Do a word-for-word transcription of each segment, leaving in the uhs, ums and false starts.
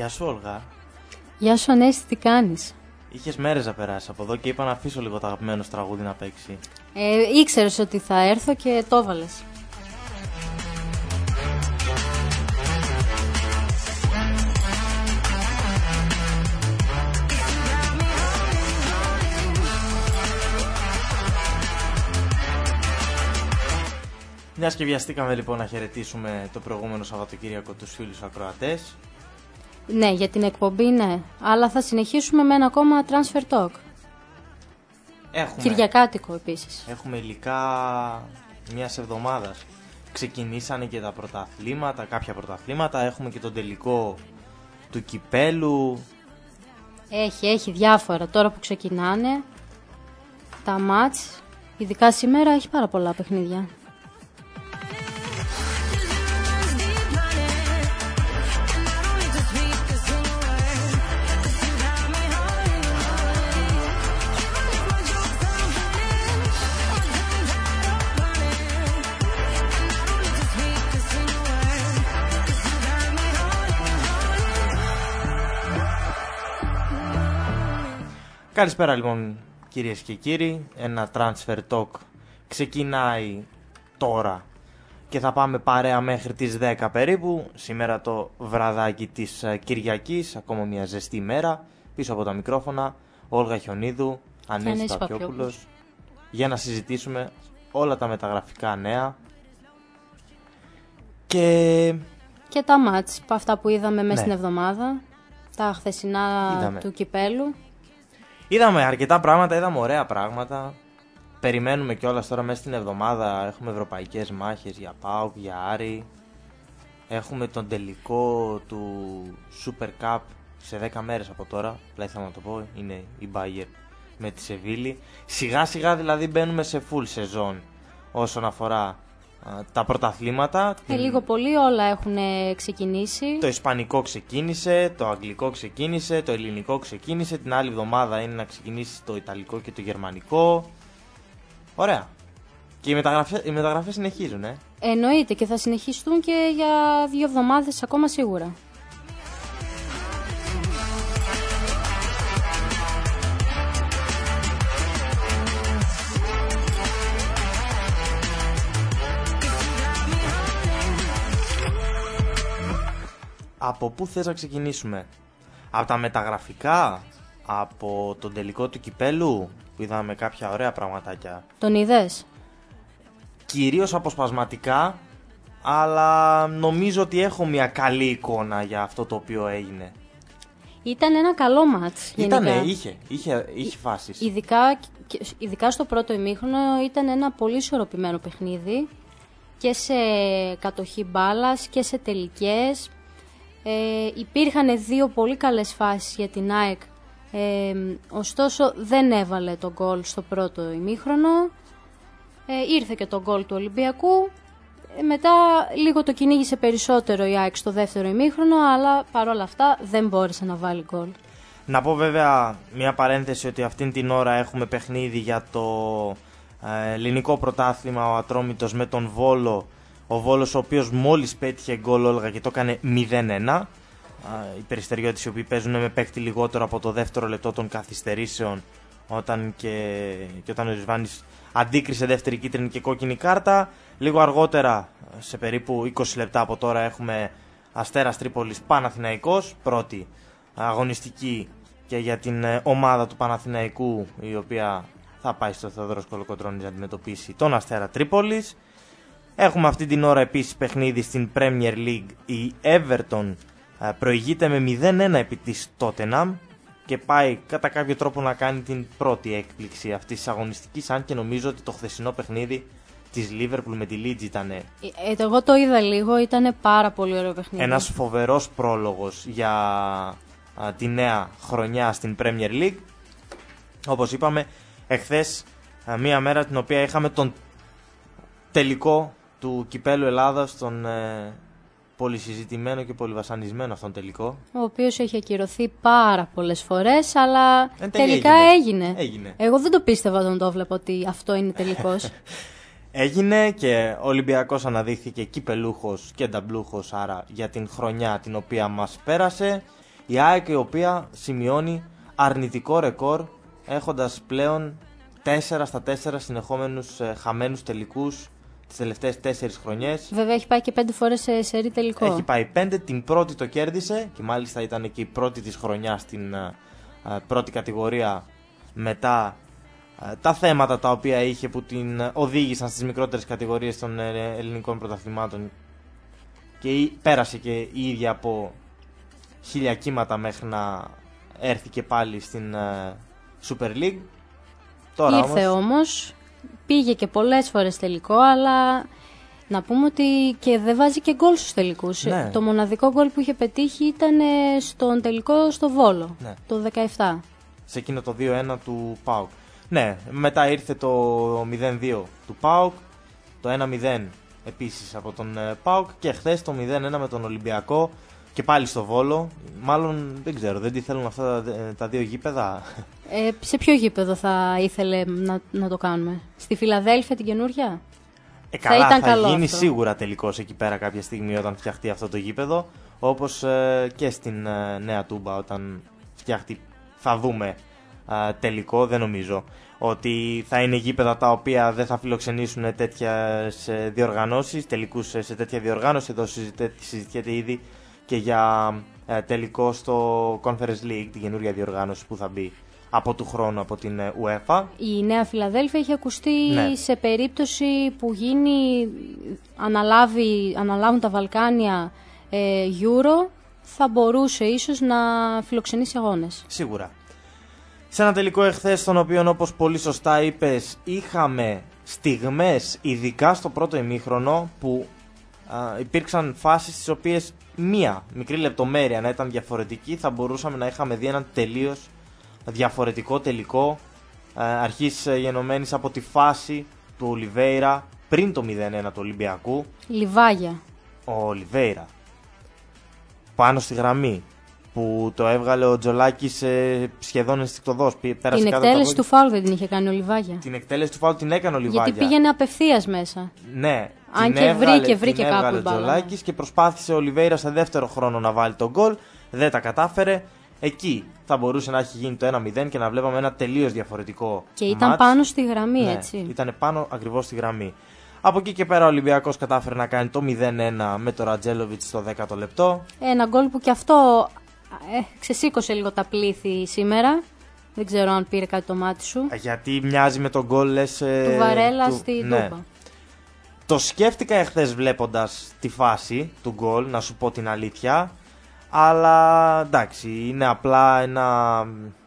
Γεια σου, Όλγα. Γεια σου, Ανέστη, τι κάνεις? Είχες μέρες να περάσεις από εδώ και είπα να αφήσω λίγο το αγαπημένο τραγούδι να παίξει. Ε, ήξερες ότι θα έρθω και το έβαλες. Μιας και βιαστήκαμε λοιπόν να χαιρετήσουμε το προηγούμενο Σαββατοκύριακο τους φίλους ακροατές. Ναι, για την εκπομπή ναι, αλλά θα συνεχίσουμε με ένα ακόμα transfer talk. Έχουμε, Κυριακάτικο επίσης. Έχουμε υλικά μιας εβδομάδας. Ξεκινήσανε και τα πρωταθλήματα, κάποια πρωταθλήματα. Έχουμε και τον τελικό του κυπέλου. Έχει, έχει διάφορα τώρα που ξεκινάνε. Τα μάτς, ειδικά σήμερα έχει πάρα πολλά παιχνίδια. Καλησπέρα λοιπόν κυρίες και κύριοι, ένα transfer talk ξεκινάει τώρα και θα πάμε παρέα μέχρι τις δέκα περίπου. Σήμερα το βραδάκι της Κυριακής, ακόμα μια ζεστή μέρα, πίσω από τα μικρόφωνα Όλγα Χιονίδου, Ανέστη Παπιόπουλος, για να συζητήσουμε όλα τα μεταγραφικά νέα και... και τα μάτς, αυτά που είδαμε μέσα ναι. στην εβδομάδα, τα χθεσινά είδαμε. Του κυπέλου. Είδαμε αρκετά πράγματα, είδαμε ωραία πράγματα. Περιμένουμε κιόλας τώρα μέσα στην εβδομάδα. Έχουμε ευρωπαϊκές μάχες για ΠΑΟΚ, για Άρη. Έχουμε τον τελικό του Super Cup σε δέκα μέρες από τώρα. Δηλαδή θα να το πω, είναι η Bayern με τη Σεβίλη. Σιγά σιγά δηλαδή μπαίνουμε σε full σεζόν όσον αφορά α, τα πρωταθλήματα. Ε, λίγο πολύ όλα έχουν ξεκινήσει. Το ισπανικό ξεκίνησε, το αγγλικό ξεκίνησε, το ελληνικό ξεκίνησε. Την άλλη εβδομάδα είναι να ξεκινήσει το ιταλικό και το γερμανικό. Ωραία. Και οι μεταγραφές, οι μεταγραφές συνεχίζουν, ε. Εννοείται και θα συνεχιστούν και για δύο εβδομάδες ακόμα σίγουρα. Από πού θες να ξεκινήσουμε? Από τα μεταγραφικά, από τον τελικό του κυπέλου που είδαμε κάποια ωραία πραγματάκια. Τον είδες? Κυρίως αποσπασματικά, αλλά νομίζω ότι έχω μια καλή εικόνα για αυτό το οποίο έγινε. Ήταν ένα καλό μάτς γενικά. Ήτανε, είχε, είχε, είχε φάσεις. Ειδικά, ειδικά στο πρώτο ημίχρονο ήταν ένα πολύ ισορροπημένο παιχνίδι και σε κατοχή μπάλας και σε τελικές. Ε, υπήρχαν δύο πολύ καλές φάσεις για την ΑΕΚ, ε, ωστόσο δεν έβαλε το γκολ στο πρώτο ημίχρονο. Ε, ήρθε και το γκολ του Ολυμπιακού, ε, μετά λίγο το κυνήγησε περισσότερο η ΑΕΚ στο δεύτερο ημίχρονο, αλλά παρόλα αυτά δεν μπόρεσε να βάλει γκολ. Να πω βέβαια μια παρένθεση ότι αυτήν την ώρα έχουμε παιχνίδι για το ε, ελληνικό πρωτάθλημα, ο Ατρόμητος με τον Βόλο. Ο Βόλος ο οποίος μόλις πέτυχε γκολ, Όλγα, και το έκανε μηδέν ένα. Οι Περιστεριώτες οι οποίοι παίζουν με παίκτη λιγότερο από το δεύτερο λεπτό των καθυστερήσεων, όταν και, και όταν ο Ρισβάνης αντίκρισε δεύτερη κίτρινη και κόκκινη κάρτα. Λίγο αργότερα, σε περίπου είκοσι λεπτά από τώρα, έχουμε Αστέρας Τρίπολης Παναθηναϊκός, πρώτη αγωνιστική και για την ομάδα του Παναθηναϊκού, η οποία θα πάει στο Θεόδωρος Κολοκοτρώνης να αντιμετωπίσει τον Αστέρα Τρίπολης. Έχουμε αυτή την ώρα επίσης παιχνίδι στην Premier League. Η Everton προηγείται με μηδέν ένα επί της Tottenham και πάει κατά κάποιο τρόπο να κάνει την πρώτη έκπληξη αυτής της αγωνιστικής, αν και νομίζω ότι το χθεσινό παιχνίδι της Liverpool με τη Leeds ήταν... Ε, εγώ το είδα λίγο, ήταν πάρα πολύ ωραίο παιχνίδι. Ένας φοβερός πρόλογος για α, τη νέα χρονιά στην Premier League. Όπως είπαμε, εχθές α, μία μέρα την οποία είχαμε τον τελικό του Κυπέλλου Ελλάδας, τον ε, πολυσυζητημένο και πολυβασανισμένο αυτόν τελικό. Ο οποίος έχει ακυρωθεί πάρα πολλές φορές, αλλά ε, τελικά έγινε. έγινε. έγινε. Εγώ δεν το πίστευα όταν το βλέπω ότι αυτό είναι τελικός. Έγινε και ο Ολυμπιακός αναδείχθηκε κυπελούχος και νταμπλούχος, άρα για την χρονιά την οποία μας πέρασε. Η ΑΕΚ η οποία σημειώνει αρνητικό ρεκόρ, έχοντας πλέον τέσσερα στα τέσσερα συνεχόμενους ε, χαμένους τελικούς τις τελευταίες τέσσερις χρονιές. Βέβαια έχει πάει και πέντε φορές σε σερί τελικό. Έχει πάει πέντε, την πρώτη το κέρδισε και μάλιστα ήταν και η πρώτη της χρονιά στην ε, ε, πρώτη κατηγορία μετά ε, τα θέματα τα οποία είχε που την οδήγησαν στις μικρότερες κατηγορίες των ε, ελληνικών πρωταθλημάτων και η, πέρασε και η ίδια από χίλια κύματα μέχρι να έρθει και πάλι στην ε, Super League. Τώρα ήρθε όμως... όμως, πήγε και πολλές φορές τελικό, αλλά να πούμε ότι και δεν βάζει και γκολ στους τελικούς. Ναι. Το μοναδικό γκολ που είχε πετύχει ήταν στον τελικό στο Βόλο, ναι. το δεκαεπτά. Σε εκείνο το δύο ένα του ΠΑΟΚ. Ναι, μετά ήρθε το μηδέν δύο του ΠΑΟΚ, το ένα μηδέν επίσης από τον ΠΑΟΚ και χθες το μηδέν ένα με τον Ολυμπιακό και πάλι στο Βόλο. Μάλλον δεν ξέρω, δεν τι θέλουν αυτά τα δύο γήπεδα. Ε, σε ποιο γήπεδο θα ήθελε να, να το κάνουμε, στη Φιλαδέλφια την καινούρια? Ε, καλά, θα, ήταν θα καλό γίνει αυτό. Σίγουρα τελικός εκεί πέρα κάποια στιγμή όταν φτιαχτεί αυτό το γήπεδο. Όπως ε, και στην ε, Νέα Τούμπα όταν φτιαχτεί. Θα δούμε ε, τελικό, δεν νομίζω ότι θα είναι γήπεδα τα οποία δεν θα φιλοξενήσουν τέτοιες διοργανώσεις, τελικούς σε τέτοια διοργάνωση. Εδώ συζητιέται ήδη και για ε, τελικό στο Conference League, την καινούρια διοργάνωση που θα μπει από του χρόνου από την UEFA. Η Νέα Φιλαδέλφια έχει ακουστεί ναι. σε περίπτωση που γίνει, αναλάβει, αναλάβουν τα Βαλκάνια ε, Euro, θα μπορούσε ίσως να φιλοξενήσει αγώνες. Σίγουρα. Σε ένα τελικό εχθές, στον οποίο όπως πολύ σωστά είπες, είχαμε στιγμές, ειδικά στο πρώτο ημίχρονο, που α, υπήρξαν φάσεις στις οποίες μία μικρή λεπτομέρεια να ήταν διαφορετική, θα μπορούσαμε να είχαμε δει έναν τελείως διαφορετικό τελικό, α, αρχής γενομένης από τη φάση του Ολιβέηρα πριν το μηδέν ένα του Ολυμπιακού. Λιβάγια. Ο Ολιβέηρα πάνω στη γραμμή που το έβγαλε ο Τζολάκης ε, σχεδόν ενστικτωδώς. Την εκτέλεση του φάουλ δεν την είχε κάνει ο Λιβάγια? Την εκτέλεση του φάουλ την έκανε ο Λιβάγια. Γιατί πήγαινε απευθείας μέσα. Ναι. Αν την και έβγαλε, βρήκε, βρήκε την κάπου ο Τζολάκης και προσπάθησε ο Ολιβέηρα σε δεύτερο χρόνο να βάλει τον γκολ. Δεν τα κατάφερε. Εκεί θα μπορούσε να έχει γίνει το ένα μηδέν και να βλέπαμε ένα τελείως διαφορετικό. Και ήταν μάτς. Πάνω στη γραμμή, ναι, έτσι. Ήταν πάνω ακριβώς στη γραμμή. Από εκεί και πέρα ο Ολυμπιακός κατάφερε να κάνει το μηδέν ένα με τον Ρατζέλοβιτς στο δέκατο λεπτό. Ένα γκολ που κι αυτό ε, ξεσήκωσε λίγο τα πλήθη σήμερα. Δεν ξέρω αν πήρε κάτι το μάτι σου. Γιατί μοιάζει με τον γκολ λες, ε, του Βαρέλα του... στη ναι. Τούμπα. Το σκέφτηκα εχθές βλέποντας τη φάση του γκολ, να σου πω την αλήθεια. Αλλά εντάξει, είναι απλά ένα,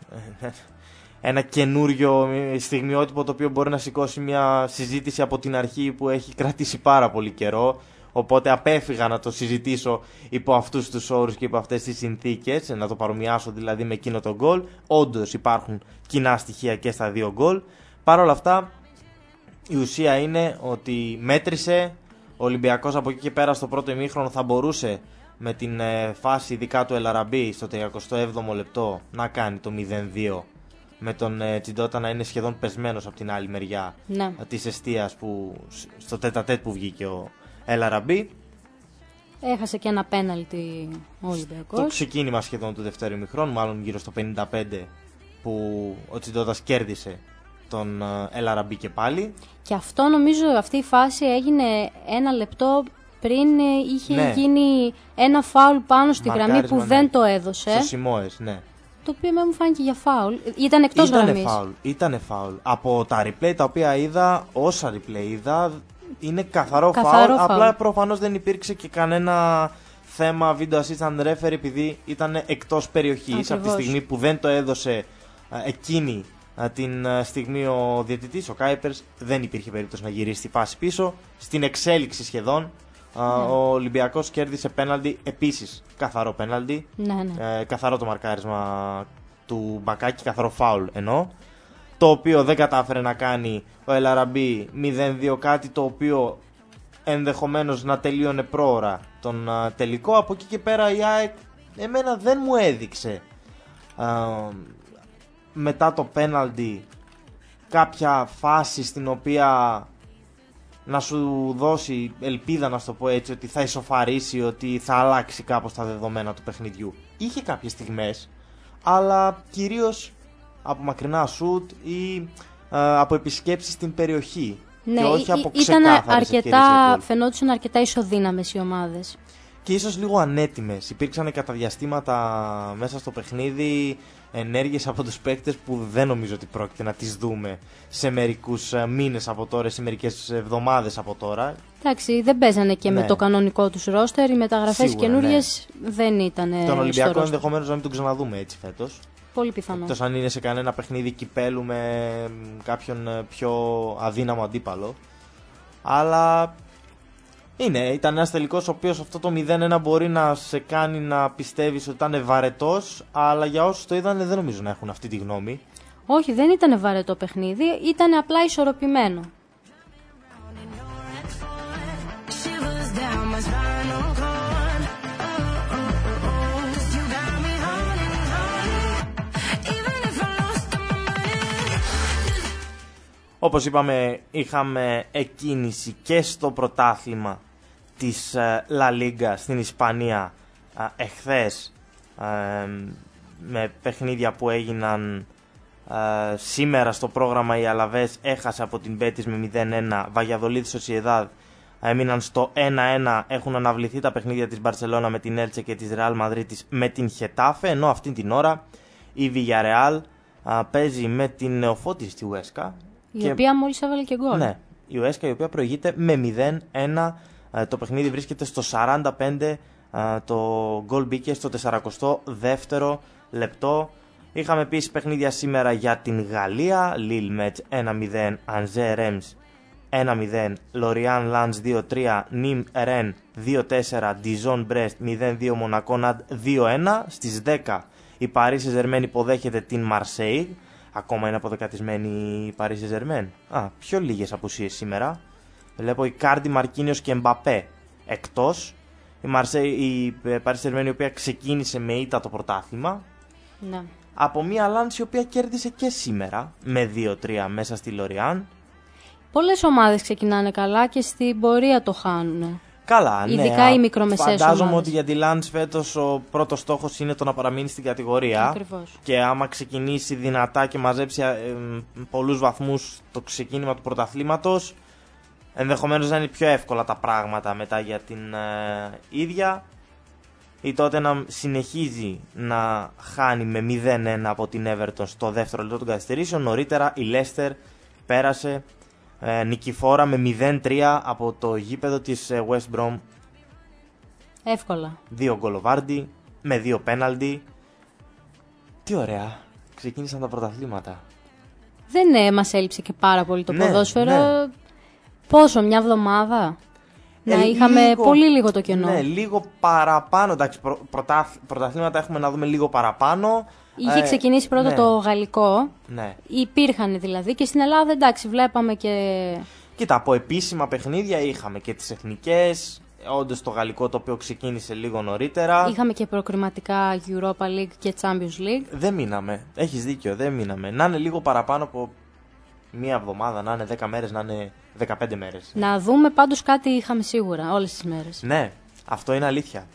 ένα καινούριο στιγμιότυπο το οποίο μπορεί να σηκώσει μια συζήτηση από την αρχή που έχει κρατήσει πάρα πολύ καιρό. Οπότε απέφυγα να το συζητήσω υπό αυτούς τους όρους και υπό αυτές τις συνθήκες, να το παρομοιάσω δηλαδή με εκείνο το γκολ. Όντως υπάρχουν κοινά στοιχεία και στα δύο γκολ. Παρ' όλα αυτά η ουσία είναι ότι μέτρησε. Ο Ολυμπιακός από εκεί και πέρα στο πρώτο ημίχρονο θα μπορούσε με την ε, φάση ειδικά του Ελαραμπή στο τριακοστό έβδομο λεπτό να κάνει το μηδέν δύο, με τον ε, Τσιντότα να είναι σχεδόν πεσμένος από την άλλη μεριά ναι. της εστίας που, στο τέτα-τέτ που βγήκε ο Ελαραμπή. Έχασε και ένα πέναλτι ο Ολυμπιακός. Το ξεκίνημα σχεδόν του δεύτερου ημιχρόνου, μάλλον γύρω στο πενήντα πέντε, που ο Τσιντότας κέρδισε τον Ελαραμπή και πάλι. Και αυτό νομίζω, αυτή η φάση έγινε ένα λεπτό πριν είχε ναι. γίνει ένα φάουλ πάνω στη Μαρκάρισμα, γραμμή που ναι. δεν το έδωσε. Στο Σιμόες, ναι. Το οποίο με μου φάνηκε για φάουλ. Ήταν εκτός ήτανε γραμμής. Φάουλ, ήτανε φάουλ. Από τα replay τα οποία είδα, όσα replay είδα, είναι καθαρό, καθαρό φάουλ. φάουλ. Απλά προφανώς δεν υπήρξε και κανένα θέμα video assistant referee επειδή ήταν εκτός περιοχής. Από τη στιγμή που δεν το έδωσε εκείνη την στιγμή ο διαιτητής, ο Κάιπερς, δεν υπήρχε περίπτωση να γυρίσει τη φάση πίσω. Στην εξέλιξη σχεδόν, ναι. ο Ολυμπιακός κέρδισε πέναλτι, επίσης καθαρό πέναλτι. Ναι, ναι. Ε, καθαρό το μαρκάρισμα του Μπακάκη, καθαρό φάουλ εννοώ. Το οποίο δεν κατάφερε να κάνει ο Ελαραμπή μηδέν δύο, κάτι το οποίο ενδεχομένως να τελείωνε πρόωρα τον α, τελικό. Από εκεί και πέρα η ΑΕΚ εμένα δεν μου έδειξε α, μετά το πέναλτι κάποια φάση στην οποία να σου δώσει ελπίδα, να σου το πω έτσι, ότι θα ισοφαρίσει, ότι θα αλλάξει κάπως τα δεδομένα του παιχνιδιού. Είχε κάποιες στιγμές, αλλά κυρίως από μακρινά σουτ ή ε, από επισκέψεις στην περιοχή. Ναι, και όχι από ήταν αρκετά, γκολ. φαινόντουσαν αρκετά ισοδύναμες οι ομάδες. Και ίσως λίγο ανέτοιμες. Υπήρξαν κατά διαστήματα μέσα στο παιχνίδι ενέργειες από τους παίκτες που δεν νομίζω ότι πρόκειται να τις δούμε σε μερικούς μήνες από τώρα, σε μερικές εβδομάδες από τώρα. Εντάξει, δεν παίζανε και ναι. με το κανονικό τους ρόστερ. Οι μεταγραφές καινούριες ναι. δεν ήταν. Τον Ολυμπιακό ενδεχομένως να μην τον ξαναδούμε έτσι φέτος. Πολύ πιθανό. Εκτός αν είναι σε κανένα παιχνίδι κυπέλου με κάποιον πιο αδύναμο αντίπαλο. Αλλά είναι, ήταν ένας τελικός ο οποίος αυτό το μηδέν ένα μπορεί να σε κάνει να πιστεύεις ότι ήταν βαρετός, αλλά για όσους το είδαν δεν νομίζω να έχουν αυτή τη γνώμη. Όχι, δεν ήταν βαρετό παιχνίδι, ήταν απλά ισορροπημένο. Όπως είπαμε, είχαμε εκκίνηση και στο πρωτάθλημα της La Liga στην Ισπανία εχθές, με παιχνίδια που έγιναν σήμερα στο πρόγραμμα. Η Αλαβές έχασε από την Μπέτις με μηδέν ένα, Βαγιαδολίδη Σοσιεδάδ έμειναν στο ένα ένα, έχουν αναβληθεί τα παιχνίδια της Μπαρσελόνα με την Έλτσε και της Ρεάλ Μαδρίτης με την Χετάφε, ενώ αυτή την ώρα η Villarreal παίζει με την Νεοφώτης στη Ουέσκα. Η και... οποία μόλις έβαλε και γκολ. Ναι, η Ουέσκα η οποία προηγείται με μηδέν ένα. Το παιχνίδι βρίσκεται στο σαράντα πέντε. Το γκολ μπήκε στο σαράντα δεύτερο λεπτό. Είχαμε επίσης παιχνίδια σήμερα για την Γαλλία. Λίλ Μέτς ένα μηδέν, Ανζέ Ρέμς ένα μηδέν, Λοριάν Λαντς δύο τρία, Νιμ Ρεν δύο τέσσερα, Διζόν Μπρέστ μηδέν δύο, Μονακό Ναντ δύο ένα. Στις δέκα η Παρί Σεν-Ζερμέν υποδέχεται την Μαρσέιγ. Ακόμα είναι αποδεκατισμένη η Παρί Σεν-Ζερμέν. Α, πιο λίγες απουσίες σήμερα. Βλέπω η Κάρντι, Μαρκίνιος και Εμπαπέ εκτός. Η, Μαρσέ, η Παρί Σεν-Ζερμέν η οποία ξεκίνησε με ήττα το πρωτάθλημα. Ναι. Από μια Λαντς η οποία κέρδισε και σήμερα με δύο τρία μέσα στη Λοριάν. Πολλές ομάδες ξεκινάνε καλά και στην πορεία το χάνουν. Καλά, ναι. Ειδικά οι μικρομεσαίες ομάδες. Φαντάζομαι ότι για τη Λαντς φέτος ο πρώτος στόχος είναι το να παραμείνει στην κατηγορία. Ακριβώς. Και άμα ξεκινήσει δυνατά και μαζέψει ε, ε, πολλούς βαθμούς το ξεκίνημα του πρωταθλήματος, ενδεχομένως να είναι πιο εύκολα τα πράγματα μετά για την ε, ίδια. Ή τότε να συνεχίζει να χάνει με μηδέν ένα από την Everton στο δεύτερο λεπτό των καθυστερήσεων. Νωρίτερα η Leicester πέρασε ε, νικηφόρα με μηδέν τρία από το γήπεδο της ε, West Brom. Εύκολα. Δύο γκολοβάρντι με δύο πέναλτι. Τι ωραία. Ξεκίνησαν τα πρωταθλήματα. Δεν ναι, μας έλειψε και πάρα πολύ το ναι, ποδόσφαιρο. Ναι. Πόσο, μια εβδομάδα. Ε, να είχαμε λίγο, πολύ λίγο το κενό. Ναι, λίγο παραπάνω. Εντάξει, πρω, πρωταθ, πρωταθλήματα έχουμε να δούμε λίγο παραπάνω. Είχε ξεκινήσει πρώτα ναι. το γαλλικό. Ναι. Υπήρχαν δηλαδή και στην Ελλάδα, εντάξει, βλέπαμε και. Κοίτα, από επίσημα παιχνίδια είχαμε και τις εθνικές. Όντως το γαλλικό το οποίο ξεκίνησε λίγο νωρίτερα. Είχαμε και προκριματικά Europa League και Champions League. Δεν μείναμε. Έχεις δίκιο, δεν μείναμε. Να είναι λίγο παραπάνω από μία εβδομάδα, να είναι δέκα μέρες, να είναι δεκαπέντε μέρες. Να δούμε πάντως κάτι είχαμε σίγουρα όλες τις μέρες. Ναι, αυτό είναι αλήθεια.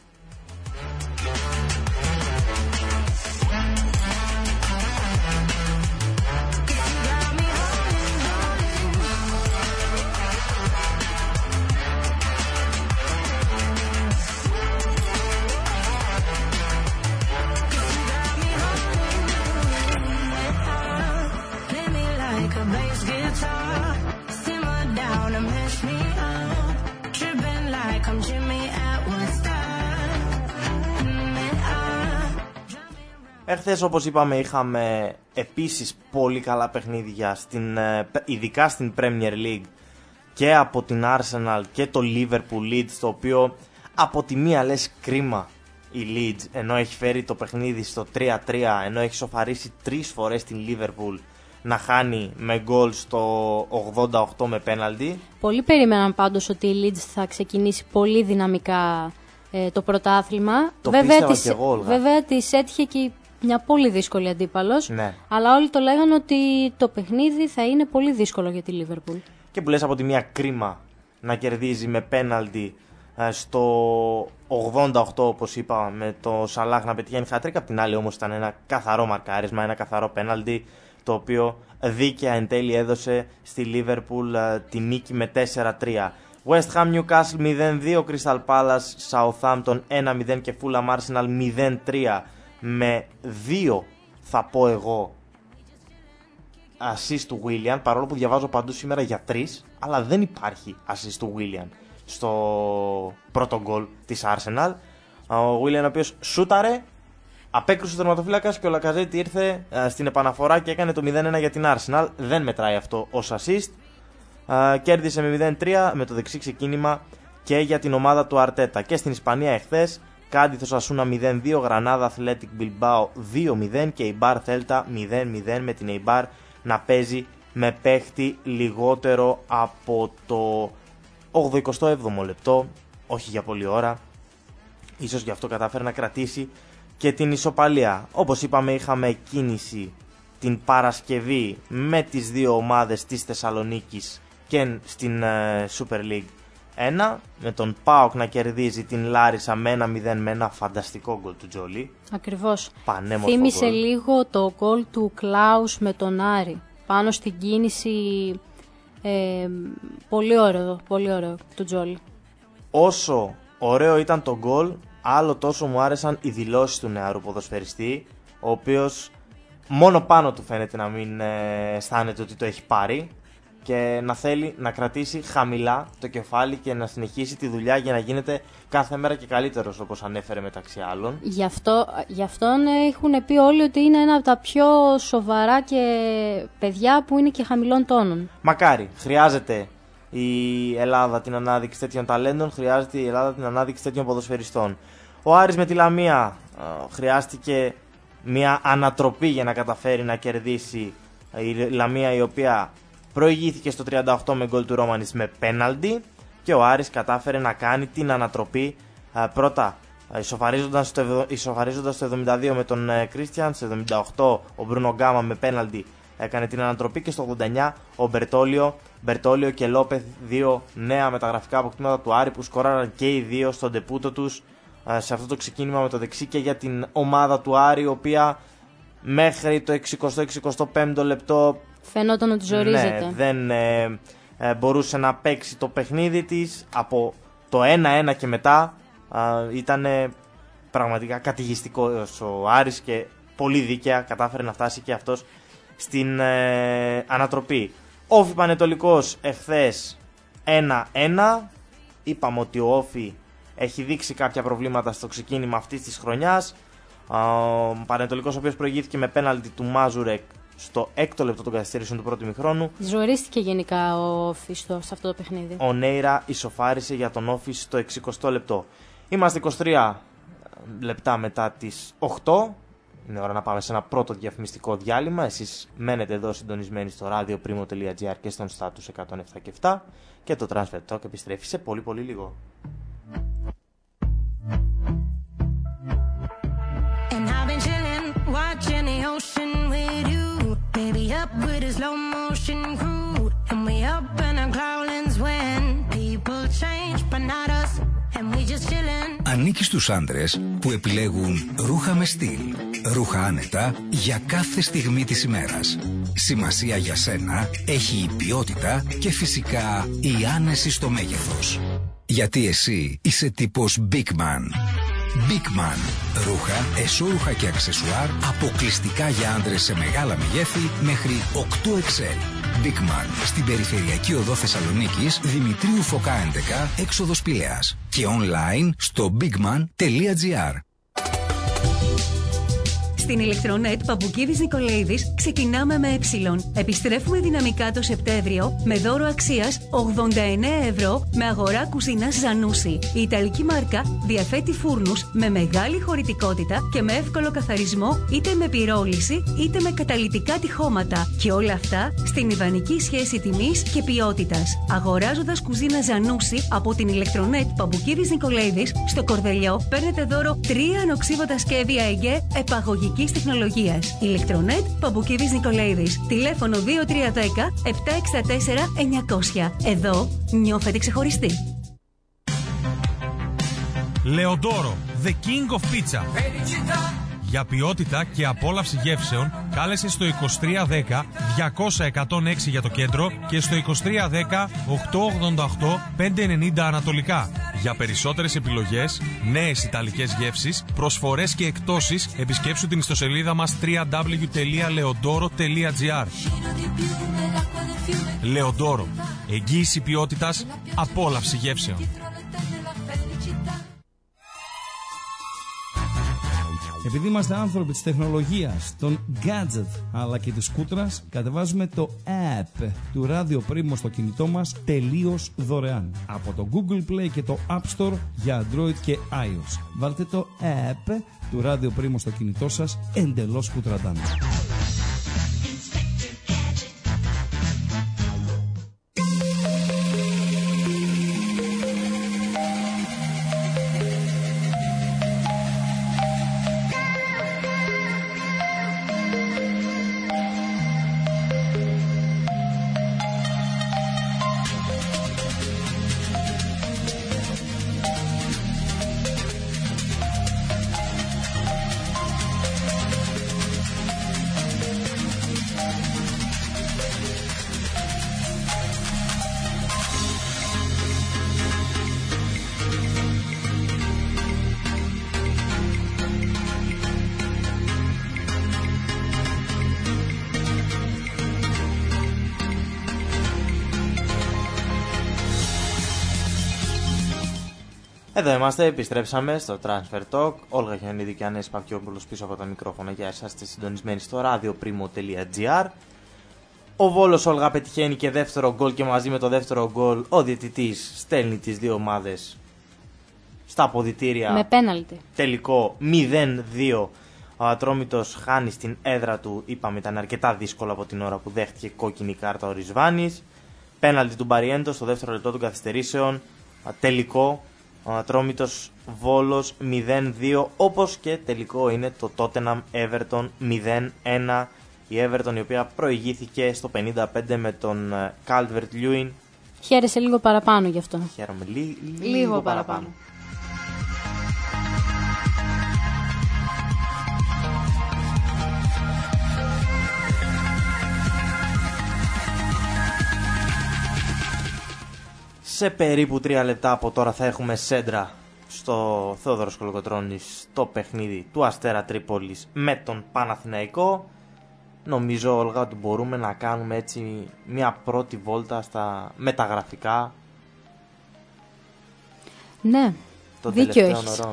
Εχθές, όπως είπαμε, είχαμε επίσης πολύ καλά παιχνίδια, στην, ειδικά στην Premier League, και από την Arsenal και το Liverpool Leeds, το οποίο από τη μία λες κρίμα η Leeds, ενώ έχει φέρει το παιχνίδι στο τρία τρία, ενώ έχει σοφαρίσει τρεις φορές την Liverpool να χάνει με γκολ στο ογδόντα οκτώ με πέναλτι. Πολλοί περίμεναν πάντως ότι η Leeds θα ξεκινήσει πολύ δυναμικά ε, το πρωτάθλημα. Το βέβαια της, και εγώ, βέβαια της έτυχε και μια πολύ δύσκολη αντίπαλος, ναι. Αλλά όλοι το λέγανε ότι το παιχνίδι θα είναι πολύ δύσκολο για τη Liverpool. Και που λες από τη μία κρίμα να κερδίζει με πέναλτι στο ογδόντα οκτώ, όπως είπα, με το Σαλάχ να πετυχαίνει χατρίκ. Απ' την άλλη όμως ήταν ένα καθαρό μαρκάρισμα, ένα καθαρό πέναλτι, το οποίο δίκαια εν τέλει έδωσε στη Λίβερπουλ τη νίκη με τέσσερα τρία. West Ham Newcastle μηδέν δύο, Crystal Palace Southampton ένα μηδέν και Fulham Arsenal μηδέν τρία, με δύο, θα πω εγώ, assist του Willian, παρόλο που διαβάζω παντού σήμερα για τρεις, αλλά δεν υπάρχει assist του Willian στο πρώτο γκολ της Arsenal. Ο Willian, ο οποίος σούταρε, απέκρουσε ο τερματοφύλακας και ο Λακαζέτ ήρθε στην επαναφορά και έκανε το μηδέν ένα για την Arsenal. Δεν μετράει αυτό ως assist. Κέρδισε με μηδέν τρία με το δεξί ξεκίνημα και για την ομάδα του Αρτέτα. Και στην Ισπανία εχθές, Κάντιθ Οσασούνα μηδέν δύο, Γρανάδα Athletic Bilbao δύο μηδέν και η Eibar Celta μηδέν μηδέν, με την Eibar να παίζει με παίχτη λιγότερο από το ογδοηκοστό έβδομο λεπτό, όχι για πολλή ώρα. Ίσως γι' αυτό κατάφερε να κρατήσει και την ισοπαλία. Όπως είπαμε, είχαμε κίνηση την Παρασκευή με τις δύο ομάδες της Θεσσαλονίκης και στην uh, Super League ένα, με τον ΠΑΟΚ να κερδίζει την Λάρισα με ένα μηδέν με ένα φανταστικό γκολ του Τζολί. Ακριβώς. Πανέμορφο Θύμισε γκολ. λίγο το γκολ του Κλάους με τον Άρη. Πάνω στην κίνηση, ε, πολύ ωραίο, πολύ ωραίο του Τζολί. Όσο ωραίο ήταν το γκολ, άλλο τόσο μου άρεσαν οι δηλώσεις του νεαρού ποδοσφαιριστή, ο οποίος μόνο πάνω του φαίνεται να μην ε, αισθάνεται ότι το έχει πάρει και να θέλει να κρατήσει χαμηλά το κεφάλι και να συνεχίσει τη δουλειά για να γίνεται κάθε μέρα και καλύτερος, όπως ανέφερε μεταξύ άλλων. Γι' αυτό, γι' αυτόν έχουν πει όλοι ότι είναι ένα από τα πιο σοβαρά και παιδιά που είναι και χαμηλών τόνων. Μακάρι. Χρειάζεται η Ελλάδα την ανάδειξη τέτοιων ταλέντων, χρειάζεται η Ελλάδα την ανάδειξη τέτοιων ποδοσφαιριστών. Ο Άρης με τη Λαμία ε, χρειάστηκε μια ανατροπή για να καταφέρει να κερδίσει. Η Λαμία, η οποία προηγήθηκε στο τριάντα οκτώ με γκολ του Ρόμανης με πέναλτι, και ο Άρης κατάφερε να κάνει την ανατροπή ε, πρώτα ισοφαρίζοντας στο, ισοφαρίζοντας στο εβδομήντα δύο με τον Κρίστιαν, στο εβδομήντα οκτώ ο Μπρούνο Γκάμα με πέναλτι έκανε την ανατροπή και στο ογδόντα εννιά ο Μπερτόλιο, Μπερτόλιο και Λόπεθ, δύο νέα μεταγραφικά αποκτήματα του Άρη που σκοράραν και οι δύο στον ντεπούτο τους ε, σε αυτό το ξεκίνημα με το δεξί και για την ομάδα του Άρη, η οποία μέχρι το εξηκοστό εξηκοστό πέμπτο λεπτό φαινόταν ότι ζορίζεται. Ναι, δεν ε, ε, μπορούσε να παίξει το παιχνίδι της. Από το ένα ένα και μετά ε, ήταν πραγματικά κατηγιστικός ο Άρης και πολύ δίκαια κατάφερε να φτάσει και αυτός στην ε, ανατροπή. Όφι Πανετολικός εχθές ένα ένα. Είπαμε ότι ο Όφι έχει δείξει κάποια προβλήματα στο ξεκίνημα αυτής της χρονιάς. Ο Πανετολικός, ο οποίος προηγήθηκε με πέναλτι του Μάζουρεκ στο έκτο λεπτό των καθυστερήσεων του πρώτου ημιχρόνου. Ζορίστηκε γενικά ο Όφι σε αυτό το παιχνίδι. Ο Νέιρα ισοφάρισε για τον Όφι στο εξηκοστό λεπτό. Είμαστε είκοσι τρία λεπτά μετά τις οκτώ. Είναι ώρα να πάμε σε ένα πρώτο διαφημιστικό διάλειμμα. Εσείς μένετε εδώ συντονισμένοι στο radioprimo.gr και στον Status εκατόν επτά και επτά. Και το Transfer Talk επιστρέφει σε πολύ πολύ λίγο. Watching the ocean with you, baby up with a slow motion crew, and we up in our clouds when people change, but not us, and we just chillin'. Ανήκει στους άντρες που επιλέγουν ρούχα με στυλ, ρούχα άνετα για κάθε στιγμή της ημέρας. Σημασία για σένα έχει η ποιότητα και φυσικά η άνεση στο μέγεθος. Γιατί εσύ είσαι τύπος Big Man. Big Man. Ρούχα, εσώρουχα και αξεσουάρ αποκλειστικά για άντρες σε μεγάλα μεγέθη μέχρι οκτώ εξ ελ. Big Man. Στην περιφερειακή οδό Θεσσαλονίκης, Δημητρίου Φωκά έντεκα, έξοδος Πηλαίας. Και online στο bigman τελεία gr. Στην Ηλεκτρονέτ Παπουκίδης Νικολαίδης ξεκινάμε με ε. Επιστρέφουμε δυναμικά το Σεπτέμβριο με δώρο αξίας ογδόντα εννέα ευρώ με αγορά κουζίνας Ζανούσι. Η Ιταλική μάρκα διαθέτει φούρνους με μεγάλη χωρητικότητα και με εύκολο καθαρισμό, είτε με πυρόληση είτε με καταλυτικά τυχώματα. Και όλα αυτά στην ιδανική σχέση τιμής και ποιότητας. Αγοράζοντας κουζίνα Ζανούσι από την Ηλεκτρονέτ Παπουκίδης Νικολαίδης στο Κορδελιό, παίρνετε δώρο τρία ανοξίβατα σκεύη ΑΕΓΕ επαγωγική ψηφιακής τεχνολογίας. Ηλεκτρονέτ Παμπουκίδης Νικολαίδης. Τηλέφωνο δύο τρία ένα μηδέν επτά έξι τέσσερα εννιακόσια. Εδώ νιώθετε ξεχωριστοί. Λεοντόρο, the king of pizza. Για ποιότητα και απόλαυση γεύσεων, κάλεσε στο είκοσι τρία δέκα διακόσια εκατόν έξι για το κέντρο και στο είκοσι τρία δέκα οκτακόσια ογδόντα οκτώ πεντακόσια ενενήντα ανατολικά. Για περισσότερες επιλογές, νέες ιταλικές γεύσεις, προσφορές και εκπτώσεις, επισκέψου την ιστοσελίδα μας double-u double-u double-u τελεία leodoro τελεία gr. Λεοντόρο, εγγύηση ποιότητας, απόλαυση γεύσεων. Επειδή είμαστε άνθρωποι της τεχνολογίας, των gadget αλλά και της κούτρας, κατεβάζουμε το app του Radio Primo στο κινητό μας τελείως δωρεάν. Από το Google Play και το App Store για Android και iOS. Βάλτε το app του Radio Primo στο κινητό σας εντελώς κουτραντάν. Εδώ είμαστε, επιστρέψαμε στο Transfer Talk. Όλγα Γιαννίδη και Ανέση Παπιόπουλος πίσω από τα μικρόφωνα για εσάς, είστε συντονισμένοι στο radioprimo τελεία gr. Ο Βόλος Όλγα πετυχαίνει και δεύτερο γκολ και μαζί με το δεύτερο γκολ ο διαιτητής στέλνει τις δύο ομάδες στα αποδυτήρια. Με πέναλτι. Τελικό μηδέν δύο. Ο Ατρόμητος χάνει στην έδρα του. Είπαμε ήταν αρκετά δύσκολο από την ώρα που δέχτηκε κόκκινη κάρτα ο Ρισβάνης. Πέναλτι του Μπαριέντο στο δεύτερο λεπτό των καθυστερήσεων. Τελικό. Ο Ατρόμητος Βόλος μηδέν δύο, όπως και τελικό είναι το Tottenham Everton μηδέν ένα. Η Everton η οποία προηγήθηκε στο πενήντα πέντε με τον Calvert-Lewin. Χαίρεσε λίγο παραπάνω γι' αυτό. Χαίρομαι λί, λίγο, λίγο παραπάνω. παραπάνω. Σε περίπου τρία λεπτά από τώρα θα έχουμε σέντρα στο Θεόδωρος Κολοκοτρώνης στο παιχνίδι του Αστέρα Τρίπολης με τον Παναθηναϊκό. Νομίζω, Όλγα, ότι μπορούμε να κάνουμε έτσι μια πρώτη βόλτα στα μεταγραφικά. Ναι, των δίκιο τελευταίων έχεις. ωρών.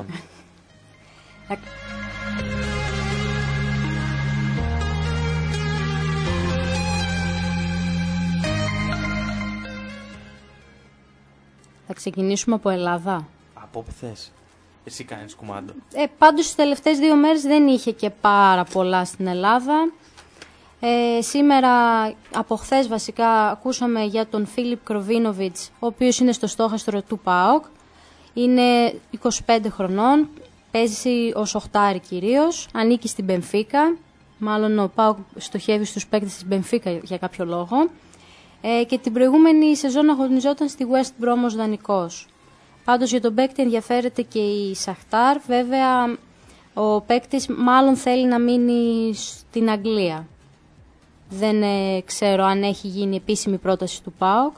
Θα ξεκινήσουμε από Ελλάδα. Από όπου θες. Εσύ κάνεις κουμάντο. Ε, πάντως τις τελευταίες δύο μέρες δεν είχε και πάρα πολλά στην Ελλάδα. Ε, σήμερα, από χθες βασικά, ακούσαμε για τον Φίλιπ Κροβίνοβιτς, ο οποίος είναι στο στόχαστρο του ΠΑΟΚ. Είναι είκοσι πέντε χρονών, παίζει ως οχτάρι κυρίως, ανήκει στην Μπενφίκα. Μάλλον ο ΠΑΟΚ στοχεύει στους παίκτες της Μπενφίκα για κάποιο λόγο. Ε, και την προηγούμενη σεζόν αγωνιζόταν στη West Brom ως δανεικός. Πάντως για τον παίκτη ενδιαφέρεται και η Σαχτάρ. Βέβαια ο παίκτης μάλλον θέλει να μείνει στην Αγγλία. Δεν ε, ξέρω αν έχει γίνει επίσημη πρόταση του ΠΑΟΚ.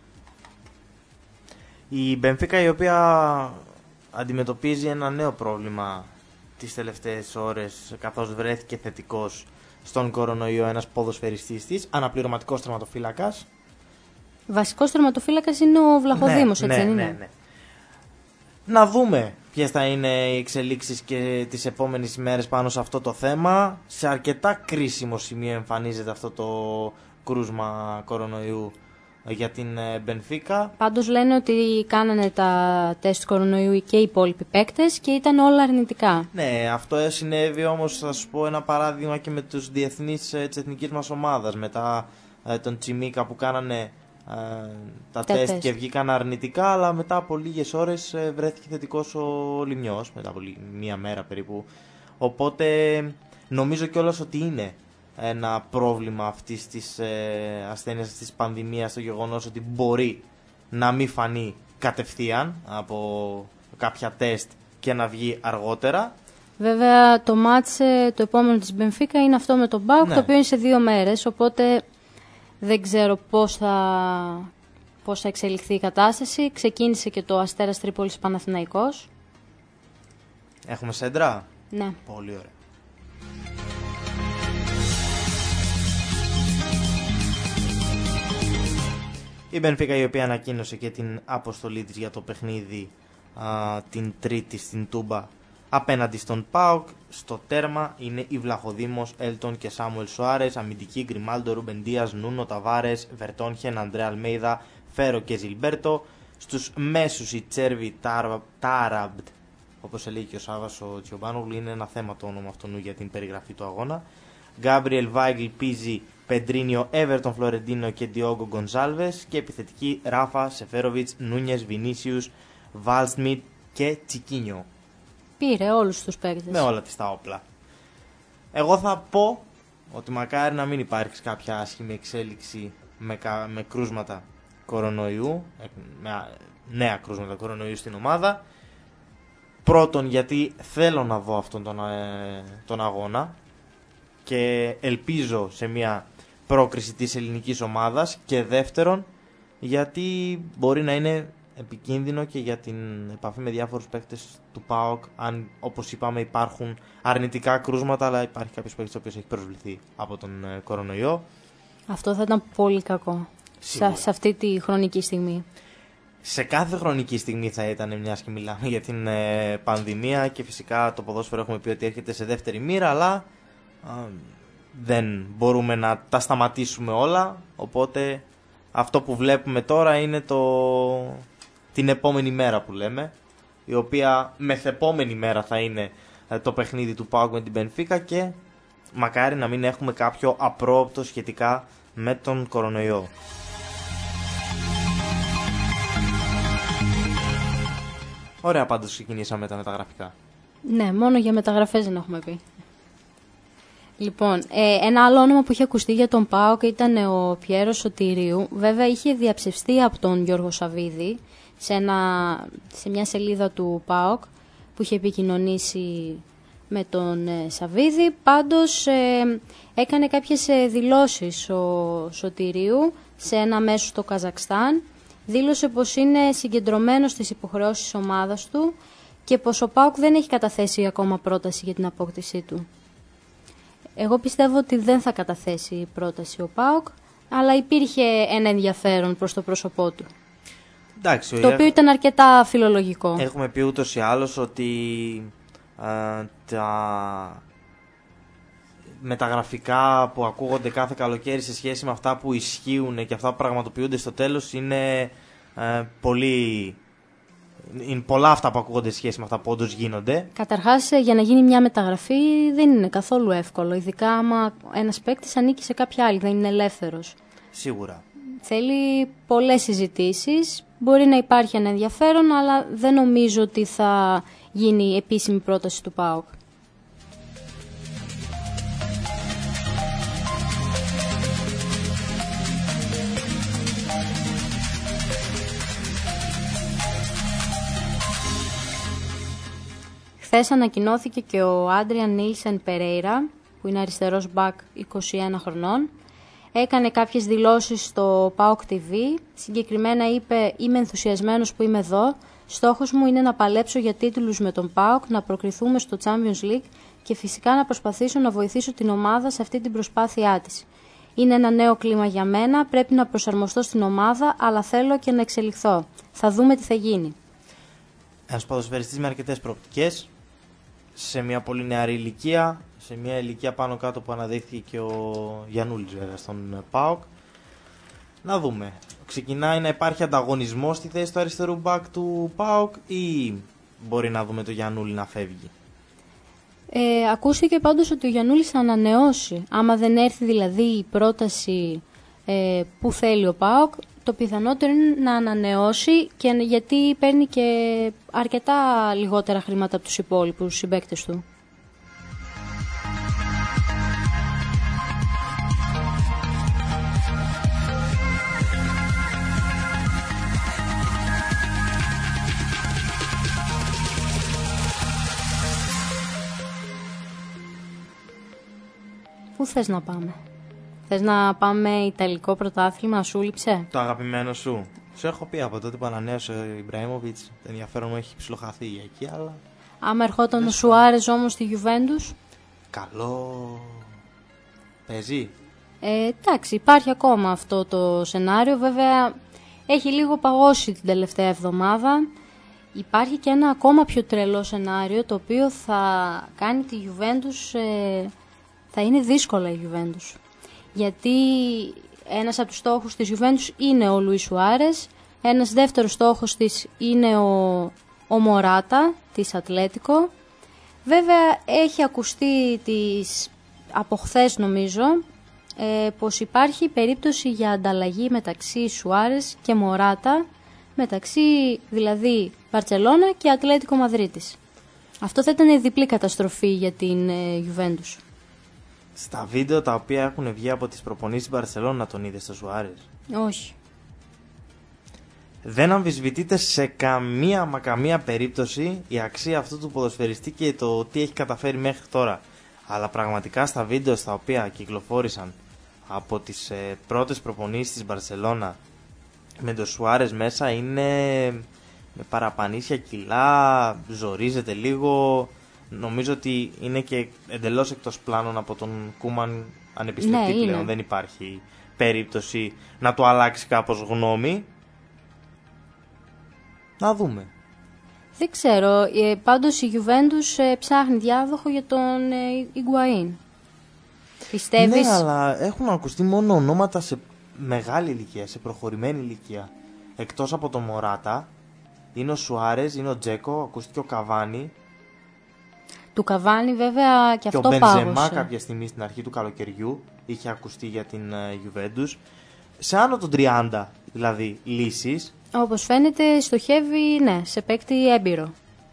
Η Μπενφίκα, η οποία αντιμετωπίζει ένα νέο πρόβλημα τις τελευταίες ώρες, καθώς βρέθηκε θετικός στον κορονοϊό ένας ποδοσφαιριστής της, αναπληρωματικός τερματοφύλακας. Βασικός τερματοφύλακας είναι ο Βλαχοδήμος, ναι, έτσι ναι, δεν είναι? Ναι, ναι. Να δούμε ποιες θα είναι οι εξελίξεις και τις επόμενες ημέρες πάνω σε αυτό το θέμα. Σε αρκετά κρίσιμο σημείο εμφανίζεται αυτό το κρούσμα κορονοϊού για την Μπενφίκα. Πάντως λένε ότι κάνανε τα τεστ κορονοϊού και οι υπόλοιποι παίκτες και ήταν όλα αρνητικά. Ναι, αυτό συνέβη όμως, θα σου πω ένα παράδειγμα και με τους διεθνείς της εθνικής μας ομάδας. Μετά ε, τον Τσιμίκα που κάνανε ε, τα, τα τεστ, τεστ και βγήκαν αρνητικά, αλλά μετά από λίγες ώρες ε, βρέθηκε θετικός ο Λιμιός, μετά από μία μέρα περίπου. Οπότε Νομίζω κιόλας ότι είναι ένα πρόβλημα αυτής της ε, ασθένειας, της πανδημίας, το γεγονός ότι μπορεί να μην φανεί κατευθείαν από κάποια τεστ και να βγει αργότερα. Βέβαια το μάτς το επόμενο της Μπενφίκα είναι αυτό με τον Πάοκ, ναι. Το οποίο είναι σε δύο μέρες, οπότε δεν ξέρω πώς θα, πώς θα εξελιχθεί η κατάσταση. Ξεκίνησε και το Αστέρας Τρίπολης Παναθηναϊκός. Έχουμε σέντρα? Ναι. Πολύ ωραία. Η Μπενφίκα, η οποία ανακοίνωσε και την αποστολή της για το παιχνίδι α, την Τρίτη στην Τούμπα απέναντι στον ΠΑΟΚ. Στο τέρμα είναι οι Βλαχοδήμος, Έλτον και Σάμουελ Σοάρες. Αμυντική Γκριμάλντο, Ρούμπεν Ντίας, Νούνο Ταβάρες, Βερτόνχεν, Αντρέα Αλμέιδα, Φέρο και Ζιλμπέρτο. Στους μέσους η Τσέρβι Τάραμπτ, όπως έλεγε και ο Σάβας ο Τζιομπάνογλου, είναι ένα θέμα το όνομα αυτού για την περιγραφή του αγώνα. Γκάμπριελ Βάγκλ, Πίζη, Πεντρίνιο, Έβερτον Φλωρεντίνο και Ντιόγκο Γκονζάλβες. Και επιθετική Ράφα, Σεφέροβιτς, Νούνιες, Βινίσιους, Βάλσμιτ και Τσικίνιο. Πήρε όλους τους παίκτες. Με όλα τις τα όπλα. Εγώ θα πω ότι μακάρι να μην υπάρξει κάποια άσχημη εξέλιξη με, κα... με κρούσματα κορονοϊού, με νέα κρούσματα κορονοϊού στην ομάδα. Πρώτον, γιατί θέλω να δω αυτόν τον, ε, τον αγώνα και ελπίζω σε μια πρόκριση της ελληνικής ομάδας. Και δεύτερον, γιατί μπορεί να είναι επικίνδυνο και για την επαφή με διάφορους παίκτες του ΠΑΟΚ, αν, όπως είπαμε, υπάρχουν αρνητικά κρούσματα, αλλά υπάρχει κάποιος παίκτης ο οποίος έχει προσβληθεί από τον ε, κορονοϊό. Αυτό θα ήταν πολύ κακό σε, σε αυτή τη χρονική στιγμή. Σε κάθε χρονική στιγμή θα ήταν, μιας και μιλάμε για την ε, πανδημία, και φυσικά το ποδόσφαιρο έχουμε πει ότι έρχεται σε δεύτερη μοίρα, αλλά α, δεν μπορούμε να τα σταματήσουμε όλα, οπότε αυτό που βλέπουμε τώρα είναι το... την επόμενη μέρα που λέμε, η οποία μεθεπόμενη μέρα θα είναι το παιχνίδι του ΠΑΟΚ με την Μπενφίκα, και μακάρι να μην έχουμε κάποιο απρόοπτο σχετικά με τον κορονοϊό. Ωραία, πάντως ξεκινήσαμε τα μεταγραφικά. Ναι, μόνο για μεταγραφές δεν έχουμε πει. Λοιπόν, ε, ένα άλλο όνομα που είχε ακουστεί για τον ΠΑΟΚ ήταν ο Πιέρος Σωτηρίου. Βέβαια είχε διαψευστεί από τον Γιώργο Σαββίδη σε, ένα, σε μια σελίδα του ΠΑΟΚ που είχε επικοινωνήσει με τον ε, Σαββίδη. Πάντως ε, έκανε κάποιες ε, δηλώσεις ο Σωτηρίου σε ένα μέσο στο Καζακστάν. Δήλωσε πως είναι συγκεντρωμένος στις υποχρεώσεις της ομάδας του και πως ο ΠΑΟΚ δεν έχει καταθέσει ακόμα πρόταση για την απόκτησή του. Εγώ πιστεύω ότι δεν θα καταθέσει πρόταση ο ΠΑΟΚ, αλλά υπήρχε ένα ενδιαφέρον προς το πρόσωπό του. Εντάξει, το οποίο ήταν αρκετά φιλολογικό. Έχουμε πει ούτως ή άλλως ότι ε, τα μεταγραφικά που ακούγονται κάθε καλοκαίρι σε σχέση με αυτά που ισχύουν και αυτά που πραγματοποιούνται στο τέλος είναι ε, πολύ... Είναι πολλά αυτά που ακούγονται σε σχέση με αυτά που όντως γίνονται. Καταρχάς, για να γίνει μια μεταγραφή δεν είναι καθόλου εύκολο. Ειδικά άμα ένας παίκτης ανήκει σε κάποια άλλη, δεν είναι ελεύθερος. Σίγουρα. Θέλει πολλές συζητήσεις. Μπορεί να υπάρχει ένα ενδιαφέρον, αλλά δεν νομίζω ότι θα γίνει επίσημη πρόταση του ΠΑΟΚ. Χθες ανακοινώθηκε και ο Άντριαν Νίλσεν Περέιρα, που είναι αριστερός μπακ είκοσι ένα χρονών. Έκανε κάποιες δηλώσεις στο ΠΑΟΚ τι βι. Συγκεκριμένα είπε: «Είμαι ενθουσιασμένος που είμαι εδώ. Στόχος μου είναι να παλέψω για τίτλους με τον ΠΑΟΚ, να προκριθούμε στο Champions League και φυσικά να προσπαθήσω να βοηθήσω την ομάδα σε αυτή την προσπάθειά της. Είναι ένα νέο κλίμα για μένα, πρέπει να προσαρμοστώ στην ομάδα, αλλά θέλω και να εξελιχθώ. Θα δούμε τι θα γίνει». Ένας ποδοσφαιριστής με αρκετές προοπτικές, σε μια πολύ νεαρή ηλικία, σε μια ηλικία πάνω κάτω που αναδείχθηκε και ο Γιαννούλης βέβαια στον ΠΑΟΚ. Να δούμε. Ξεκινάει να υπάρχει ανταγωνισμός στη θέση του αριστερού μπακ του ΠΑΟΚ ή μπορεί να δούμε το Γιαννούλη να φεύγει? Ε, ακούστηκε πάντως ότι ο Γιαννούλης θα ανανεώσει. Άμα δεν έρθει δηλαδή η πρόταση ε, που θέλει ο ΠΑΟΚ, το πιθανότερο είναι να ανανεώσει, και γιατί παίρνει και αρκετά λιγότερα χρήματα από τους υπόλοιπους συμπαίκτες του. Πού θες να πάμε? Θες να πάμε Ιταλικό πρωτάθλημα, σου λείψε? Το αγαπημένο σου. Σου έχω πει από τότε που ανανέωσε ο Ιμπραήμοβιτς, το ενδιαφέρον μου έχει ψιλοχαθεί για εκεί, αλλά... Άμα ερχόταν ο Σουάρες όμως στη Γιουβέντους. Καλό... Παίζει. Ε, εντάξει, υπάρχει ακόμα αυτό το σενάριο. Βέβαια, έχει λίγο παγώσει την τελευταία εβδομάδα. Υπάρχει και ένα ακόμα πιο τρελό σενάριο, το οποίο θα κάνει τη Γιουβέντους... Ε, θα είναι δύσκολα η Γιουβέντους. Γιατί ένας από τους στόχους της Γιουβέντους είναι ο Λουίς Σουάρες, ένας δεύτερος στόχος της είναι ο, ο Μωράτα της Ατλέτικο. Βέβαια έχει ακουστεί τις, από χθες νομίζω ε, πως υπάρχει περίπτωση για ανταλλαγή μεταξύ Σουάρες και Μωράτα, μεταξύ δηλαδή Μπαρτσελώνα και Ατλέτικο Μαδρίτης. Αυτό θα ήταν διπλή καταστροφή για την ε, Γιουβέντους. Στα βίντεο τα οποία έχουν βγει από τις προπονήσεις της Μπαρσελόνα τον είδες στο Σουάρες? Όχι. Δεν αμφισβητείται σε καμία μα καμία περίπτωση η αξία αυτού του ποδοσφαιριστή και το τι έχει καταφέρει μέχρι τώρα. Αλλά πραγματικά στα βίντεο στα οποία κυκλοφόρησαν από τις ε, πρώτες προπονήσεις της Μπαρσελόνα με τον Σουάρες μέσα είναι με παραπανήσια κιλά, ζορίζεται λίγο. Νομίζω ότι είναι και εντελώς εκτός πλάνων από τον Κούμαν αν επιστρέφει ναι, πλέον. Δεν υπάρχει περίπτωση να του αλλάξει κάπως γνώμη. Να δούμε. Δεν ξέρω. Ε, πάντως η Γιουβέντους ε, ψάχνει διάδοχο για τον ε, Ιγκουαΐν. Πιστεύεις? Ναι, αλλά έχουν ακουστεί μόνο ονόματα σε μεγάλη ηλικία, σε προχωρημένη ηλικία. Εκτός από τον Μωράτα, είναι ο Σουάρες, είναι ο Τζέκο, ακούστηκε ο Καβάνι. Του Καβάνι βέβαια και, και αυτό ο πάγωσε. Μπενζεμά κάποια στιγμή στην αρχή του καλοκαιριού είχε ακουστεί για την Γιουβέντους. Σε άνω των τριάντα δηλαδή λύσεις. Όπως φαίνεται στοχεύει ναι, σε παίκτη έμπειρο.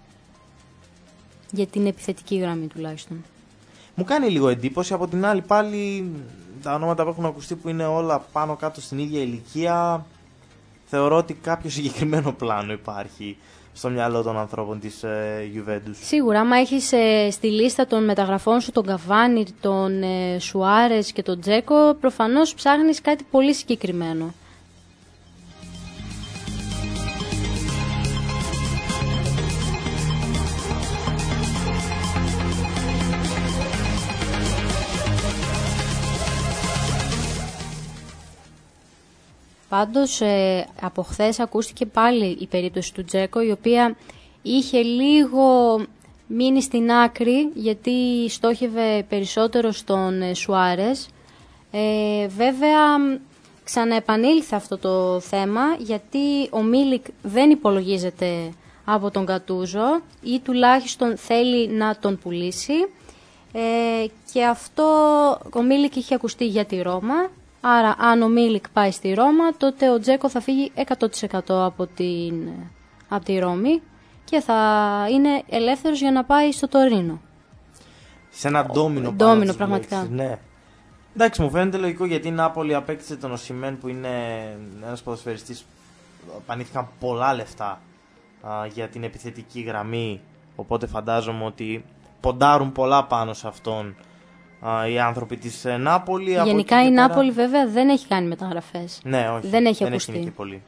Για την επιθετική γραμμή τουλάχιστον. Μου κάνει λίγο εντύπωση, από την άλλη πάλι τα ονόματα που έχουν ακουστεί που είναι όλα πάνω κάτω στην ίδια ηλικία, θεωρώ ότι κάποιο συγκεκριμένο πλάνο υπάρχει στο μυαλό των ανθρώπων της ε, Juventus. Σίγουρα, άμα έχεις ε, στη λίστα των μεταγραφών σου τον Καβάνι, τον ε, Σουάρες και τον Τζέκο, προφανώς ψάχνεις κάτι πολύ συγκεκριμένο. Πάντως ε, από χθες ακούστηκε πάλι η περίπτωση του Τζέκο, η οποία είχε λίγο μείνει στην άκρη γιατί στόχευε περισσότερο στον ε, Σουάρες. Ε, βέβαια ξαναεπανήλθε αυτό το θέμα γιατί ο Μίλικ δεν υπολογίζεται από τον Γκατούζο ή τουλάχιστον θέλει να τον πουλήσει. Ε, και αυτό ο Μίλικ είχε ακουστεί για τη Ρώμα. Άρα αν ο Μίλικ πάει στη Ρώμα, τότε ο Τζέκο θα φύγει εκατό τοις εκατό από, την, από τη Ρώμη και θα είναι ελεύθερος για να πάει στο Τωρίνο. Σε ένα ντόμινο πάνω. Ντόμινο πραγματικά. Λέξεις, ναι. Εντάξει, μου φαίνεται λογικό γιατί η Νάπολη απέκτησε τον Οσιμέν που είναι ένας ποδοσφαιριστής που πανήθηκαν πολλά λεφτά α, για την επιθετική γραμμή, οπότε φαντάζομαι ότι ποντάρουν πολλά πάνω σε αυτόν οι άνθρωποι της Νάπολη. Γενικά η πέρα... Νάπολη βέβαια δεν έχει κάνει μεταγραφές. Ναι, όχι. Δεν έχει δεν ακουστεί. Έχει πολύ.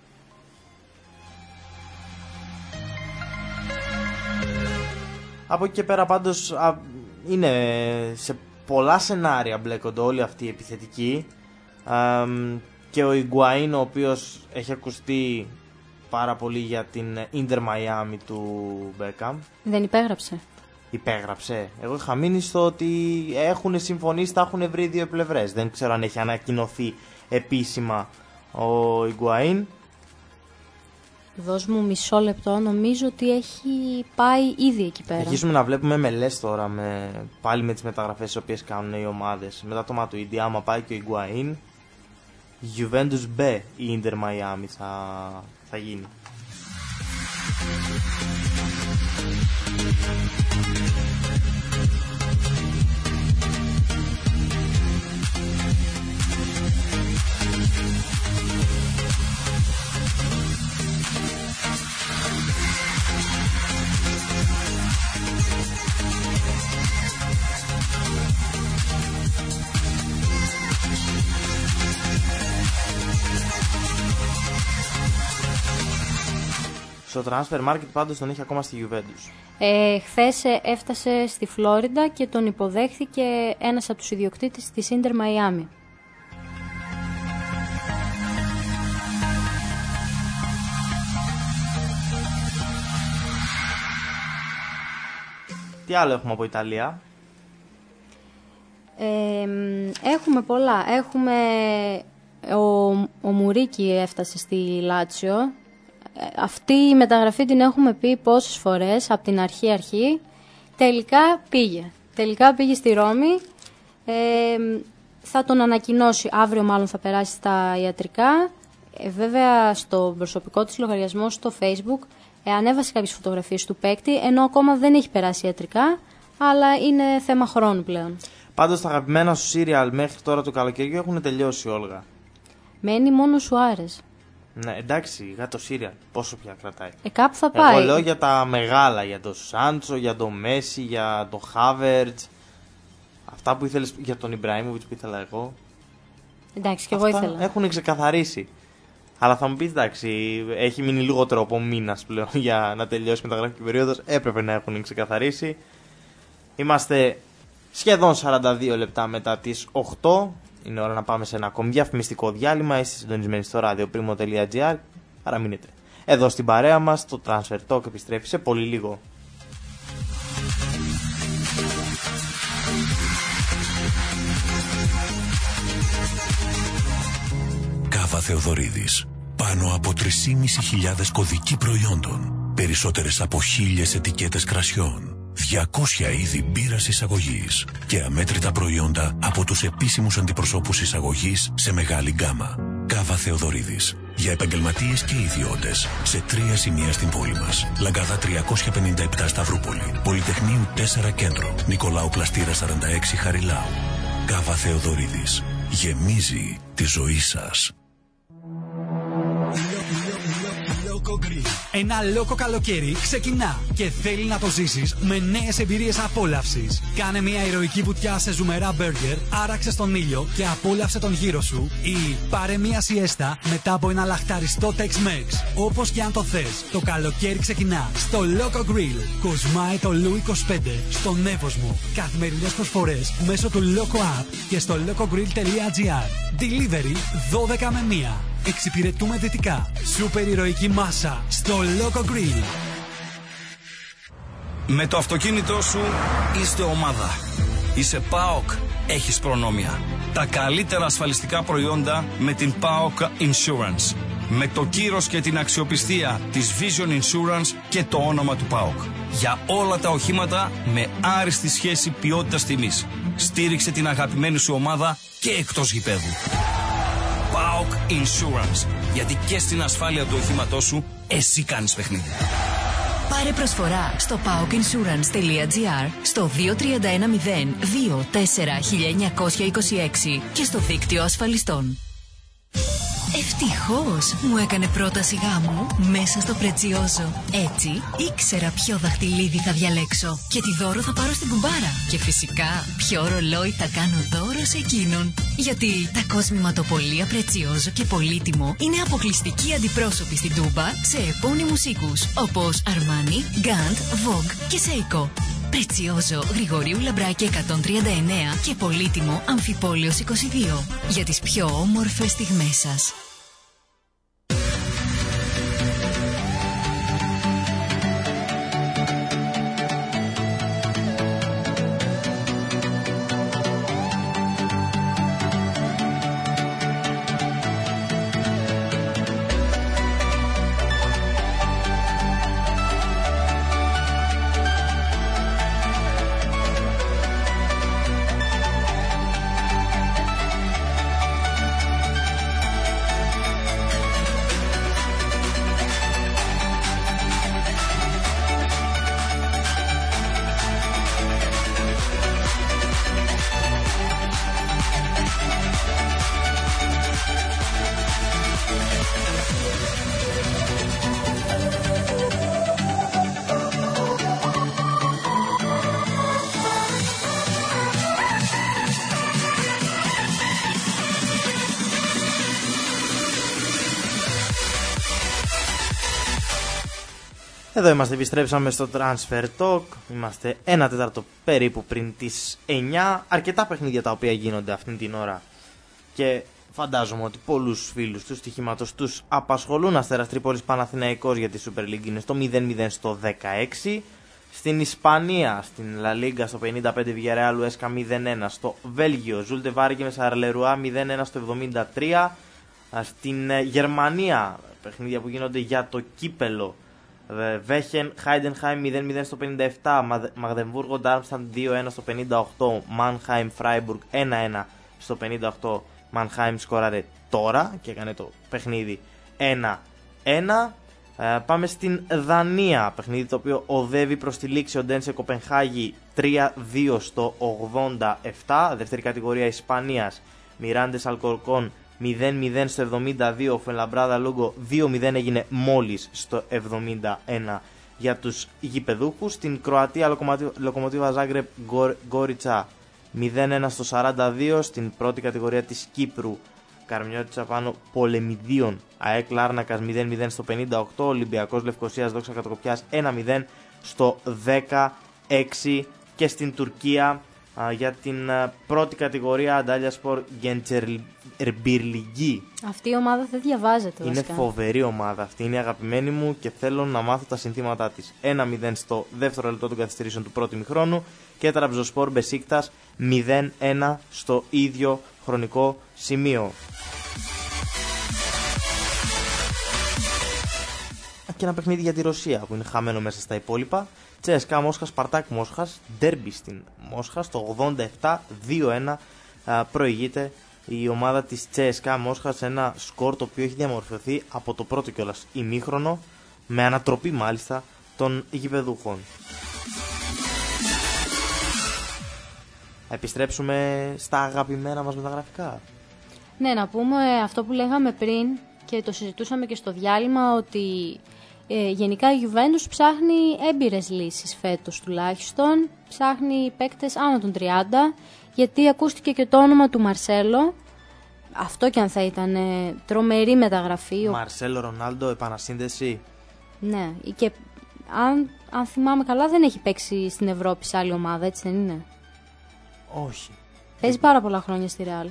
Από εκεί και πέρα πάντως α, είναι σε πολλά σενάρια μπλέκονται όλοι αυτοί οι επιθετικοί. Α, και ο Ιγκουαΐν, ο οποίος έχει ακουστεί πάρα πολύ για την Ίντερ Μαϊάμι του Μπέκαμ. Δεν υπέγραψε. Υπέγραψε. Εγώ είχα μείνει στο ότι έχουν συμφωνήσει, τα έχουν βρει δύο πλευρές. Δεν ξέρω αν έχει ανακοινωθεί επίσημα ο Ιγκουαΐν. Δώσ' μου μισό λεπτό, νομίζω ότι έχει πάει ήδη εκεί πέρα. Αρχίζουμε να βλέπουμε μελές τώρα με, πάλι με τις μεταγραφές τις οποίες κάνουν οι ομάδες. Μετά το Ματουίντι, άμα πάει και ο Ιγκουαΐν, Juventus B ή Inter Miami θα, θα γίνει. Στο transfer market πάντως τον έχει ακόμα στη Juventus. Ε, χθες έφτασε στη Φλόριντα και τον υποδέχθηκε ένας από τους ιδιοκτήτες της Inter Miami. Τι άλλο έχουμε από Ιταλία? Ε, έχουμε πολλά. Έχουμε ο, ο Μουρίκι έφτασε στη Λάτσιο. Ε, αυτή η μεταγραφή την έχουμε πει πόσες φορές από την αρχή αρχή. Τελικά πήγε. Τελικά πήγε στη Ρώμη. Ε, θα τον ανακοινώσει. Αύριο μάλλον θα περάσει στα ιατρικά. Ε, βέβαια στο προσωπικό της λογαριασμό στο Facebook ε, ανέβασε κάποιες φωτογραφίες του παίκτη, ενώ ακόμα δεν έχει περάσει ιατρικά, αλλά είναι θέμα χρόνου πλέον. Πάντως τα αγαπημένα σου σύριαλ μέχρι τώρα του καλοκαιριού έχουν τελειώσει, Όλγα. Μένει μόνο ο Σουάρες. Ναι, εντάξει, για το σύριαλ πόσο πια κρατάει? Ε, κάπου θα πάει. Εγώ λέω για τα μεγάλα, για τον Σάντσο, για τον Μέση, για τον Χάβερτς. Αυτά που ήθελες, για τον Ιμπραήμοβιτς που ήθελα εγώ. Εντάξει, και εγώ Αυτά ήθελα. Έχουν ξεκαθαρίσει. Αλλά θα μου πεις, εντάξει, έχει μείνει λιγότερο από μήνας πλέον για να τελειώσει η μεταγραφική περίοδος. Έπρεπε να έχουν ξεκαθαρίσει. Είμαστε σχεδόν σαράντα δύο λεπτά μετά τις οκτώ. Είναι ώρα να πάμε σε ένα ακόμη διαφημιστικό διάλειμμα. Είστε συντονισμένοι στο radioprimo τελεία gr. Άρα μείνετε εδώ στην παρέα μας. Το Transfer Talk επιστρέφει σε πολύ λίγο. Κάβα Θεοδωρίδης. Πάνω από τρεις χιλιάδες πεντακόσιοι κωδικοί προϊόντων. Περισσότερες από χίλιες ετικέτες κρασιών. διακόσια είδη μπύρας εισαγωγής. Και αμέτρητα προϊόντα από τους επίσημους αντιπροσώπους εισαγωγής σε μεγάλη γκάμα. Κάβα Θεοδωρίδης. Για επαγγελματίες και ιδιώτες. Σε τρία σημεία στην πόλη μας. Λαγκάδα τριακόσια πενήντα επτά Σταυρούπολη. Πολυτεχνείου τέσσερα Κέντρο. Νικολάου Πλαστήρα σαράντα έξι Χαριλάου. Κάβα Θεοδωρίδης. Γεμίζει τη ζωή σας. Ένα λόκο καλοκαίρι ξεκινά και θέλει να το ζήσεις με νέες εμπειρίες απόλαυσης. Κάνε μια ηρωική βουτιά σε ζουμερά μπέργκερ, άραξε στον ήλιο και απόλαυσε τον γύρο σου, ή πάρε μια σιέστα μετά από ένα λαχταριστό Tex-Mex. Όπως και αν το θες, το καλοκαίρι ξεκινά στο Loco Grill. Κοσμάει το Λου είκοσι πέντε στον Εύωσμο. Καθημερινές προσφορές μέσω του Loco App και στο locogrill τελεία gr. Delivery δώδεκα με μία. Εξυπηρετούμε δυτικά. Σούπερ ηρωική μάσα στο Loco Grill. Με το αυτοκίνητό σου είστε ομάδα. Είσαι ΠΑΟΚ, έχεις προνόμια. Τα καλύτερα ασφαλιστικά προϊόντα με την ΠΑΟΚ Insurance. Με το κύρος και την αξιοπιστία της Vision Insurance και το όνομα του ΠΑΟΚ. Για όλα τα οχήματα με άριστη σχέση ποιότητας τιμής. Στήριξε την αγαπημένη σου ομάδα και εκτός γηπέδου. ΠΑΟΚ Insurance. Γιατί και στην ασφάλεια του οχήματός σου εσύ κάνεις παιχνίδι. Πάρε προσφορά στο πάοκ ινσουρανς τελεία gr, στο δύο τρία ένα μηδέν δύο τέσσερα εννιά δύο έξι και στο δίκτυο ασφαλιστών. Ευτυχώς μου έκανε πρόταση γάμου μέσα στο Πρετσιόζο. Έτσι ήξερα ποιο δαχτυλίδι θα διαλέξω και τι δώρο θα πάρω στην κουμπάρα. Και φυσικά ποιο ρολόι θα κάνω δώρο σε εκείνον. Γιατί τα κοσμηματοπολία Πρετσιόζο και Πολύτιμο είναι αποκλειστικοί αντιπρόσωποι στην Τούμπα σε επώνυμους οίκους όπως Αρμάνι, Γκάντ, Vogue και Seiko. Πρετσιόζο, Γρηγορίου Λαμπράκη εκατόν τριάντα εννέα και Πολύτιμο, Αμφιπόλεως είκοσι δύο. Για τις πιο όμορφες στιγμές σας. Εδώ είμαστε, επιστρέψαμε στο Transfer Talk. Είμαστε ένα τέταρτο περίπου πριν τις εννιά. Αρκετά παιχνίδια τα οποία γίνονται αυτήν την ώρα και φαντάζομαι ότι πολλούς φίλους του στοιχήματος τους απασχολούν. Αστέρας Τρίπολης Παναθηναϊκός για τη Super League είναι στο μηδέν μηδέν στο δεκαέξι. Στην Ισπανία, στην La Liga στο πενήντα πέντε Villarreal Ουέσκα μηδέν ένα. Στο Βέλγιο Ζούλτε Βάργη με Σαρλερουά μηδέν ένα στο εβδομήντα τρία. Στην Γερμανία, παιχνίδια που γίνονται για το κύπελο. Βέχεν Χάιντενχάιμ μηδέν μηδέν στο πενήντα επτά, Μαγδεμβούργο Ντάρμσταντ δύο ένα στο πενήντα οκτώ, Μάνχαιμ Φράιμπουργκ ένα ένα στο πενήντα οκτώ. Μάνχαιμ σκόραρε τώρα και έκανε το παιχνίδι ένα ένα. Ε, πάμε στην Δανία, παιχνίδι το οποίο οδεύει προς τη λήξη. Ο Ντένσε Κοπενχάγη τρία δύο στο ογδόντα επτά. Δεύτερη κατηγορία Ισπανίας, Μιράντες Αλκορκόν μηδέν μηδέν στο εβδομήντα δύο. Ο Φενλαμπράδα Λούγκο δύο μηδέν έγινε μόλις στο εβδομήντα ένα για τους γηπεδούχους. Στην Κροατία Λοκομοτίβα Ζάγκρεπ Γκόριτσα μηδέν ένα στο σαράντα δύο. Στην πρώτη κατηγορία της Κύπρου Καρμιώτησα πάνω Πολεμιδίων ΑΕΚ Λάρνακας μηδέν μηδέν στο πενήντα οκτώ. Ολυμπιακός Λευκοσίας Δόξα Κατοκοπιάς ένα μηδέν στο δεκαέξι. Και στην Τουρκία α, για την α, πρώτη κατηγορία Αντάλια Σπορ Γκεντσερμπιρλιγκή. Αυτή η ομάδα δεν διαβάζεται. Είναι βασικά. φοβερή ομάδα αυτή, είναι η αγαπημένη μου και θέλω να μάθω τα συνθήματά της. ένα μηδέν στο δεύτερο λεπτό των καθυστερήσεων του πρώτου ημιχρόνου και Τραμπζοσπορ Μπεσίκτας μηδέν ένα στο ίδιο χρονικό σημείο. Και ένα παιχνίδι για τη Ρωσία που είναι χαμένο μέσα στα υπόλοιπα. Τσέσκα Μόσχας Σπαρτάκ Μόσχας, ντέρμπι στην Μόσχα στο ογδόντα επτά δύο ένα προηγείται η ομάδα της Τσέσκα Μόσχα σε ένα σκορ το οποίο έχει διαμορφωθεί από το πρώτο κιόλας ημίχρονο με ανατροπή μάλιστα των γηπεδούχων. Επιστρέψουμε στα αγαπημένα μας μεταγραφικά. Ναι, να πούμε αυτό που λέγαμε πριν και το συζητούσαμε και στο διάλειμμα, ότι ε, γενικά η Juventus ψάχνει έμπειρες λύσεις φέτος τουλάχιστον. Ψάχνει παίκτες άνω των τριάντα, γιατί ακούστηκε και το όνομα του Μαρσέλο. Αυτό κι αν θα ήταν ε, τρομερή μεταγραφή. Μαρσέλο Ρονάλντο, επανασύνδεση. Ναι, και αν, αν θυμάμαι καλά δεν έχει παίξει στην Ευρώπη σε άλλη ομάδα, έτσι δεν είναι? Όχι. Παίζει πάρα πολλά χρόνια στη Real.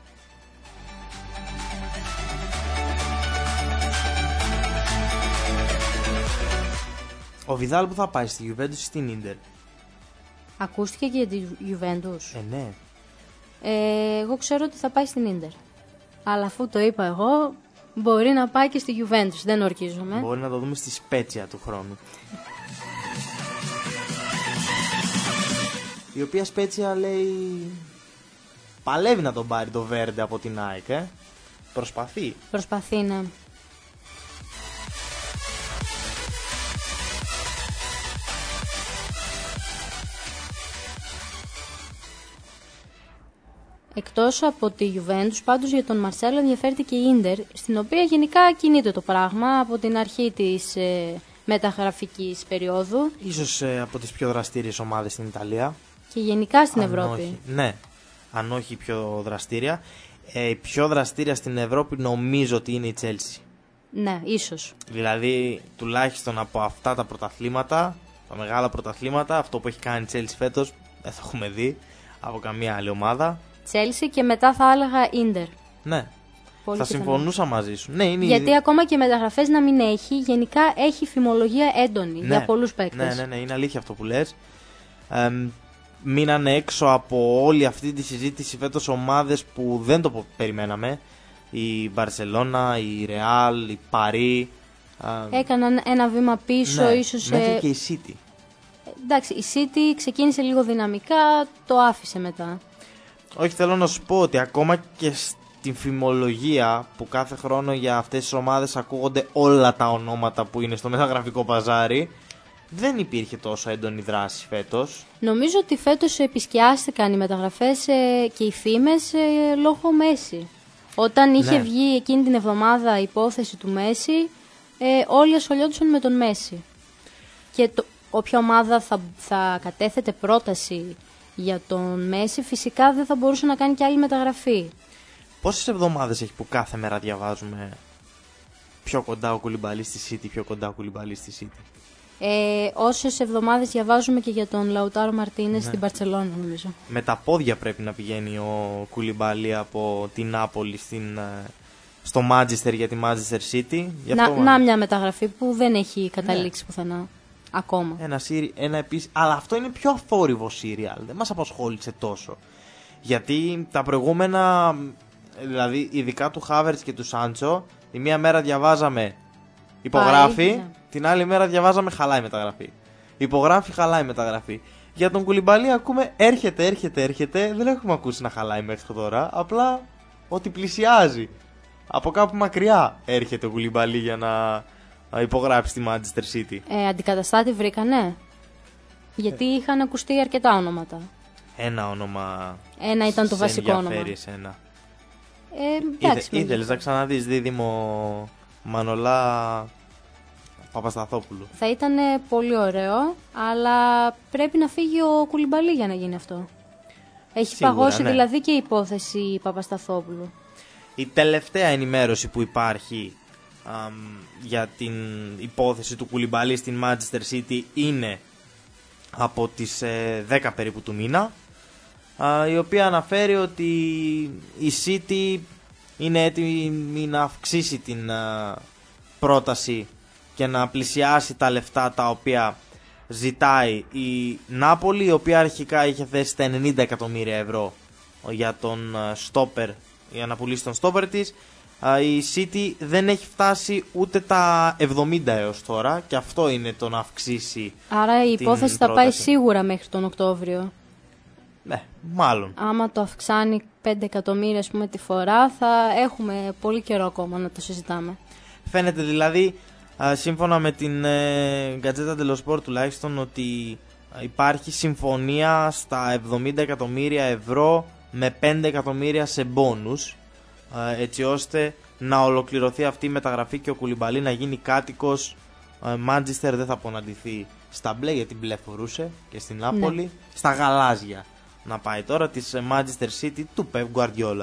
Ο Βιδάλ που θα πάει στη Juventus ή στην Ίντερ? Ακούστηκε και για τη Juventus. Ε, ναι. Ε, εγώ ξέρω ότι θα πάει στην Ίντερ. Αλλά αφού το είπα εγώ, μπορεί να πάει και στη Juventus, δεν ορκίζομαι. Μπορεί να το δούμε στη Σπέτσια του χρόνου. Η οποία Σπέτσια λέει παλεύει να τον πάρει το Βέρντε από την ΑΕΚ, ε. Προσπαθεί. Προσπαθεί, ναι. Εκτός από τη Juventus, πάντως για τον Μαρσέλο ενδιαφέρεται και η Ίντερ, στην οποία γενικά κινείται το πράγμα από την αρχή της ε, μεταγραφικής περίοδου. Ίσως ε, από τις πιο δραστήριες ομάδες στην Ιταλία. Και γενικά στην αν Ευρώπη. Όχι, ναι, αν όχι πιο δραστήρια. Ε, η πιο δραστήρια στην Ευρώπη νομίζω ότι είναι η Chelsea. Ναι, ίσως. Δηλαδή, τουλάχιστον από αυτά τα πρωταθλήματα, τα μεγάλα πρωταθλήματα, αυτό που έχει κάνει η Chelsea φέτος, δεν θα έχουμε δει από καμία άλλη ομάδα. Chelsea και μετά θα έλεγα Ίντερ. Ναι. Πολύ θα πιθανό. συμφωνούσα μαζί σου. Ναι, είναι Γιατί η... ακόμα και μεταγραφές να μην έχει, γενικά έχει φημολογία έντονη, ναι, για πολλούς παίκτες. Ναι, ναι, ναι, είναι αλήθεια αυτό που λες. Ε, μείνανε έξω από όλη αυτή τη συζήτηση φέτος ομάδες που δεν το περιμέναμε. Η Μπαρσελόνα, η Ρεάλ, η Παρί. Έκαναν ένα βήμα πίσω, ναι, ίσως. Μέχρι ε... και η City. Εντάξει, η City ξεκίνησε λίγο δυναμικά, το άφησε μετά. Όχι, θέλω να σου πω ότι ακόμα και στην φημολογία που κάθε χρόνο για αυτές τις ομάδες ακούγονται όλα τα ονόματα που είναι στο μεταγραφικό παζάρι, δεν υπήρχε τόσο έντονη δράση φέτος. Νομίζω ότι φέτος επισκιάστηκαν οι μεταγραφές ε, και οι φήμες ε, λόγω Μέση. Όταν είχε ναι. βγει εκείνη την εβδομάδα η υπόθεση του Μέση, ε, όλοι ασχολιόντουσαν με τον Μέση. Και το, όποια ομάδα θα, θα κατέθετε πρόταση για τον Μέση, φυσικά δεν θα μπορούσε να κάνει και άλλη μεταγραφή. Πόσες εβδομάδες έχει που κάθε μέρα διαβάζουμε πιο κοντά ο Κουλιμπαλί στη City, πιο κοντά ο Κουλιμπαλί στη City? Ε, όσες εβδομάδες διαβάζουμε και για τον Λαουτάρο Μαρτίνες Ναι. στην Μπαρτσελόνα, νομίζω. Με τα πόδια πρέπει να πηγαίνει ο Κουλιμπαλί από την Νάπολη στην, ε, στο Μάντζεστερ για τη Manchester City. Γι' Να, αυτό, να μια μεταγραφή που δεν έχει καταλήξει πουθενά ακόμα. Ένα, σύρι- ένα επίσης, αλλά αυτό είναι πιο αφόρηβο σύριαλ. Δεν μας απασχόλησε τόσο. Γιατί τα προηγούμενα, δηλαδή ειδικά του Χάβερτς και του Σάντσο, τη μία μέρα διαβάζαμε υπογράφει, Πάει, ναι. την άλλη μέρα διαβάζαμε χαλάει μεταγραφή. Υπογράφει, χαλάει μεταγραφή. Για τον Κουλιμπαλί ακούμε έρχεται, έρχεται, έρχεται. Δεν έχουμε ακούσει να χαλάει μέχρι τώρα. Απλά ότι πλησιάζει. Από κάπου μακριά έρχεται ο Κουλιμπαλί για να υπογράψει τη Manchester City. Ε, αντικαταστάτη βρήκανε. Γιατί είχαν ακουστεί αρκετά ονόματα. Ένα όνομα. Ένα ήταν το σε βασικό όνομα. ενδιαφέρει εσένα. Ε, εντάξει, με Ήθελε να ξαναδεί δίδυμο Μανολά Παπασταθόπουλου. Θα ήταν πολύ ωραίο, αλλά πρέπει να φύγει ο Κουλιμπαλί για να γίνει αυτό. Έχει Σίγουρα, παγώσει ναι. δηλαδή και η υπόθεση Παπασταθόπουλου. Η τελευταία ενημέρωση που υπάρχει αμ, για την υπόθεση του Κουλιμπαλί στην Manchester City είναι από τις ε, δέκα περίπου του μήνα, α, η οποία αναφέρει ότι η City είναι έτοιμη να αυξήσει την α, πρόταση και να πλησιάσει τα λεφτά τα οποία ζητάει η Νάπολη, η οποία αρχικά είχε θέσει τα ενενήντα εκατομμύρια ευρώ για τον στόπερ, για να πουλήσει τον στόπερ της. Η City δεν έχει φτάσει ούτε τα εβδομήντα έως τώρα, και αυτό είναι το να αυξήσει. Άρα η την υπόθεση θα πάει πρόταση. σίγουρα μέχρι τον Οκτώβριο. Ναι, μάλλον. Άμα το αυξάνει πέντε εκατομμύρια ας πούμε, τη φορά, θα έχουμε πολύ καιρό ακόμα να το συζητάμε. Φαίνεται δηλαδή, α, σύμφωνα με την ε, Gazzetta dello Sport τουλάχιστον, ότι υπάρχει συμφωνία στα εβδομήντα εκατομμύρια ευρώ με πέντε εκατομμύρια σε μπόνους, έτσι ώστε να ολοκληρωθεί αυτή η μεταγραφή και ο Κουλιμπαλί να γίνει κάτοικος. Μάντζεστερ δεν θα ποναντηθεί στα μπλε, γιατί μπλε φορούσε και στην Νάπολη, Ναι. στα γαλάζια να πάει τώρα της Manchester City του Pep Guardiola.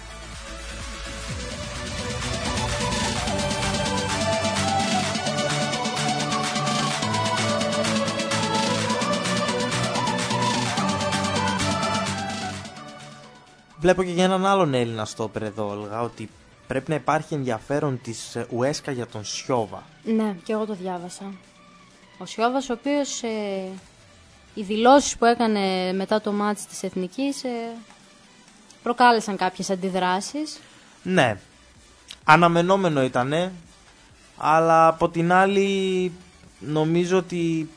Βλέπω και για έναν άλλον Έλληνα στόπερ εδώ, Όλγα, ότι πρέπει να υπάρχει ενδιαφέρον της Ουέσκα για τον Σιώβα. Ναι, και εγώ το διάβασα. Ο Σιώβας, ο οποίος ε, οι δηλώσεις που έκανε μετά το μάτς της Εθνικής ε, προκάλεσαν κάποιες αντιδράσεις. Ναι, αναμενόμενο ήτανε, αλλά από την άλλη νομίζω ότι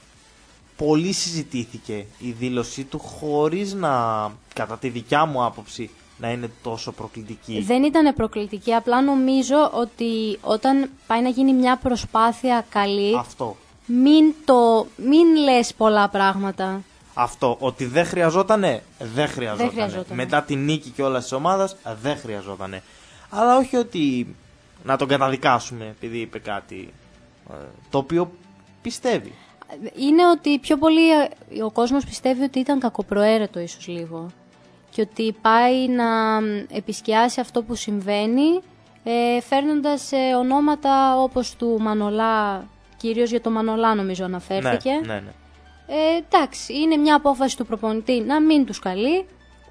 πολύ συζητήθηκε η δήλωσή του χωρίς να, κατά τη δικιά μου άποψη, να είναι τόσο προκλητική. Δεν ήταν προκλητική, απλά νομίζω ότι όταν πάει να γίνει μια προσπάθεια καλή, Αυτό. μην, το, μην λες πολλά πράγματα. Αυτό, ότι δεν χρειαζότανε, δεν χρειαζότανε. Δεν χρειαζότανε. Μετά την νίκη και όλα της ομάδας, δεν χρειαζότανε. Αλλά όχι ότι να τον καταδικάσουμε επειδή είπε κάτι ε, το οποίο πιστεύει. Είναι ότι πιο πολύ ε, ο κόσμος πιστεύει ότι ήταν κακοπροαίρετο ίσως λίγο. Και ότι πάει να επισκιάσει αυτό που συμβαίνει, ε, φέρνοντας ε, ονόματα όπως του Μανολά, κυρίως για το Μανολά νομίζω αναφέρθηκε. Ναι, ναι, ναι. Ε, εντάξει, είναι μια απόφαση του προπονητή να μην τους καλεί,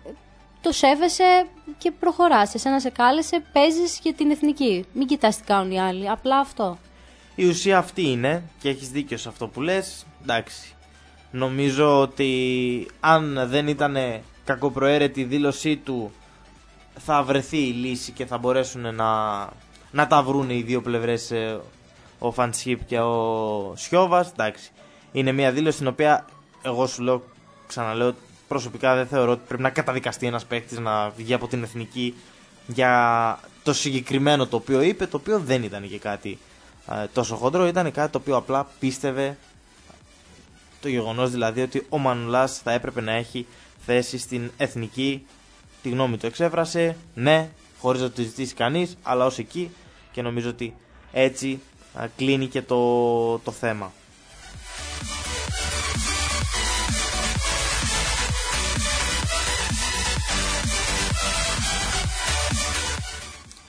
το σέβεσαι και προχωράς. Εσένα σε κάλεσε, παίζεις για την εθνική. Μην κοιτάς τι κάνουν οι άλλοι, απλά αυτό. Η ουσία αυτή είναι, και έχεις δίκιο σε αυτό που λες, εντάξει. Νομίζω ότι αν δεν ήταν κακοπροαίρετη η δήλωσή του, θα βρεθεί η λύση και θα μπορέσουν να, να τα βρούνε οι δύο πλευρές, ο Φαντσίπ και ο Σιώβας. Εντάξει, είναι μια δήλωση την οποία εγώ σου λέω, ξαναλέω, προσωπικά δεν θεωρώ ότι πρέπει να καταδικαστεί ένας παίκτης να βγει από την εθνική για το συγκεκριμένο το οποίο είπε, το οποίο δεν ήταν και κάτι ε, τόσο χοντρό, ήταν κάτι το οποίο απλά πίστευε, το γεγονός δηλαδή ότι ο Μανουλάς θα έπρεπε να έχει θέση στην εθνική. Τη γνώμη του εξέφρασε, ναι, χωρίς να το ζητήσει κανείς, αλλά ως εκεί, και νομίζω ότι έτσι ε, κλείνει και το, το θέμα.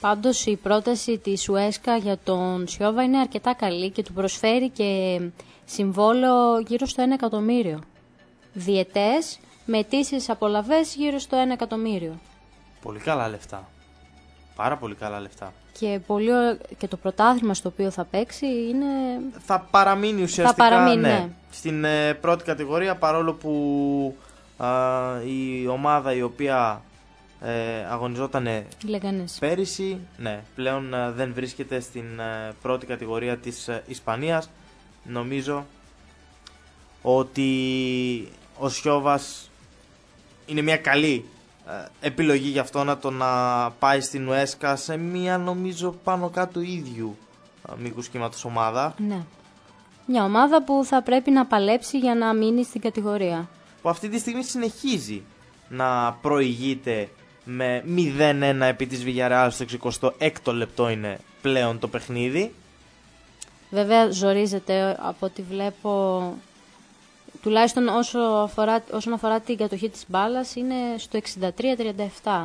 Πάντως η πρόταση της Ουέσκα για τον Σιώβα είναι αρκετά καλή και του προσφέρει και συμβόλαιο γύρω στο ένα εκατομμύριο. Διετές με αιτήσεις απολαβές γύρω στο ένα εκατομμύριο. Πολύ καλά λεφτά. Πάρα πολύ καλά λεφτά. Και, πολύ, και το πρωτάθλημα στο οποίο θα παίξει είναι... Θα παραμείνει ουσιαστικά θα παραμείνει, ναι, ναι. στην ε, πρώτη κατηγορία, παρόλο που α, η ομάδα η οποία ε, αγωνιζόταν πέρυσι ναι, πλέον ε, δεν βρίσκεται στην ε, πρώτη κατηγορία της ε, Ισπανίας. Νομίζω ότι ο Σιώβας είναι μια καλή επιλογή για αυτό να το να πάει στην Ουέσκα σε μια νομίζω πάνω κάτω ίδιου μήκους κύματος ομάδα. Ναι. Μια ομάδα που θα πρέπει να παλέψει για να μείνει στην κατηγορία. Που αυτή τη στιγμή συνεχίζει να προηγείται με μηδέν ένα επί της Villarreal στο εξηκοστό έκτο λεπτό είναι πλέον το παιχνίδι. Βέβαια ζορίζεται από ό,τι βλέπω. Τουλάχιστον όσο αφορά, όσον αφορά την κατοχή της μπάλας είναι στο εξήντα τρία τριάντα επτά.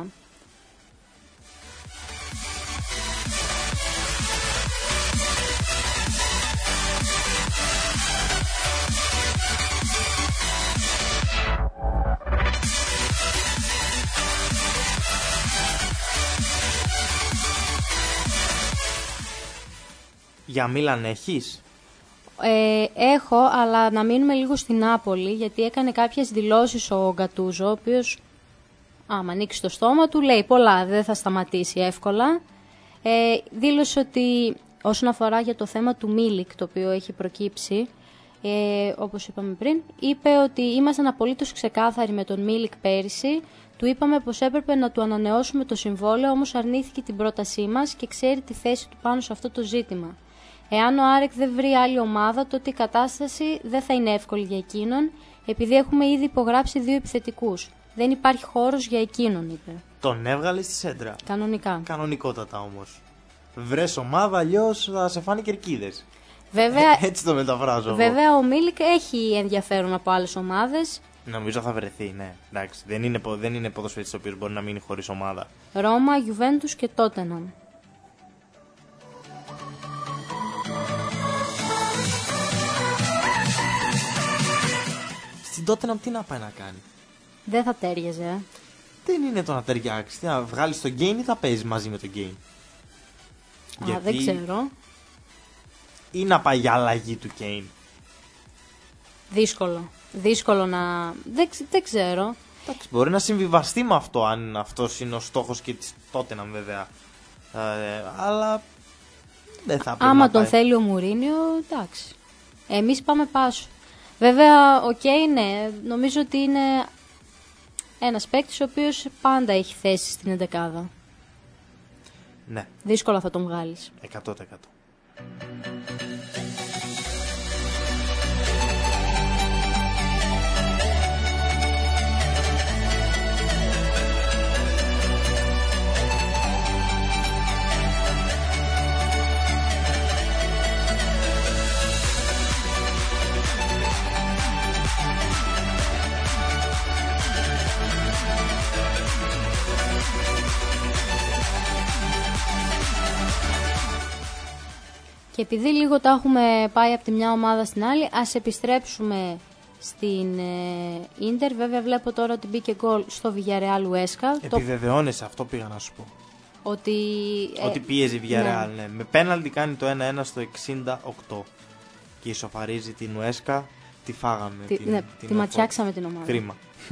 Για Μίλαν έχεις? Ε, έχω, αλλά να μείνουμε λίγο στην Νάπολη, γιατί έκανε κάποιες δηλώσεις ο Γκατούζο, ο οποίος άμα ανοίξει το στόμα του λέει πολλά, δεν θα σταματήσει εύκολα. Ε, δήλωσε ότι όσον αφορά για το θέμα του Μίλικ, το οποίο έχει προκύψει, ε, όπως είπαμε πριν, είπε ότι ήμασταν απολύτως ξεκάθαροι με τον Μίλικ πέρυσι, του είπαμε πως έπρεπε να του ανανεώσουμε το συμβόλαιο, όμως αρνήθηκε την πρότασή μας και ξέρει τη θέση του πάνω σε αυτό το ζήτημα. Εάν ο Άρεκ δεν βρει άλλη ομάδα, τότε η κατάσταση δεν θα είναι εύκολη για εκείνον, επειδή έχουμε ήδη υπογράψει δύο επιθετικούς. Δεν υπάρχει χώρος για εκείνον, είπε. Τον έβγαλε στη σέντρα. Κανονικά. Κανονικότατα όμως. Βρες ομάδα, αλλιώς θα σε φάνε κερκίδες. Βέβαια, Έτσι το μεταφράζω. Βέβαια ο Μίλικ έχει ενδιαφέρον από άλλες ομάδες. Νομίζω θα βρεθεί, ναι. Εντάξει, δεν είναι, δεν είναι ποδοσφαιριστής ο οποίος μπορεί να μείνει χωρίς ομάδα. Ρώμα, Γιουβέντους και Τότεναμ. Στην Τότεναμ τι να πάει να κάνει? Δεν θα τέριαζε. Ε. Δεν είναι το να ταιριάξει. Να βγάλεις το game ή θα παίζεις μαζί με το game? Α, Γιατί... δεν ξέρω. Ή να πάει για αλλαγή του Kane. Δύσκολο. Δύσκολο να... Δεν, δεν ξέρω. Εντάξει, μπορεί να συμβιβαστεί με αυτό, αν αυτός είναι ο στόχος και της Τότεναμ βέβαια. Ε, αλλά δεν θα πρέπει. Άμα να τον πάει. θέλει ο Μουρίνιο, εντάξει. Εμείς πάμε πάσο. Βέβαια, ο Kane, ναι, νομίζω ότι είναι ένας παίκτης ο οποίος πάντα έχει θέση στην εντεκάδα. Ναι. Δύσκολα θα τον βγάλεις. εκατό τοις εκατό. Και επειδή λίγο τα έχουμε πάει από τη μια ομάδα στην άλλη, ας επιστρέψουμε στην Ίντερ. Ε, Βέβαια βλέπω τώρα ότι μπήκε γκολ στο Villarreal Ουέσκα. Επιβεβαιώνεσαι, αυτό πήγα να σου πω. Ότι, ότι πίεζε η Villarreal, ναι. ναι. Με πέναλτι κάνει το ένα ένα στο εξήντα οκτώ. Και ισοφαρίζει την Ουέσκα. Τη φάγαμε. Τη, την, ναι, την τη ματιάξαμε την ομάδα. Κρίμα.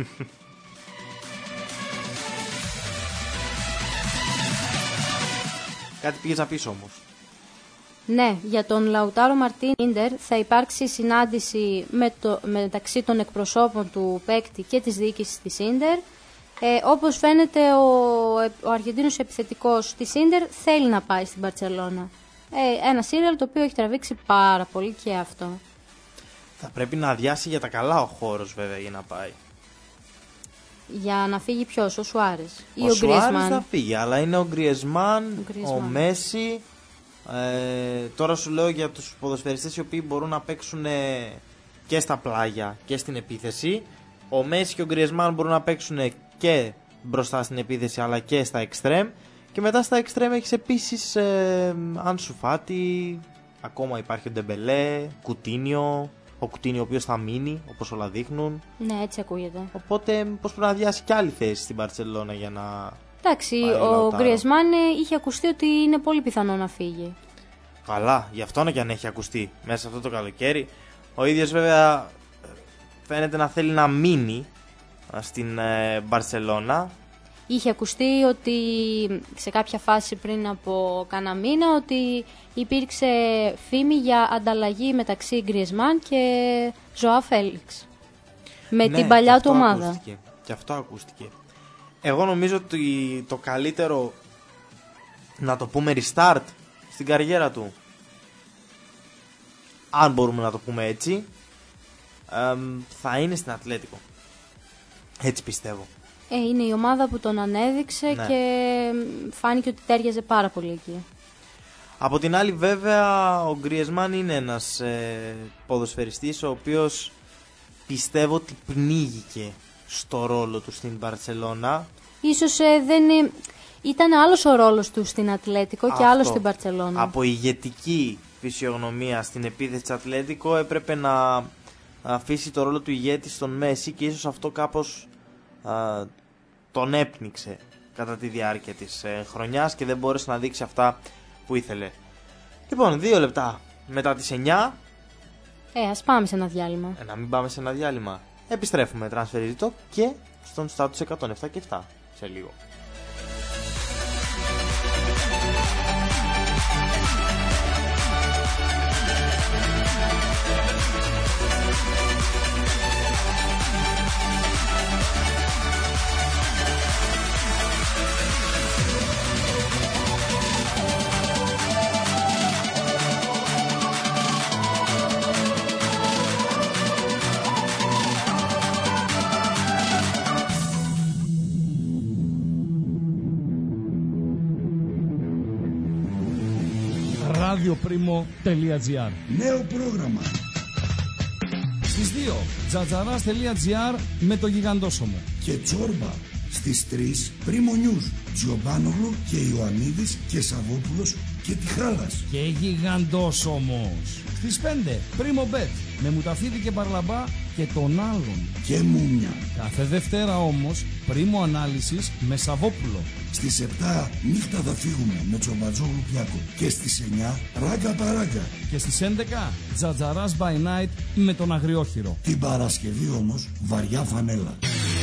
Κάτι πήγες να πεις όμως. Ναι, για τον Λαουτάρο Μαρτίν Ίντερ θα υπάρξει συνάντηση με το, μεταξύ των εκπροσώπων του παίκτη και της διοίκησης της Ίντερ. Ε, όπως φαίνεται ο, ο Αργεντίνος επιθετικός της Ίντερ θέλει να πάει στην Μπαρτσελώνα. Ε, ένα σύριαλ το οποίο έχει τραβήξει πάρα πολύ και αυτό. Θα πρέπει να αδειάσει για τα καλά ο χώρος βέβαια για να πάει. Για να φύγει ποιος, ο Σουάρες ή ο, ο Σουάρες Γκριεσμάν? θα φύγει, αλλά είναι ο Γκριεσμάν, ο, ο Μέση. Ε, τώρα σου λέω για τους ποδοσφαιριστές οι οποίοι μπορούν να παίξουν και στα πλάγια και στην επίθεση. Ο Μέση και ο Γκριεσμάν μπορούν να παίξουν και μπροστά στην επίθεση αλλά και στα εξτρέμ. Και μετά στα εξτρέμ έχεις επίσης ε, Άνσου Φάτι, ακόμα υπάρχει ο Ντεμπελέ, Κουτίνιο, ο Κουτίνιο ο οποίος θα μείνει όπως όλα δείχνουν. Ναι, έτσι ακούγεται. Οπότε πώς πρέπει να αδειάσει κι άλλη θέση στην Μπαρτσελόνα για να... Εντάξει, ο Γκριεσμάν είχε ακουστεί ότι είναι πολύ πιθανό να φύγει. Καλά, γι' αυτό και αν έχει ακουστεί μέσα σε αυτό το καλοκαίρι. Ο ίδιος βέβαια φαίνεται να θέλει να μείνει στην Μπαρτσελόνα. Είχε ακουστεί ότι σε κάποια φάση πριν από κάνα μήνα ότι υπήρξε φήμη για ανταλλαγή μεταξύ Γκριεσμάν και Ζωά Φέλιξ με ναι, την παλιά του ομάδα. ακούστηκε. Και αυτό ακούστηκε. Εγώ νομίζω ότι το καλύτερο, να το πούμε, restart στην καριέρα του, αν μπορούμε να το πούμε έτσι, θα είναι στην Ατλέτικο. Έτσι πιστεύω. Ε, είναι η ομάδα που τον ανέδειξε ναι. και φάνηκε ότι τέριαζε πάρα πολύ εκεί. Από την άλλη βέβαια ο Γκριεσμάν είναι ένας ε, ποδοσφαιριστής ο οποίος πιστεύω ότι πνίγηκε στο ρόλο του στην Μπαρτσελώνα. Ίσως ε, δεν ε, ήταν άλλος ο ρόλος του στην Ατλέτικο και άλλος στην Μπαρτσελώνα. Από ηγετική φυσιογνωμία στην επίθεση της Ατλέτικο έπρεπε να αφήσει το ρόλο του ηγέτη στον Μέση και ίσως αυτό κάπως α, τον έπνιξε κατά τη διάρκεια της ε, χρονιάς και δεν μπόρεσε να δείξει αυτά που ήθελε. Λοιπόν, δύο λεπτά μετά τις εννιά. Ε, ας πάμε σε ένα διάλειμμα. Ε, να μην πάμε σε ένα διάλειμμα. Επιστρέφουμε Transfer Talk και στον Status εκατόν επτά και επτά σε λίγο. radioprimo.gr. Νέο πρόγραμμα. Στις δύο τζατζαράς.gr με το γιγαντόσωμο. Και Τσόρμπα. Στις τρεις Πρίμο News. Τζιομπάνογλου και Ιωαννίδης και Σαββόπουλος και Τιχάλας. Και γιγαντόσωμος. Στις πέντε Πρίμο Bet με Μουταφίδη και Παρλαμπά και τον άλλον. Και Μούμια. Κάθε Δευτέρα όμως Πρίμο Ανάλυσης με Σαββόπουλο. Στις επτά Νύχτα θα φύγουμε με Τσομπατζόγλου Πιάκο. Και στις εννιά Ράγκα Παράγκα. Και στις έντεκα Τζατζαράς by Night με τον Αγριόχειρο. Την Παρασκευή όμως βαριά φανέλα.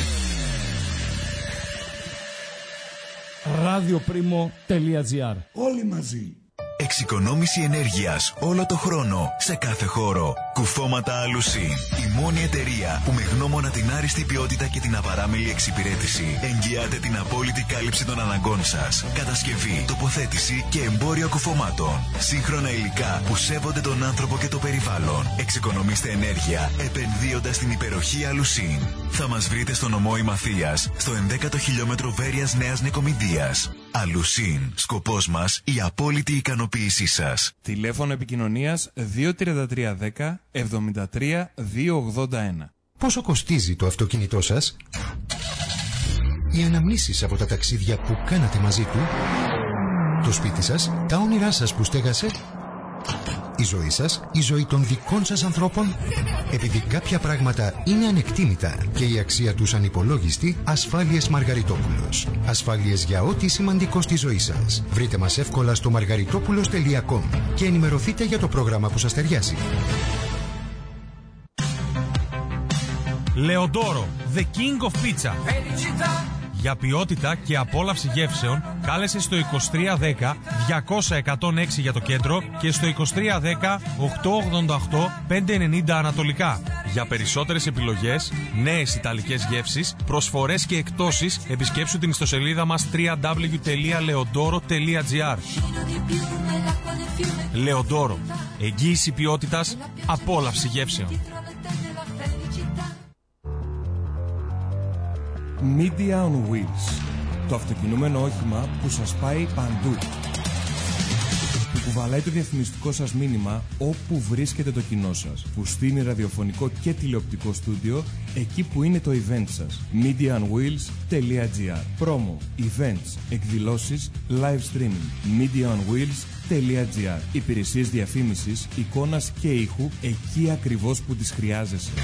radioprimo.gr. Όλοι μαζί. Εξοικονόμηση ενέργειας όλο το χρόνο, σε κάθε χώρο. Κουφώματα Αλουσίν. Η μόνη εταιρεία που με γνώμονα την άριστη ποιότητα και την απαράμιλη εξυπηρέτηση εγγυάται την απόλυτη κάλυψη των αναγκών σας. Κατασκευή, τοποθέτηση και εμπόριο κουφωμάτων. Σύγχρονα υλικά που σέβονται τον άνθρωπο και το περιβάλλον. Εξοικονομήστε ενέργεια επενδύοντας στην υπεροχή Αλουσίν. Θα μας βρείτε στο νομό Ημαθίας, στο ενδέκατο χιλιόμετρο Βέρειας Νέας Νικομιδίας. Αλουσίν. Σκοπός μας η απόλυτη ικανοποίησή σας. Τηλέφωνο επικοινωνίας δύο τρία τρία ένα μηδέν εβδομήντα τρία δύο ογδόντα ένα. Πόσο κοστίζει το αυτοκίνητό σας? Οι αναμνήσεις από τα ταξίδια που κάνατε μαζί του? Το σπίτι σας? Τα όνειρά σας που στέγασε? Η ζωή σας? Η ζωή των δικών σας ανθρώπων? Επειδή κάποια πράγματα είναι ανεκτήμητα και η αξία τους ανυπολόγιστη, Ασφάλειες Μαργαριτόπουλος. Ασφάλειες για ό,τι σημαντικό στη ζωή σας. Βρείτε μας εύκολα στο μαργαριτόπουλος τελεία κομ και ενημερωθείτε για το πρόγραμμα που σας ταιριάζει. Λεοντόρο, The King of Pizza. Για ποιότητα και απόλαυση γεύσεων, κάλεσε στο είκοσι τρία δέκα διακόσια εκατόν έξι για το κέντρο και στο είκοσι τρία δέκα οκτακόσια ογδόντα οκτώ πεντακόσια ενενήντα ανατολικά. Για περισσότερες επιλογές, νέες ιταλικές γεύσεις, προσφορές και εκπτώσεις, επισκέψου την ιστοσελίδα μας double-u double-u double-u τελεία leodoro τελεία gr. Λεοντόρο, εγγύηση ποιότητας, απόλαυση γεύσεων. Media on Wheels. Το αυτοκινούμενο όχημα που σας πάει παντού. κουβαλάει το διαφημιστικό σας μήνυμα όπου βρίσκεται το κοινό σας, που στείνει ραδιοφωνικό και τηλεοπτικό στούντιο εκεί που είναι το event σας. media on wheels τελεία gr. Promo, events, εκδηλώσεις, live streaming. media on wheels τελεία gr. Υπηρεσίες διαφήμισης, εικόνας και ήχου εκεί ακριβώς που τις χρειάζεσαι.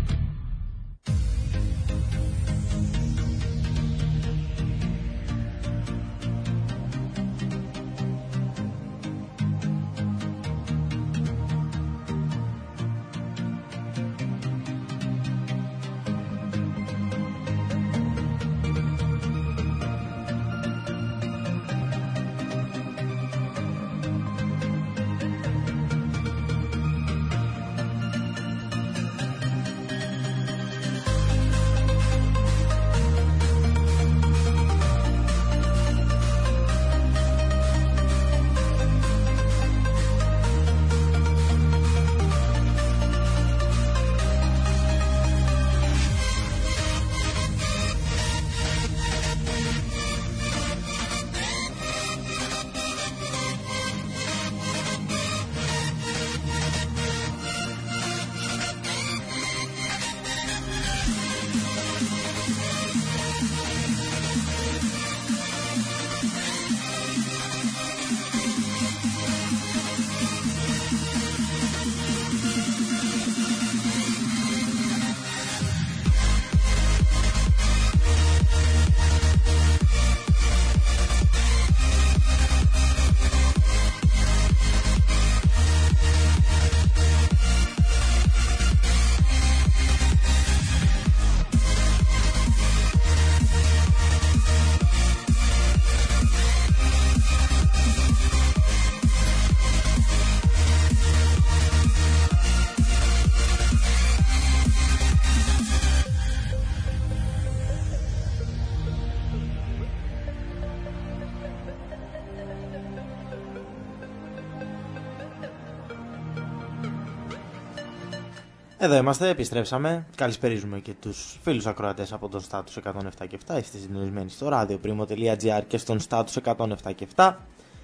Εδώ είμαστε, επιστρέψαμε. Καλησπερίζουμε και τους φίλους ακροατές από τον Status εκατόν επτά και επτά. Είστε συντονισμένοι στο radioprimo.gr και στον Status εκατόν επτά και επτά.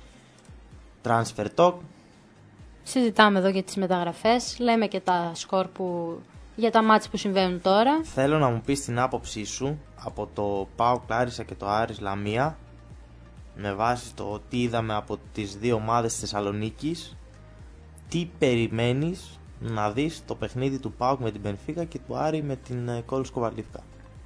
Transfer Talk. Συζητάμε εδώ για τις μεταγραφές. Λέμε και τα σκορ που... για τα μάτς που συμβαίνουν τώρα. Θέλω να μου πεις την άποψή σου από το ΠΑΟΚ Λάρισα και το Άρης Λαμία, με βάση το τι είδαμε από τις δύο ομάδες της Θεσσαλονίκης. Τι περιμένεις να δεις το παιχνίδι του ΠΑΟΚ με την Μπενφίκα και του Άρη με την Κόλος Κοβαλίβκα?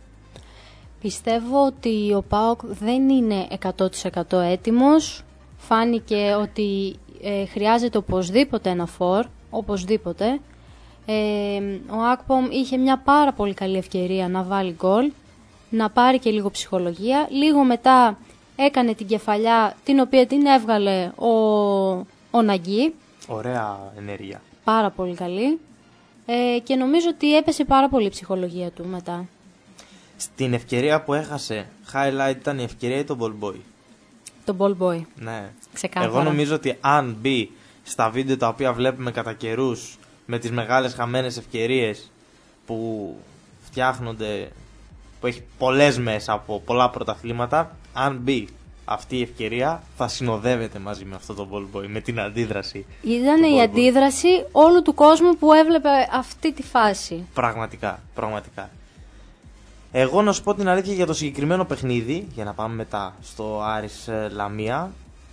Πιστεύω ότι ο ΠΑΟΚ δεν είναι εκατό τοις εκατό έτοιμος. Φάνηκε ότι ε, χρειάζεται οπωσδήποτε ένα φορ, οπωσδήποτε. Ε, ο Ακπομ είχε μια πάρα πολύ καλή ευκαιρία να βάλει γκολ, να πάρει και λίγο ψυχολογία. Λίγο μετά έκανε την κεφαλιά, την οποία την έβγαλε ο, ο Ναγκή. Ωραία ενέργεια. Πάρα πολύ καλή. Ε, και νομίζω ότι έπεσε πάρα πολύ η ψυχολογία του μετά. Στην ευκαιρία που έχασε, highlight ήταν η ευκαιρία του Ball Boy. Το Ball Boy. Ναι. Ξεκάθαρα. Εγώ νομίζω ότι αν μπει στα βίντεο τα οποία βλέπουμε κατά καιρούς με τις μεγάλες χαμένες ευκαιρίες που φτιάχνονται, που έχει πολλές μέσα από πολλά πρωταθλήματα, αν μπει αυτή η ευκαιρία θα συνοδεύεται μαζί με αυτό το Ball Boy, με την αντίδραση. Ήταν η αντίδραση όλου του κόσμου που έβλεπε αυτή τη φάση. Πραγματικά, πραγματικά. Εγώ να σου πω την αλήθεια για το συγκεκριμένο παιχνίδι, για να πάμε μετά στο Άρης Λαμία.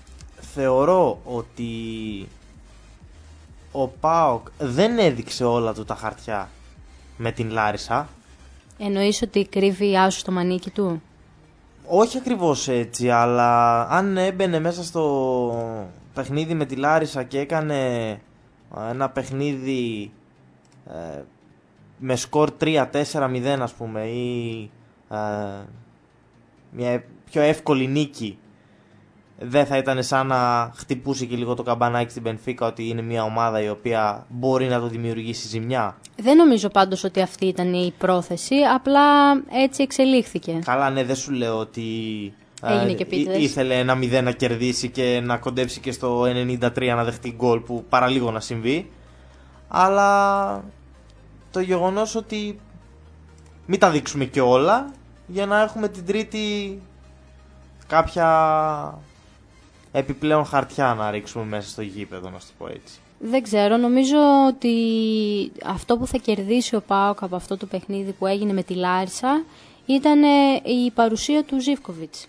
Θεωρώ ότι ο ΠΑΟΚ δεν έδειξε όλα του τα χαρτιά με την Λάρισα. Εννοείς ότι κρύβει άσου στο μανίκι του? Όχι ακριβώς έτσι, αλλά αν έμπαινε μέσα στο παιχνίδι με τη Λάρισα και έκανε ένα παιχνίδι ε, με σκορ τρία τέσσερα μηδέν ας πούμε, ή ε, μια πιο εύκολη νίκη, δεν θα ήταν σαν να χτυπούσε και λίγο το καμπανάκι στην Μπενφίκα ότι είναι μια ομάδα η οποία μπορεί να το δημιουργήσει ζημιά? Δεν νομίζω πάντως ότι αυτή ήταν η πρόθεση, απλά έτσι εξελίχθηκε. Καλά, ναι, δεν σου λέω ότι έγινε και Ή, ήθελε ένα μηδέν να κερδίσει και να κοντέψει και στο ενενήντα τρία να δεχτεί γκολ, που παραλίγο να συμβεί. Αλλά το γεγονός ότι μην τα δείξουμε και όλα για να έχουμε την Τρίτη κάποια επιπλέον χαρτιά να ρίξουμε μέσα στο γήπεδο, να σου το πω έτσι. Δεν ξέρω, νομίζω ότι αυτό που θα κερδίσει ο ΠΑΟΚ από αυτό το παιχνίδι που έγινε με τη Λάρισα ήταν η παρουσία του Ζίβκοβιτς.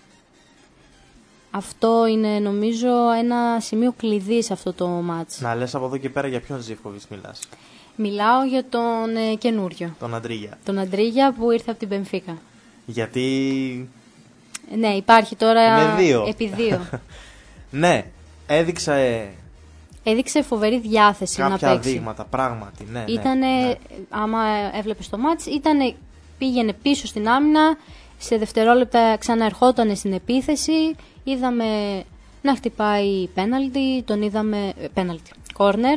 Αυτό είναι νομίζω ένα σημείο κλειδί σε αυτό το μάτς. Να λες από εδώ και πέρα για ποιον Ζίβκοβιτς μιλάς? Μιλάω για τον ε, καινούριο. Τον Αντρίγια. Τον Αντρίγια που ήρθε από την Μπενφίκα. Γιατί... Ναι, υπάρχει τώρα είναι δύο. επί δύο. Ναι, έδειξε... Έδειξε φοβερή διάθεση κάποια να παίξει. Κάποια δείγματα, πράγματι, ναι. Ήτανε, ναι, ναι. άμα έβλεπες το μάτς, ήτανε, πήγαινε πίσω στην άμυνα, σε δευτερόλεπτα ξαναερχόταν στην επίθεση, είδαμε να χτυπάει πέναλτι, τον είδαμε, πέναλτι, κόρνερ.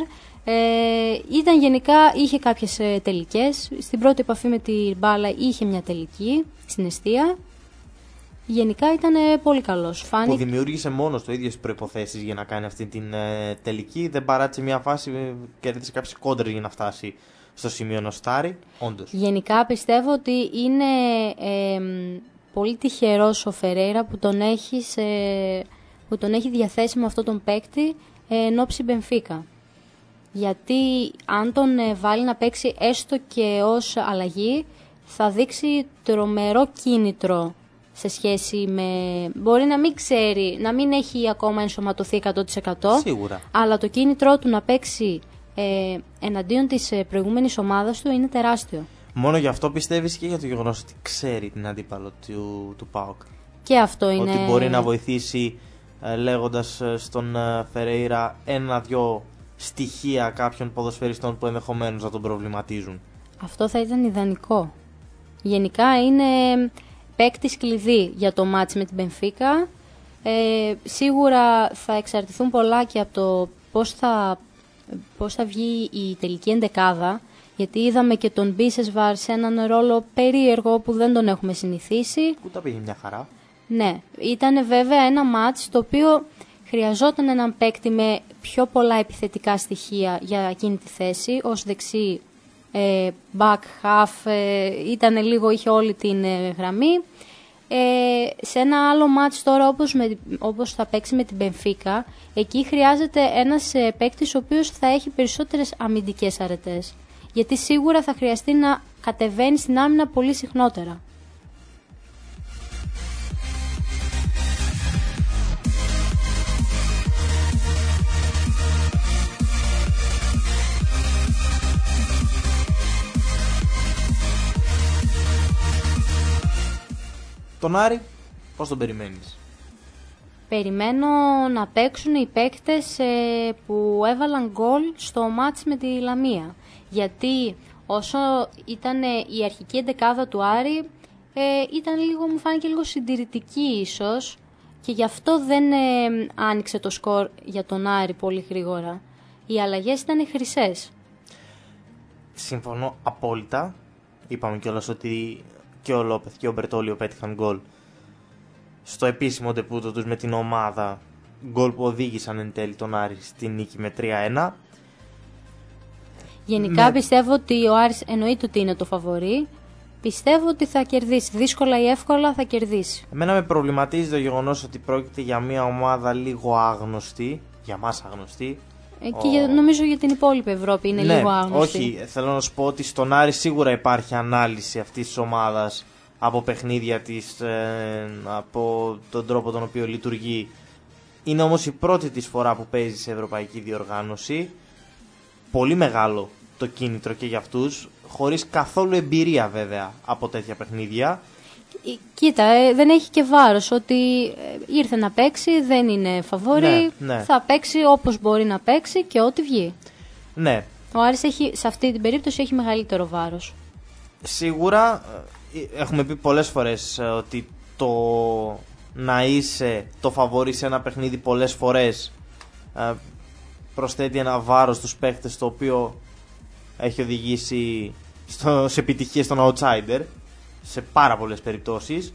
Ε, ήταν γενικά, είχε κάποιες ε, τελικές, στην πρώτη επαφή με τη μπάλα είχε μια τελική, στην εστία. Γενικά ήταν πολύ καλός. Φάνη... Που δημιούργησε μόνος το ίδιο τις προϋποθέσεις για να κάνει αυτή την ε, τελική. Δεν παράτησε μια φάση, ε, κέρδισε κάποιες κόντρες για να φτάσει στο σημείο νοστάρι. Όντως. Γενικά πιστεύω ότι είναι ε, πολύ τυχερός ο Φερέιρα που τον έχει, σε, που τον έχει διαθέσιμο αυτόν τον παίκτη ε, εν ώψη Μπενφίκα. Γιατί αν τον ε, βάλει να παίξει έστω και ως αλλαγή, θα δείξει τρομερό κίνητρο σε σχέση με... Μπορεί να μην ξέρει, να μην έχει ακόμα ενσωματωθεί εκατό τοις εκατό. Σίγουρα. Αλλά το κίνητρό του να παίξει ε, εναντίον της προηγούμενης ομάδας του είναι τεράστιο. Μόνο γι' αυτό πιστεύεις και για το γεγονός ότι ξέρει την αντίπαλο του, του ΠΑΟΚ? Και αυτό είναι... Ότι μπορεί να βοηθήσει ε, λέγοντας στον ε, Φερέιρα ένα-δυο στοιχεία κάποιων ποδοσφαιριστών που ενδεχομένως να τον προβληματίζουν. Αυτό θα ήταν ιδανικό. Γενικά είναι παίκτης κλειδί για το μάτς με την Μπενφίκα. Ε, σίγουρα θα εξαρτηθούν πολλά και από το πώς θα, πώς θα βγει η τελική εντεκάδα, γιατί είδαμε και τον Μπίσεσβαρ σε έναν ρόλο περίεργο που δεν τον έχουμε συνηθίσει. Που τα πήγε μια χαρά. Ναι, ήταν βέβαια ένα μάτς το οποίο χρειαζόταν έναν παίκτη με πιο πολλά επιθετικά στοιχεία για εκείνη τη θέση, ως δεξί ε, back, half, ε, ήταν λίγο, είχε όλη την ε, γραμμή. Ε, σε ένα άλλο μάτς τώρα όπως, με, όπως θα παίξει με την Μπενφίκα, εκεί χρειάζεται ένας ε, παίκτης ο οποίος θα έχει περισσότερες αμυντικές αρετές, γιατί σίγουρα θα χρειαστεί να κατεβαίνει στην άμυνα πολύ συχνότερα. Τον Άρη, πώς τον περιμένεις? Περιμένω να παίξουν οι παίκτες ε, που έβαλαν γκολ στο μάτς με τη Λαμία. Γιατί όσο ήταν η αρχική εντεκάδα του Άρη, ε, ήταν λίγο, μου φάνηκε λίγο συντηρητική ίσως, και γι' αυτό δεν ε, άνοιξε το σκορ για τον Άρη πολύ γρήγορα. Οι αλλαγές ήταν χρυσές. Συμφωνώ απόλυτα. Είπαμε κιόλας ότι και ο Λόπεθ και ο Μπερτόλιο πέτυχαν γκολ στο επίσημο ντεπούτο τους με την ομάδα, γκολ που οδήγησαν εν τέλει τον Άρη στη νίκη με τρία ένα. Γενικά με... πιστεύω ότι ο Άρης εννοείται ότι είναι το φαβορί. Πιστεύω ότι θα κερδίσει, δύσκολα ή εύκολα θα κερδίσει. Εμένα με προβληματίζει το γεγονός ότι πρόκειται για μια ομάδα λίγο άγνωστη, για μας άγνωστη. Ε, και ο... για, νομίζω για την υπόλοιπη Ευρώπη είναι ναι, λίγο άγνωστη. Όχι, θέλω να σου πω ότι στον Άρη σίγουρα υπάρχει ανάλυση αυτής της ομάδας από παιχνίδια της, ε, από τον τρόπο τον οποίο λειτουργεί. Είναι όμως η πρώτη της φορά που παίζει σε ευρωπαϊκή διοργάνωση. Πολύ μεγάλο το κίνητρο και για αυτούς, χωρίς καθόλου εμπειρία βέβαια από τέτοια παιχνίδια. Κοίτα, ε, δεν έχει και βάρος ότι ήρθε να παίξει, δεν είναι φαβόρι, ναι, ναι. θα παίξει όπως μπορεί να παίξει και ό,τι βγει. Ναι. Ο Άρης έχει, σε αυτή την περίπτωση έχει μεγαλύτερο βάρος. Σίγουρα, έχουμε πει πολλές φορές ότι το να είσαι το φαβόρι σε ένα παιχνίδι πολλές φορές προσθέτει ένα βάρος στους παίχτες, το οποίο έχει οδηγήσει στο, σε επιτυχίες στον outsider σε πάρα πολλές περιπτώσεις.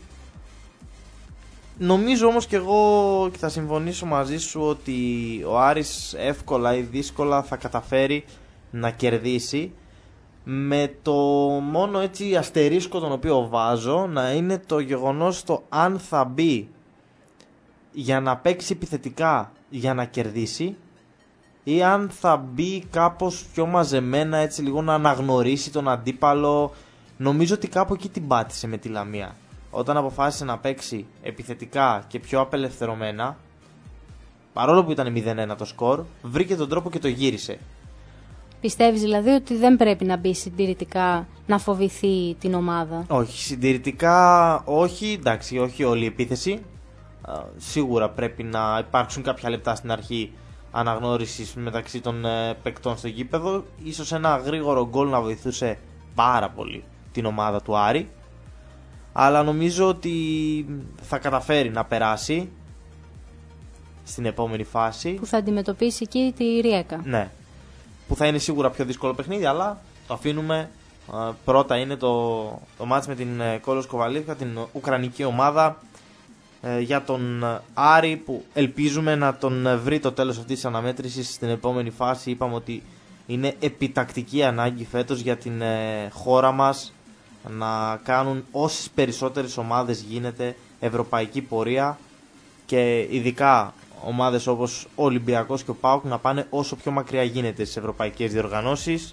Νομίζω όμως και εγώ, και θα συμφωνήσω μαζί σου, ότι ο Άρης εύκολα ή δύσκολα θα καταφέρει να κερδίσει, με το μόνο έτσι αστερίσκο τον οποίο βάζω να είναι το γεγονός το αν θα μπει για να παίξει επιθετικά για να κερδίσει, ή αν θα μπει κάπως πιο μαζεμένα, έτσι λίγο να αναγνωρίσει τον αντίπαλο. Νομίζω ότι κάπου εκεί την πάτησε με τη Λαμία. Όταν αποφάσισε να παίξει επιθετικά και πιο απελευθερωμένα, παρόλο που ήταν μηδέν ένα το σκορ, βρήκε τον τρόπο και το γύρισε. Πιστεύεις δηλαδή ότι δεν πρέπει να μπει συντηρητικά να φοβηθεί την ομάδα? Όχι, συντηρητικά όχι, εντάξει, όχι όλη η επίθεση. Σίγουρα πρέπει να υπάρξουν κάποια λεπτά στην αρχή αναγνώρισης μεταξύ των παικτών στο γήπεδο. Ίσως ένα γρήγορο γκολ να βοηθούσε πάρα πολύ την ομάδα του Άρη. Αλλά νομίζω ότι θα καταφέρει να περάσει στην επόμενη φάση. Που θα αντιμετωπίσει εκεί τη Ριέκα. Ναι. Που θα είναι σίγουρα πιο δύσκολο παιχνίδι, αλλά το αφήνουμε. Πρώτα είναι το, το μάτς με την Κόλος Κοβαλίβκα, την ουκρανική ομάδα, για τον Άρη, που ελπίζουμε να τον βρει το τέλος αυτής της αναμέτρησης στην επόμενη φάση. Είπαμε ότι είναι επιτακτική ανάγκη φέτος για την χώρα μας να κάνουν όσες περισσότερες ομάδες γίνεται ευρωπαϊκή πορεία, και ειδικά ομάδες όπως ο Ολυμπιακός και ο ΠΑΟΚ να πάνε όσο πιο μακριά γίνεται στις ευρωπαϊκές διοργανώσεις.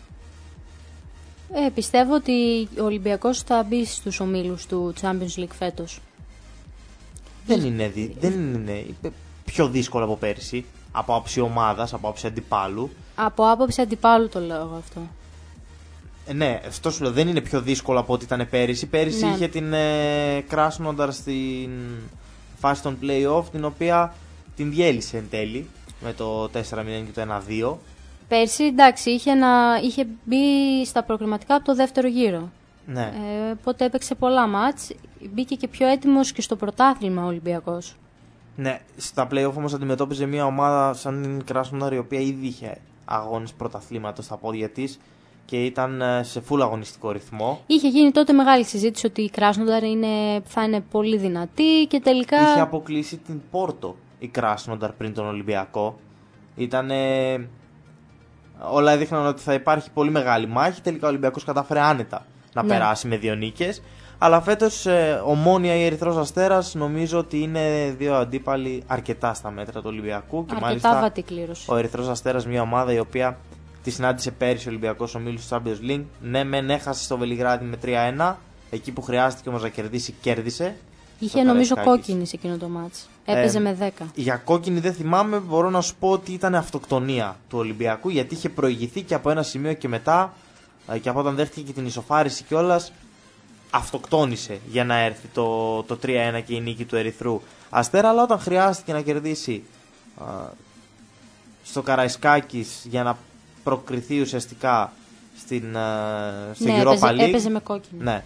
Ε, πιστεύω ότι ο Ολυμπιακός θα μπει στους ομίλους του Champions League φέτος. Δεν είναι, δεν είναι πιο δύσκολο από πέρυσι, από άποψη ομάδας, από άποψη αντιπάλου. Από άποψη αντιπάλου το λέω αυτό. Ε, ναι, αυτό σου λέω, δεν είναι πιο δύσκολο από ό,τι ήταν πέρυσι. Πέρυσι ναι. είχε την ε, Κράσνονταρ στην φάση των play-off, την οποία την διέλυσε εν τέλει με το τέσσερα μηδέν και το ένα δύο. Πέρσι, εντάξει, είχε, να, είχε μπει στα προκριματικά από το δεύτερο γύρο. Ναι. Ε, οπότε έπαιξε πολλά μάτς. Μπήκε και πιο έτοιμος και στο πρωτάθλημα ο Ολυμπιακός. Ναι, στα play-off όμως αντιμετώπιζε μια ομάδα σαν την Κράσνονταρ, η οποία ήδη είχε αγώνες πρωταθλήματος στα πόδια της και ήταν σε full αγωνιστικό ρυθμό. Είχε γίνει τότε μεγάλη συζήτηση ότι η Κράσνονταρ είναι, θα είναι πολύ δυνατή και τελικά... Είχε αποκλείσει την Πόρτο η Κράσνονταρ πριν τον Ολυμπιακό. Ήτανε... Όλα έδειχναν ότι θα υπάρχει πολύ μεγάλη μάχη. Τελικά ο Ολυμπιακός κατάφερε άνετα να ναι. περάσει με δύο νίκες. Αλλά φέτος ε, Ομόνοια ή Ερυθρός Αστέρας νομίζω ότι είναι δύο αντίπαλοι αρκετά στα μέτρα του Ολυμπιακού. Αρκετά και μάλιστα βατή κλήρωση. Ο Ερυθρός Αστέρας, μια ομάδα η οποία τη συνάντησε πέρυσι ο Ολυμπιακός ομίλους του Champions League. Ναι, μεν έχασε στο Βελιγράδι με τρία ένα. Εκεί που χρειάστηκε όμως να κερδίσει, κέρδισε. Είχε νομίζω κόκκινη σε εκείνο το μάτς. Έπαιζε ε, με δέκα. Για κόκκινη δεν θυμάμαι. Μπορώ να σου πω ότι ήταν αυτοκτονία του Ολυμπιακού, γιατί είχε προηγηθεί και από ένα σημείο και μετά, και από όταν δέχτηκε και την ισοφάριση κιόλας, αυτοκτόνησε για να έρθει το, το τρία ένα και η νίκη του Ερυθρού Αστέρα. Αλλά όταν χρειάστηκε να κερδίσει α, στο Καραϊσκάκης για να προκριθεί ουσιαστικά στην, α, στην ναι, Europa έπαιζε, League, έπαιζε με κόκκινη. Ναι.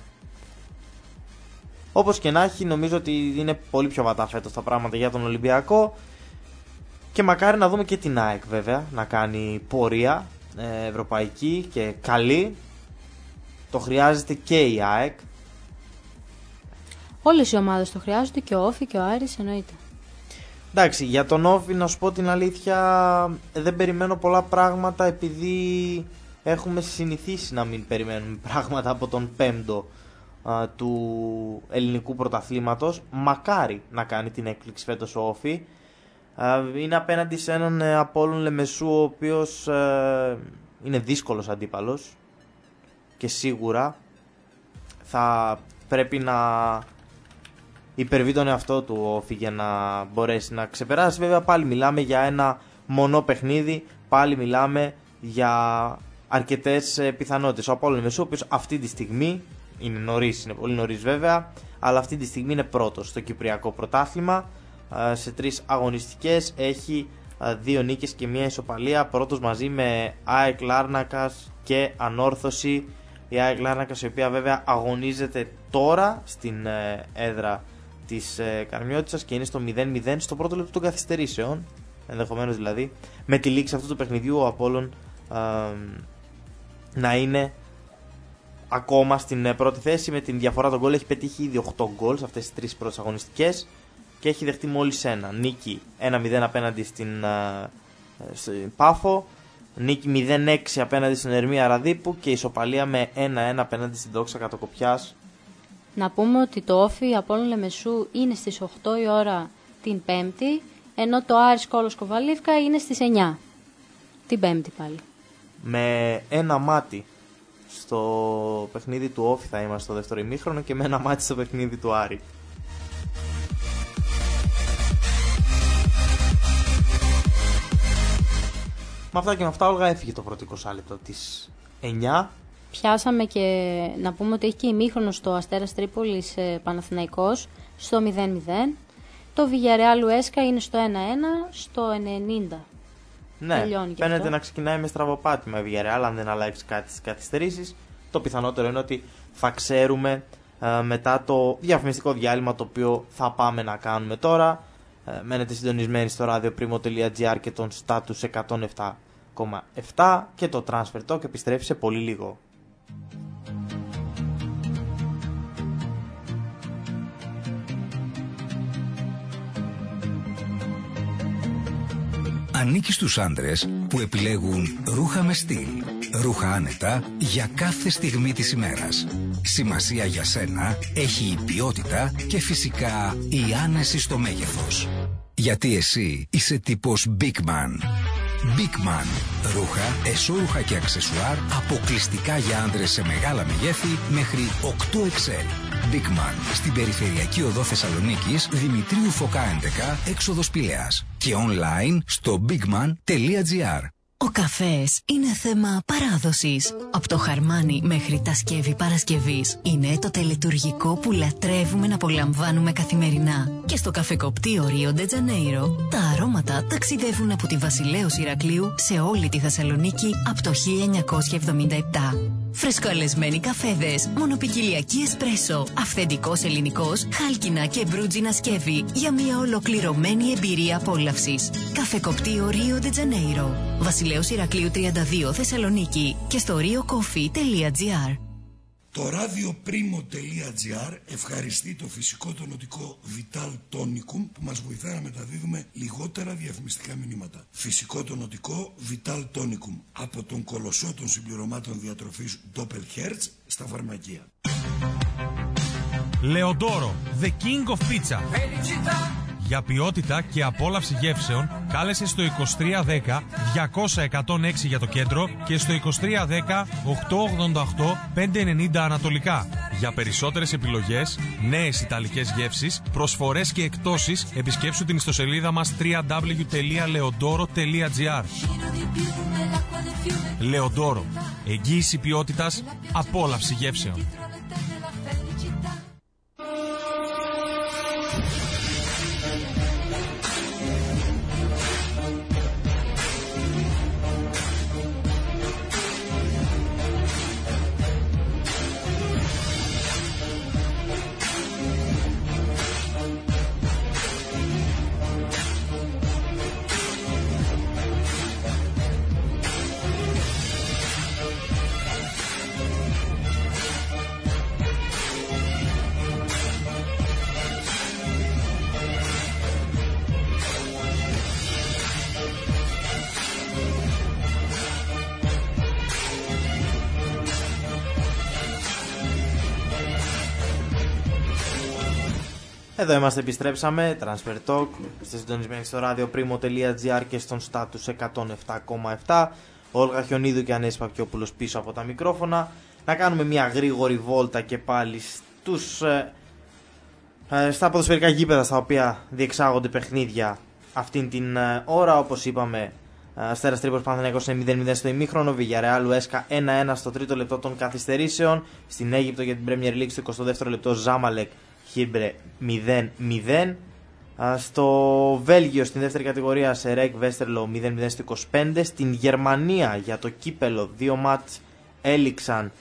Όπως και να έχει, νομίζω ότι είναι πολύ πιο βατά φέτος τα πράγματα για τον Ολυμπιακό, και μακάρι να δούμε και την ΑΕΚ βέβαια να κάνει πορεία ε, ευρωπαϊκή και καλή. Το χρειάζεται και η ΑΕΚ. Όλες οι ομάδες το χρειάζονται, και ο Όφη και ο Άρης εννοείται. Εντάξει, για τον Όφη να σου πω την αλήθεια, δεν περιμένω πολλά πράγματα, επειδή έχουμε συνηθίσει να μην περιμένουμε πράγματα από τον πέμπτο α, του ελληνικού πρωταθλήματος. Μακάρι να κάνει την έκπληξη φέτος ο Όφη. Α, είναι απέναντι σε έναν ε, Απόλλων Λεμεσού, ο οποίος ε, είναι δύσκολος αντίπαλος και σίγουρα θα πρέπει να υπερβεί τον εαυτό του ο Όφη για να μπορέσει να ξεπεράσει. Βέβαια πάλι μιλάμε για ένα μονό παιχνίδι, πάλι μιλάμε για αρκετές πιθανότητες. Ο Απόλλων Λεμεσού, ο οποίος αυτή τη στιγμή είναι νωρίς, είναι πολύ νωρίς βέβαια, αλλά αυτή τη στιγμή είναι πρώτος στο Κυπριακό Πρωτάθλημα. Σε τρεις αγωνιστικές έχει δύο νίκες και μία ισοπαλία, πρώτος μαζί με ΑΕΚ Λάρνακας και Ανόρθωση. Η ΑΕΚ Λάρνακας, η οποία βέβαια αγωνίζεται τώρα στην έδρα της Καρμιώτισσας και είναι στο μηδέν μηδέν στο πρώτο λεπτό των καθυστερήσεων, ενδεχομένως δηλαδή με τη λήξη αυτού του παιχνιδιού ο Απόλλων ε, να είναι ακόμα στην πρώτη θέση. Με την διαφορά των γκολ έχει πετύχει ήδη οκτώ γκολ σε αυτές τις τρεις πρώτες αγωνιστικές και έχει δεχτεί μόλις ένα. Νίκη ένα μηδέν απέναντι στην, ε, στην Πάφο, νίκη μηδέν έξι απέναντι στην Ερμία Ραδίπου και ισοπαλία με ένα ένα απέναντι στην Δόξα Κατοκοπιάς. Να πούμε ότι το Όφι Απόλλων Λεμεσού είναι στις οκτώ η ώρα την Πέμπτη, ενώ το Άρης Κόλος Κοβαλίβκα είναι στις εννιά. Την Πέμπτη πάλι. Με ένα μάτι στο παιχνίδι του Όφη θα είμαστε στο δεύτερο ημίχρονο και με ένα μάτι στο παιχνίδι του Άρη. Με αυτά και με αυτά, Όλγα, έφυγε το πρώτο είκοσι λεπτό της εννιά. Πιάσαμε και να πούμε ότι έχει και ημίχρονο στο Αστέρας Τρίπολης Παναθηναϊκός στο μηδέν μηδέν. Το Villarreal Ουέσκα είναι στο ένα ένα στο ενενήντα. Ναι, φαίνεται να ξεκινάει με στραβοπάτημα η Villarreal, αν δεν αλλάξει κάτι στις καθυστερήσεις. Το πιθανότερο είναι ότι θα ξέρουμε ε, μετά το διαφημιστικό διάλειμμα το οποίο θα πάμε να κάνουμε τώρα. Ε, μένετε συντονισμένοι στο radioprimo.gr και τον Status εκατόν επτά κόμμα επτά και το Transfer Talk επιστρέφει σε πολύ λίγο. Ανήκει στους άντρες που επιλέγουν ρούχα με στυλ. Ρούχα άνετα για κάθε στιγμή της ημέρας. Σημασία για σένα έχει η ποιότητα και φυσικά η άνεση στο μέγεθος. Γιατί εσύ είσαι τύπος Big Man. Big Man. Ρούχα, εσώρουχα και αξεσουάρ αποκλειστικά για άντρες σε μεγάλα μεγέθη μέχρι οκτώ εξ ελ. Big Man. Στην περιφερειακή οδό Θεσσαλονίκης, Δημητρίου Φωκά έντεκα, έξοδος Πηλαίας. Και online στο bigman τελεία gr. Ο καφές είναι θέμα παράδοσης. Από το χαρμάνι μέχρι τα σκεύη Παρασκευής είναι το τελετουργικό που λατρεύουμε να απολαμβάνουμε καθημερινά. Και στο καφεκοπτείο Ρίο ντε Τζανέιρο τα αρώματα ταξιδεύουν από τη Βασιλέως Ηρακλείου σε όλη τη Θεσσαλονίκη από το χίλια εννιακόσια εβδομήντα επτά. Φρεσκοαλεσμένοι καφέδες, μονοπικιλιακή εσπρέσο, αυθεντικός ελληνικός, χάλκινα και μπρούτζινα σκεύη για μια ολοκληρωμένη εμπειρία απόλαυσης. Καφεκοπτείο Ρίο ντε Τζανέιρο, Βασιλέως Ηρακλείου τριάντα δύο Θεσσαλονίκη και στο rio coffee τελεία gr. Το radioprimo.gr ευχαριστεί το φυσικό τονωτικό Vital Tonicum που μας βοηθά να μεταδίδουμε λιγότερα διαφημιστικά μηνύματα. Φυσικό τονωτικό Vital Tonicum από τον κολοσσό των συμπληρωμάτων διατροφής Doppelherz στα φαρμακεία. Λεοντόρο, the king of pizza. Για ποιότητα και απόλαυση γεύσεων, κάλεσε στο είκοσι τρία δέκα διακόσια εκατόν έξι για το κέντρο και στο είκοσι τρία δέκα οκτακόσια ογδόντα οκτώ πεντακόσια ενενήντα ανατολικά. Για περισσότερες επιλογές, νέες ιταλικές γεύσεις, προσφορές και εκπτώσεις, επισκέψου την ιστοσελίδα μας double-u double-u double-u τελεία leodoro τελεία gr. Λεοντόρο, εγγύηση ποιότητας, απόλαυση γεύσεων. Εδώ είμαστε, επιστρέψαμε, Transfer Talk, είστε συντονισμένοι στο radioprimo.gr και στον Status εκατόν επτά κόμμα επτά. Όλγα Χιονίδου και Ανέση Παπιόπουλος πίσω από τα μικρόφωνα. Να κάνουμε μια γρήγορη βόλτα και πάλι στους, ε, ε, στα ποδοσφαιρικά γήπεδα στα οποία διεξάγονται παιχνίδια αυτήν την ε, ώρα. Όπως είπαμε, Αστέρας Τρίπολης Παναθηναϊκός είναι μηδέν μηδέν στο ημίχρονο, Villarreal Ουέσκα ένα ένα στο τρίτο λεπτό των καθυστερήσεων. Στην Αίγυπτο για την Premier League στο εικοστό δεύτερο λεπτό Ζάμαλεκ Χίμπρε μηδέν μηδέν. Στο Βέλγιο στην δεύτερη κατηγορία Σερέκ Βέστερλο μηδέν μηδέν στο είκοσι πέντε. Στην Γερμανία για το κύπελο δύο μάτς έληξαν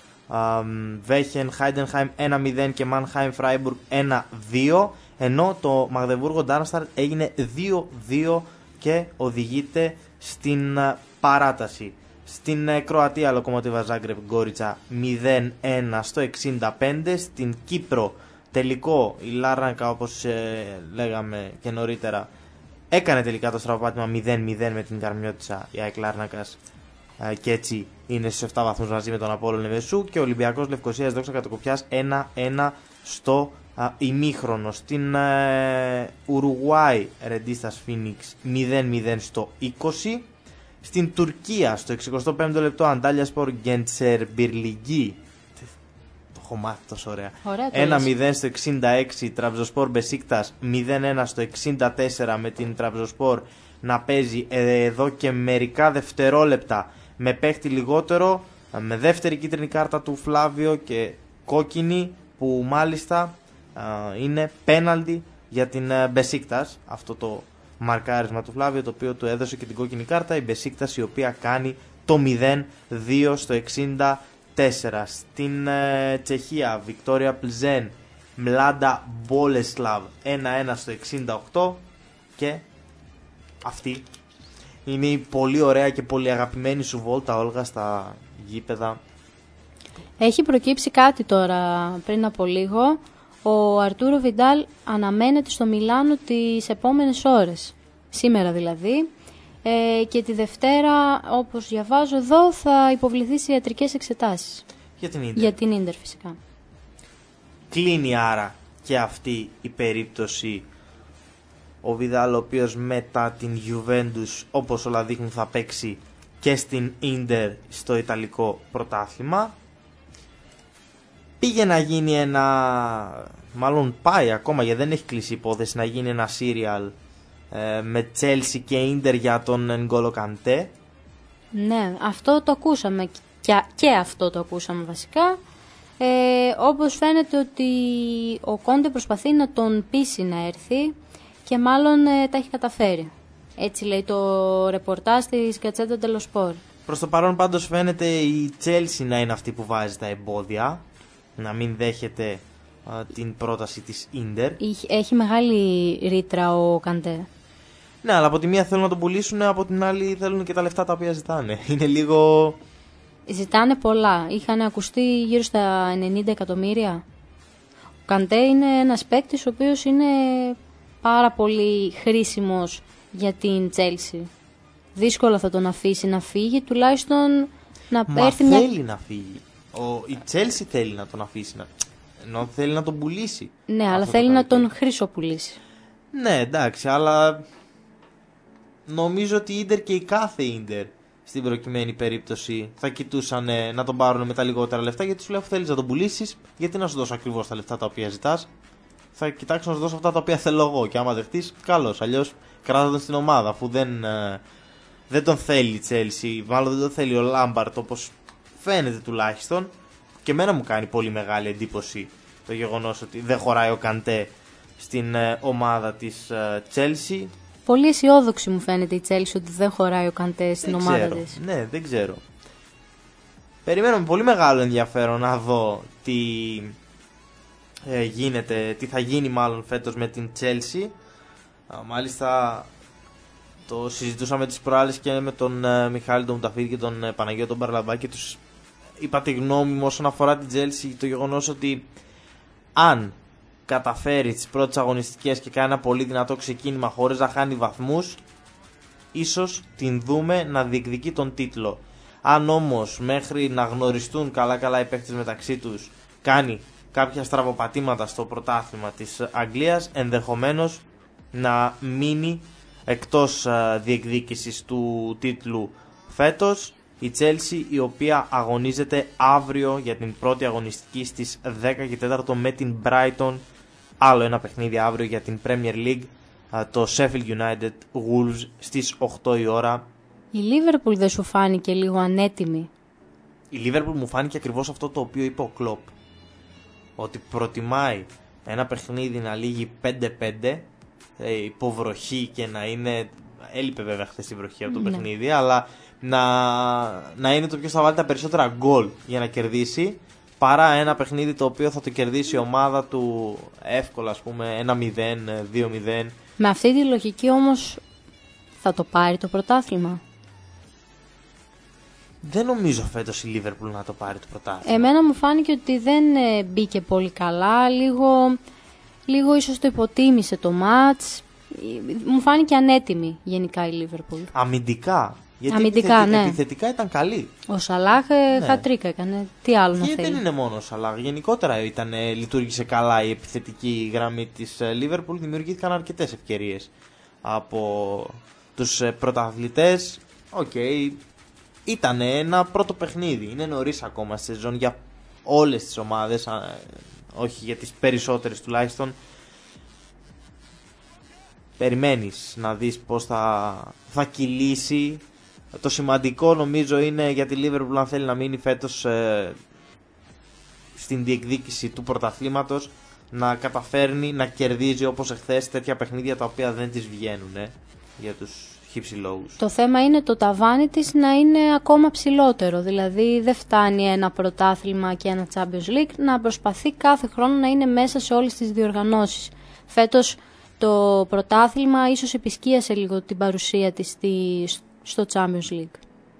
Βέχεν Χάιντενχάιμ ένα μηδέν και Μάνχάιμ Φράιμπουργκ ένα δύο, ενώ το Μαγδεβούργο Ντάρμσταρτ έγινε δύο δύο και οδηγείται στην παράταση. Στην Κροατία Λοκομοτίβα Ζάγκρεπ Γκόριτσα μηδέν ένα στο εξήντα πέντε. Στην Κύπρο τελικό η Λάρνακα, όπως ε, λέγαμε και νωρίτερα, έκανε τελικά το στραβοπάτημα μηδέν μηδέν με την Καρμιώτισσα η ΑΕΚ Λάρνακας ε, και έτσι είναι στους επτά βαθμούς μαζί με τον Απόλλωνα Εφέσου. Και ο Ολυμπιακός Λευκοσίας Δόξα Κατοκοπιάς ένα ένα στο ημίχρονο. Στην Ουρουγουάη Ρεντίστας Φίνιξ μηδέν μηδέν στο είκοσι. Στην Τουρκία στο εξηκοστό πέμπτο λεπτό Αντάλιασπορ Γκεντσερμπιρλιγκή. Το έχω μάθει τόσο ωραία. ένα μηδέν στο εξήντα έξι. Τραμπζοσπορ Μπεσίκτας μηδέν ένα στο εξήντα τέσσερα, με την Τραμπζοσπορ να παίζει εδώ και μερικά δευτερόλεπτα με παίχτη λιγότερο, με δεύτερη κίτρινη κάρτα του Φλάβιο και κόκκινη που μάλιστα είναι πέναλτι για την Μπεσίκτας. Αυτό το μαρκάρισμα του Φλάβιο, το οποίο του έδωσε και την κόκκινη κάρτα, η Μπεσίκτας η οποία κάνει το μηδέν δύο στο εξήντα τέσσερα. Στην ε, Τσεχία Βικτόρια Πλζέν Μλάντα Μπόλεσλαβ ένα ένα στο εξήντα οκτώ. Και αυτή είναι η πολύ ωραία και πολύ αγαπημένη σου βόλτα, Όλγα, στα γήπεδα. Έχει προκύψει κάτι τώρα πριν από λίγο. Ο Αρτούρο Βιντάλ αναμένεται στο Μιλάνο τις επόμενες ώρες, σήμερα δηλαδή, ε, και τη Δευτέρα, όπως διαβάζω εδώ, θα υποβληθεί σε ιατρικές εξετάσεις. Για την Ίντερ. Για την Ίντερ φυσικά. Κλείνει άρα και αυτή η περίπτωση. Ο Βιντάλ, ο οποίος μετά την Juventus, όπως όλα δείχνουν, θα παίξει και στην Ίντερ στο Ιταλικό πρωτάθλημα. Πήγε να γίνει ένα, μάλλον πάει ακόμα, γιατί δεν έχει κλείσει υπόθεση, να γίνει ένα serial ε, με Chelsea και Ίντερ για τον N'Golo Kanté. Ναι, αυτό το ακούσαμε και, και αυτό το ακούσαμε βασικά. Ε, όπως φαίνεται ότι ο Κόντε προσπαθεί να τον πείσει να έρθει και μάλλον ε, τα έχει καταφέρει. Έτσι λέει το ρεπορτάζ της Gazzetta dello Sport. Προς το παρόν πάντως φαίνεται η Chelsea να είναι αυτή που βάζει τα εμπόδια, να μην δέχεται α, την πρόταση της Ίντερ. Έχει μεγάλη ρήτρα ο Καντέ. Ναι, αλλά από τη μία θέλουν να τον πουλήσουν, από την άλλη θέλουν και τα λεφτά τα οποία ζητάνε. Είναι λίγο... Ζητάνε πολλά. Είχαν ακουστεί γύρω στα ενενήντα εκατομμύρια. Ο Καντέ είναι ένας παίκτης ο οποίος είναι πάρα πολύ χρήσιμος για την Chelsea. Δύσκολα θα τον αφήσει να φύγει, τουλάχιστον να Μα έρθει θέλει μια... να φύγει. Ο, η Chelsea θέλει να τον αφήσει, να... ενώ θέλει να τον πουλήσει. Ναι, αλλά θέλει να τον χρυσοπουλήσει. Ναι, εντάξει, αλλά νομίζω ότι η Ίντερ και η κάθε Ίντερ στην προκειμένη περίπτωση θα κοιτούσαν ε, να τον πάρουν με τα λιγότερα λεφτά, γιατί σου λέει, αφού θέλεις να τον πουλήσεις, γιατί να σου δώσω ακριβώς τα λεφτά τα οποία ζητάς. Θα κοιτάξω να σου δώσω αυτά τα οποία θέλω εγώ. Και άμα δεχτείς, καλώς. Αλλιώς κράτα τον στην ομάδα, αφού δεν, ε, δεν τον θέλει η Chelsea, μάλλον δεν τον θέλει ο Λάμπαρτ, όπως φαίνεται τουλάχιστον. Και εμένα μου κάνει πολύ μεγάλη εντύπωση το γεγονός ότι δεν χωράει ο Καντέ στην ε, ομάδα της ε, Chelsea. Πολύ αισιόδοξη μου φαίνεται η Chelsea ότι δεν χωράει ο Καντέ στην δεν ομάδα ξέρω. της. Ναι, δεν ξέρω. Περιμένω με πολύ μεγάλο ενδιαφέρον να δω τι ε, γίνεται, τι θα γίνει μάλλον φέτος με την Chelsea. Α, μάλιστα το συζητούσαμε τις προάλλες και με τον ε, Μιχάλη τον Μουταφίδη και τον ε, Παναγιώτο τον Παρλαμπά, και τους είπα τη γνώμη μου όσον αφορά την Chelsea, το γεγονός ότι αν καταφέρει τις πρώτες αγωνιστικές και κάνει ένα πολύ δυνατό ξεκίνημα χωρίς να χάνει βαθμούς, ίσως την δούμε να διεκδικεί τον τίτλο. Αν όμως μέχρι να γνωριστούν καλά καλά οι παίκτες μεταξύ τους κάνει κάποια στραβοπατήματα στο πρωτάθλημα της Αγγλίας, ενδεχομένως να μείνει εκτός διεκδίκησης του τίτλου φέτος η Chelsea, η οποία αγωνίζεται αύριο για την πρώτη αγωνιστική στις δέκα και τέσσερα με την Brighton. Άλλο ένα παιχνίδι αύριο για την Premier League, το Sheffield United Wolves στις οκτώ η ώρα. Η Liverpool δεν σου φάνηκε λίγο ανέτοιμη? Η Liverpool μου φάνηκε ακριβώς αυτό το οποίο είπε ο Klopp, ότι προτιμάει ένα παιχνίδι να λύγει πέντε πέντε, υποβροχή, και να είναι, έλειπε βέβαια χθες η βροχή από το ναι. παιχνίδι, αλλά να, να είναι το ποιος θα βάλει τα περισσότερα γκολ για να κερδίσει, παρά ένα παιχνίδι το οποίο θα το κερδίσει η ομάδα του εύκολα, ας πούμε ένα μηδέν, δύο μηδέν. Με αυτή τη λογική όμως θα το πάρει το πρωτάθλημα? Δεν νομίζω φέτος η Liverpool να το πάρει το πρωτάθλημα. Εμένα μου φάνηκε ότι δεν μπήκε πολύ καλά, λίγο, λίγο ίσως το υποτίμησε το μάτς. Μου φάνηκε ανέτοιμη γενικά η Liverpool. Αμυντικά Γιατί αμυντικά, επιθετη... ναι. επιθετικά ήταν καλή. Ο Σαλάχ ναι. χατρίκα έκανε. Τι άλλο να θέλει. θέλει. Δεν είναι μόνο ο Σαλάχ. Γενικότερα ήταν, λειτουργήσε καλά η επιθετική γραμμή της Liverpool. Δημιουργήθηκαν αρκετές ευκαιρίες από τους πρωταθλητές. Οκ. Okay. Ήταν ένα πρώτο παιχνίδι. Είναι νωρίς ακόμα στη σεζόν για όλες τις ομάδες. Όχι για τις περισσότερες τουλάχιστον. Περιμένεις να δεις πώς θα, θα κυλήσει. Το σημαντικό νομίζω είναι για τη Liverpool, αν θέλει να μείνει φέτος ε, στην διεκδίκηση του πρωταθλήματος, να καταφέρνει να κερδίζει όπως εχθές τέτοια παιχνίδια τα οποία δεν της βγαίνουν ε, για τους χυψηλόγους. Το θέμα είναι το ταβάνι της να είναι ακόμα ψηλότερο. Δηλαδή δεν φτάνει ένα πρωτάθλημα και ένα Champions League, να προσπαθεί κάθε χρόνο να είναι μέσα σε όλες τις διοργανώσεις. Φέτος το πρωτάθλημα ίσως επισκίασε λίγο την παρουσία της στη, στο Champions League.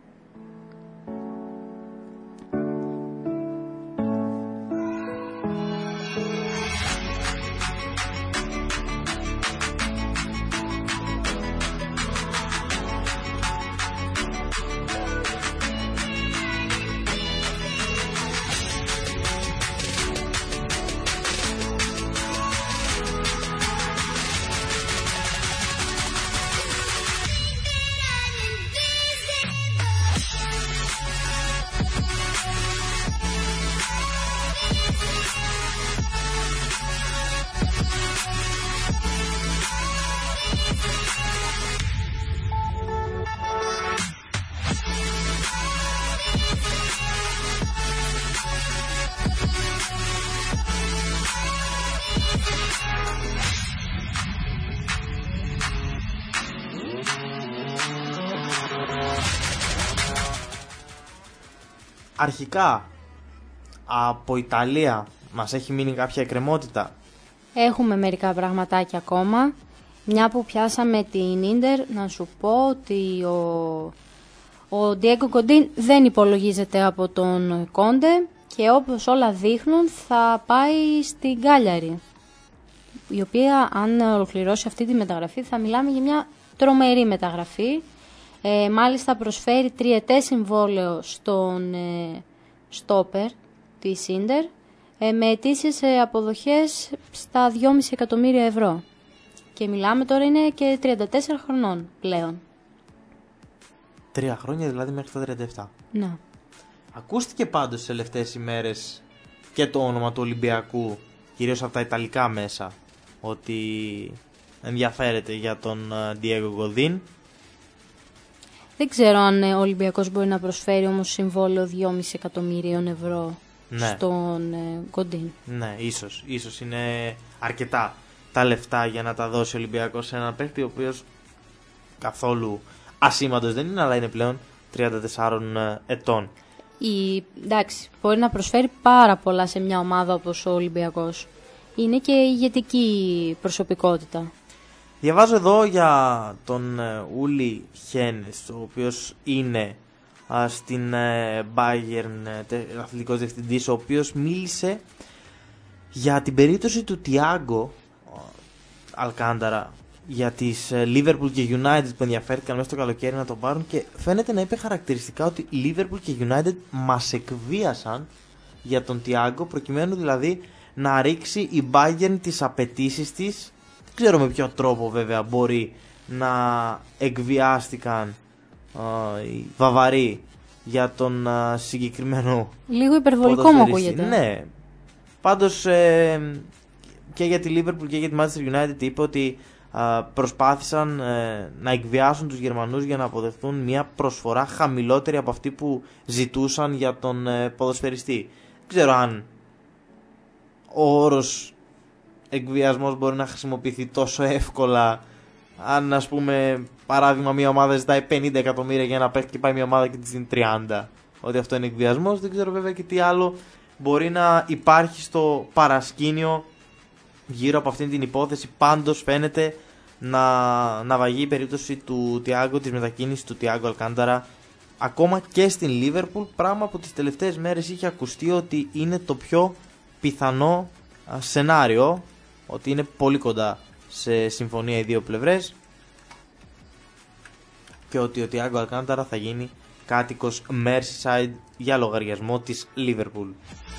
Αρχικά από Ιταλία μας έχει μείνει κάποια εκκρεμότητα. Έχουμε μερικά πραγματάκια ακόμα. Μια που πιάσαμε την Ίντερ, να σου πω ότι ο, ο Ντιέγκο Κοντίν δεν υπολογίζεται από τον Κόντε και όπως όλα δείχνουν θα πάει στην Γκάλιαρη, η οποία αν ολοκληρώσει αυτή τη μεταγραφή θα μιλάμε για μια τρομερή μεταγραφή. Ε, μάλιστα προσφέρει τριετές συμβόλαιο στον ε, στόπερ της Ίντερ ε, με αιτήσεις ε, αποδοχές στα δυόμισι εκατομμύρια ευρώ. Και μιλάμε τώρα είναι και τριάντα τέσσερα χρονών πλέον. Τρία χρόνια δηλαδή μέχρι τα τριάντα επτά. Ναι. Ακούστηκε πάντως τις τελευταίες ημέρες και το όνομα του Ολυμπιακού, κυρίως από τα Ιταλικά μέσα, ότι ενδιαφέρεται για τον Ντιέγκο Κοντίν. Δεν ξέρω αν ο Ολυμπιακός μπορεί να προσφέρει όμως συμβόλαιο δυόμισι εκατομμυρίων ευρώ ναι. στον Κοντίν. Ναι, ίσως. Ίσως είναι αρκετά τα λεφτά για να τα δώσει ο Ολυμπιακός σε έναν παίκτη ο οποίος καθόλου ασήμαντος δεν είναι, αλλά είναι πλέον τριάντα τεσσάρων ετών. Η, εντάξει, μπορεί να προσφέρει πάρα πολλά σε μια ομάδα όπως ο Ολυμπιακός. Είναι και ηγετική προσωπικότητα. Διαβάζω εδώ για τον Ούλι Χένες, ο οποίος είναι α, στην ε, Bayern τε, αθλητικός διευθυντής, ο οποίος μίλησε για την περίπτωση του Τιάγκο Αλκάνταρα, για τις ε, Liverpool και United που ενδιαφέρθηκαν μέσα στο καλοκαίρι να τον πάρουν, και φαίνεται να είπε χαρακτηριστικά ότι Liverpool και United μας εκβίασαν για τον Τιάγκο, προκειμένου δηλαδή να ρίξει η Bayern τις απαιτήσεις της. Δεν ξέρω με ποιο τρόπο βέβαια μπορεί να εκβιάστηκαν uh, οι Βαβαροί για τον uh, συγκεκριμένο λίγο υπερβολικό μου ακούγεται. Ναι. Πάντως ε, και για τη Liverpool και για τη Manchester United είπε ότι uh, προσπάθησαν ε, να εκβιάσουν τους Γερμανούς για να αποδεχθούν μια προσφορά χαμηλότερη από αυτή που ζητούσαν για τον ε, ποδοσφαιριστή. Δεν ξέρω αν ο όρος εκβιασμός μπορεί να χρησιμοποιηθεί τόσο εύκολα, αν ας πούμε παράδειγμα μια ομάδα ζητάει πενήντα εκατομμύρια για ένα παίκτη και πάει μια ομάδα και της δίνει τριάντα, ότι αυτό είναι εκβιασμός. Δεν ξέρω βέβαια και τι άλλο μπορεί να υπάρχει στο παρασκήνιο γύρω από αυτήν την υπόθεση. Πάντως φαίνεται να, να βαγεί η περίπτωση του Τιάγκο, της μετακίνησης του Τιάγκο Αλκάνταρα ακόμα και στην Liverpool, πράγμα που τις τελευταίες μέρες είχε ακουστεί ότι είναι το πιο πιθανό σενάριο, ότι είναι πολύ κοντά σε συμφωνία οι δύο πλευρές. και ότι ο Τιάγκο Αλκάνταρα θα γίνει κάτοικος Merseyside για λογαριασμό της Liverpool.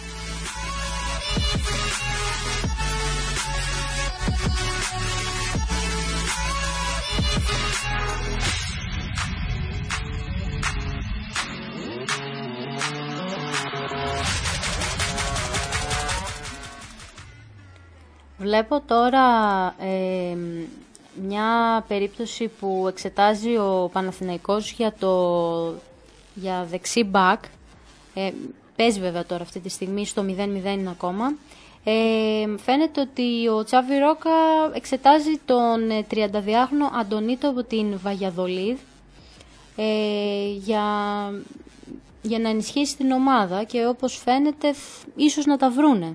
Βλέπω τώρα ε, μια περίπτωση που εξετάζει ο Παναθηναϊκός για, το, για δεξί μπακ. Ε, παίζει βέβαια τώρα αυτή τη στιγμή, στο μηδέν μηδέν είναι ακόμα. Ε, φαίνεται ότι ο Τσάβι Ρόκα εξετάζει τον τριανταδυάχρονο Αντωνίτο από την Βαγιαδολίδ ε, για, για να ενισχύσει την ομάδα και όπως φαίνεται ίσως να τα βρούνε.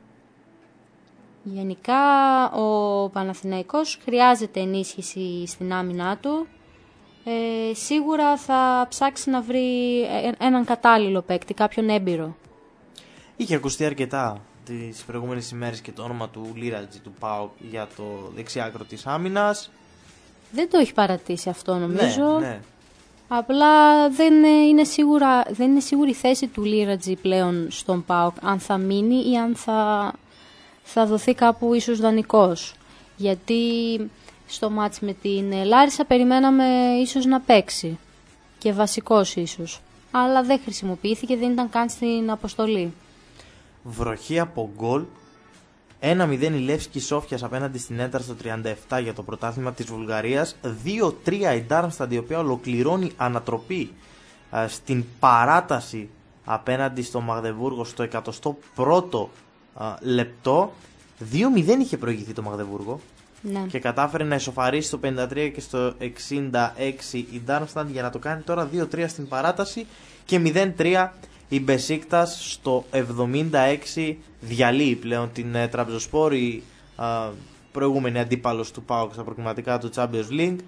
Γενικά ο Παναθηναϊκός χρειάζεται ενίσχυση στην άμυνά του. Ε, σίγουρα θα ψάξει να βρει έναν κατάλληλο παίκτη, κάποιον έμπειρο. Είχε ακουστεί αρκετά τις προηγούμενες ημέρες και το όνομα του Λίρατζη του ΠΑΟΚ για το δεξιάκρο της άμυνας. Δεν το έχει παρατήσει αυτό νομίζω. Ναι, ναι. Απλά δεν είναι, σίγουρα, δεν είναι σίγουρη η θέση του Λίρατζη πλέον στον ΠΑΟΚ, αν θα μείνει ή αν θα... θα δοθεί κάπου ίσως δανεικός. Γιατί στο μάτς με την Λάρισα περιμέναμε ίσως να παίξει και βασικός ίσως. Αλλά δεν χρησιμοποιήθηκε, δεν ήταν καν στην αποστολή. Βροχή από γκολ. ένα μηδέν η Λεύσκη Σόφιας απέναντι στην Ένταρ στο τριάντα επτά για το πρωτάθλημα της Βουλγαρίας. δύο τρία η Ντάρμσταντ, η οποία ολοκληρώνει ανατροπή α, στην παράταση απέναντι στο Μαγδεβούργο στο εκατοστό πρώτο α, λεπτό. δύο μηδέν είχε προηγηθεί το Μαγδεβούργο. Ναι. Και κατάφερε να ισοφαρίσει στο πενήντα τρία και στο εξήντα έξι η Ντάρμσταντ για να το κάνει τώρα δύο τρία στην παράταση και μηδέν τρία η Μπεσίκτας στο εβδομήντα έξι διαλύει πλέον την ε, Τραμπζοσπόρ, η ε, προηγούμενη αντίπαλος του ΠΑΟΚ στα προκριματικά του Champions League.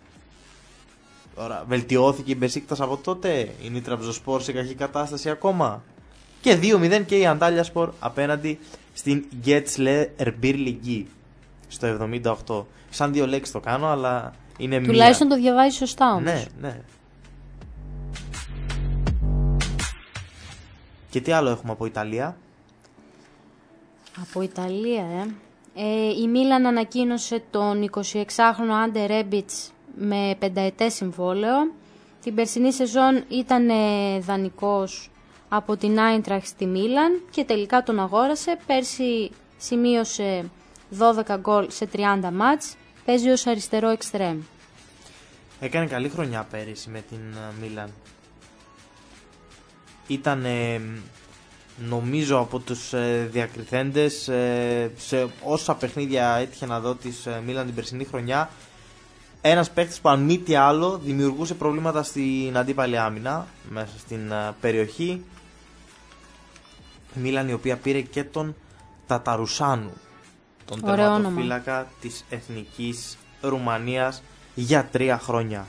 Τώρα βελτιώθηκε η Μπεσίκτας από τότε, είναι η Τραμπζοσπόρ σε κακή κατάσταση ακόμα. Και δύο μηδέν και η Αντάλιασπορ απέναντι στην Γκέτσλε Ερμπίρλιγκή στο εβδομήντα οκτώ. Σαν δύο λέξεις το κάνω, αλλά είναι μία. Τουλάχιστον το διαβάζει σωστά όμως. Ναι, ναι. Και τι άλλο έχουμε από Ιταλία? Από Ιταλία, ε. ε η Μίλαν ανακοίνωσε τον εικοσιεξάχρονο Άντε Ρέμπιτς με πενταετές συμβόλαιο. Την περσινή σεζόν ήταν δανεικός από την Άιντραχτ στη Μίλαν και τελικά τον αγόρασε. Πέρσι σημείωσε δώδεκα γκολ σε τριάντα μάτς. Παίζει ως αριστερό εξτρέμ. Έκανε καλή χρονιά πέρυσι με την Μίλαν. Ήταν ε, νομίζω από τους ε, διακριθέντες ε, σε όσα παιχνίδια έτυχε να δω της ε, Μίλαν την περσινή χρονιά, ένας παίκτης που αν μη τι άλλο δημιουργούσε προβλήματα στην αντίπαλη άμυνα μέσα στην ε, περιοχή. Η Μίλαν η οποία πήρε και τον Ταταρουσάνου, τον τερματοφύλακα της Εθνικής Ρουμανίας, για τρία χρόνια.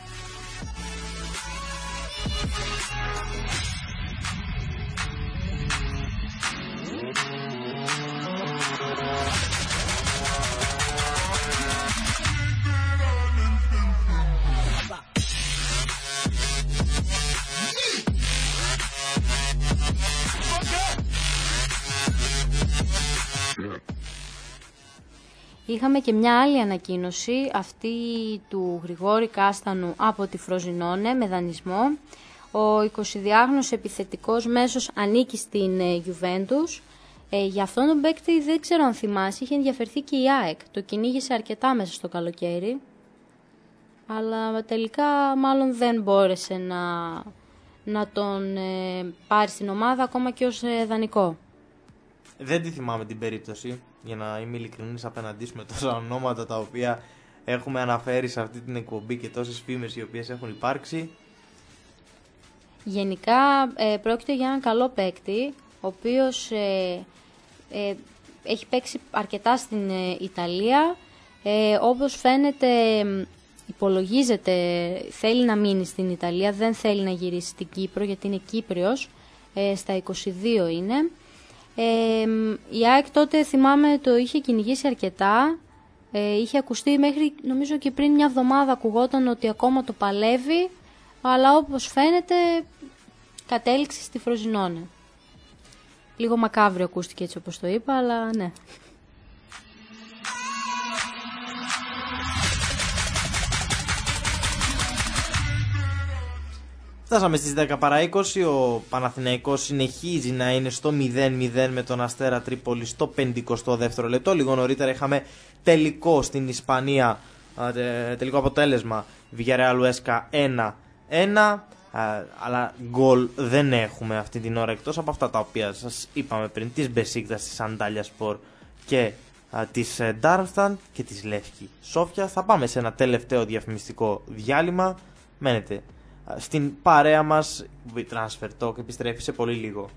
Είχαμε και μια άλλη ανακοίνωση, αυτή του Γρηγόρη Κάστανου από τη Φροζινόνε με δανεισμό. Ο εικοσιδυάχρονος επιθετικός μέσος ανήκει στην Juventus. Ε, για αυτόν τον παίκτη δεν ξέρω αν θυμάσαι, είχε ενδιαφερθεί και η ΑΕΚ. Το κυνήγησε αρκετά μέσα στο καλοκαίρι, αλλά τελικά μάλλον δεν μπόρεσε να, να τον ε, πάρει στην ομάδα ακόμα και ως ε, δανεικό. Δεν τη θυμάμαι την περίπτωση, για να είμαι ειλικρινής απέναντί σου, με τόσα ονόματα τα οποία έχουμε αναφέρει σε αυτή την εκπομπή και τόσες φήμες οι οποίες έχουν υπάρξει. Γενικά ε, πρόκειται για έναν καλό παίκτη, ο οποίος ε, ε, έχει παίξει αρκετά στην ε, Ιταλία. Ε, όπως φαίνεται υπολογίζεται, θέλει να μείνει στην Ιταλία, δεν θέλει να γυρίσει στην Κύπρο γιατί είναι Κύπριος, ε, στα είκοσι δύο είναι. Ε, η ΑΕΚ τότε θυμάμαι το είχε κυνηγήσει αρκετά Ε, είχε ακουστεί μέχρι νομίζω και πριν μια εβδομάδα ακουγόταν ότι ακόμα το παλεύει, αλλά όπως φαίνεται κατέληξε στη Φροζινόνε. Λίγο μακάβριο ακούστηκε έτσι όπως το είπα, αλλά ναι. Φτάσαμε στις δέκα παρά είκοσι, ο Παναθηναϊκός συνεχίζει να είναι στο μηδέν μηδέν με τον Αστέρα Τρίπολη στο πενηκοστό δεύτερο λεπτό. Λίγο νωρίτερα είχαμε τελικό στην Ισπανία, τελικό αποτέλεσμα Villarreal Huesca ένα ένα, αλλά γκολ δεν έχουμε αυτή την ώρα εκτός από αυτά τα οποία σας είπαμε πριν, της Μπεσίκτας, της Αντάλια Σπορ και της Ντάρμσταντ και της Λεύκη Σόφια. Θα πάμε σε ένα τελευταίο διαφημιστικό διάλειμμα. Μένετε στην παρέα μας, η Transfer Talk επιστρέφει σε πολύ λίγο.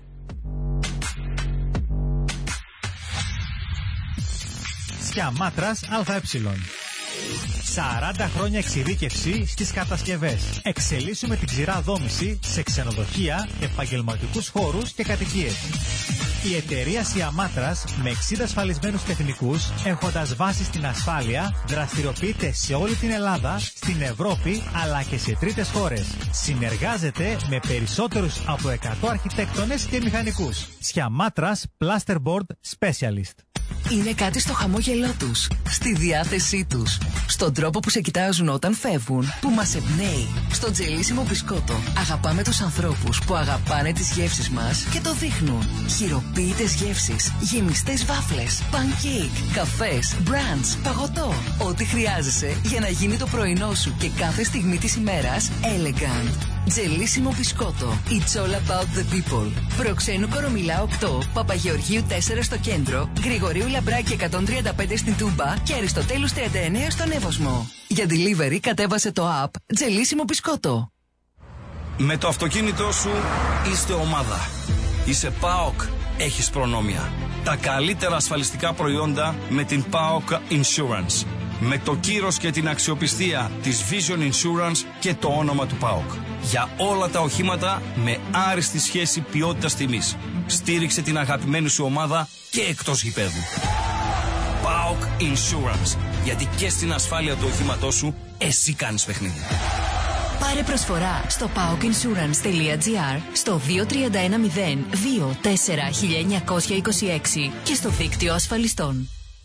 Σιαμάτρας ΑΕ. σαράντα χρόνια εξειδίκευση στις κατασκευές. Εξελίσσουμε την ξηρά δόμηση σε ξενοδοχεία, επαγγελματικούς χώρους και κατοικίες. Η εταιρεία Σιαμάτρας με εξήντα ασφαλισμένους τεχνικούς, έχοντας βάση στην ασφάλεια, δραστηριοποιείται σε όλη την Ελλάδα, στην Ευρώπη αλλά και σε τρίτες χώρες. Συνεργάζεται με περισσότερους από εκατό αρχιτέκτονες και μηχανικούς. Σιαμάτρας Plasterboard Specialist. Είναι κάτι στο χαμόγελό τους, στη διάθεσή τους, στον τρόπο που σε κοιτάζουν όταν φεύγουν, που μας εμπνέει. Στο τζελίσιμο μπισκότο αγαπάμε τους ανθρώπους που αγαπάνε τις γεύσεις μας και το δείχνουν. Χειροποίητες γεύσεις, γεμιστές βάφλες, pancake, καφές, brunch, παγωτό. Ό,τι χρειάζεσαι για να γίνει το πρωινό σου και κάθε στιγμή της ημέρας elegant. Τζελίσιμο μπισκότο. It's all about the people. Προξένου Κορομιλά οκτώ, Παπαγεωργίου τέσσερα στο κέντρο, Γρηγορίου Λαμπράκη εκατόν τριάντα πέντε στην Τούμπα και Αριστοτέλους τριάντα εννέα στον Εύωσμο. Για delivery κατέβασε το app Τζελίσιμο μπισκότο. Με το αυτοκίνητό σου είστε ομάδα. Είσαι ΠΑΟΚ, έχεις προνόμια. Τα καλύτερα ασφαλιστικά προϊόντα με την ΠΑΟΚ Insurance. Με το κύρος και την αξιοπιστία της Vision Insurance και το όνομα του ΠΑΟΚ. Για όλα τα οχήματα με άριστη σχέση ποιότητας τιμής. Στήριξε την αγαπημένη σου ομάδα και εκτός γηπέδου. ΠΑΟΚ Insurance. Γιατί και στην ασφάλεια του οχήματός σου εσύ κάνεις παιχνίδι. Πάρε προσφορά στο paokinsurance.gr, στο δύο τρία ένα μηδέν δύο τέσσερα εννιά εννιά δύο έξι και στο δίκτυο ασφαλιστών.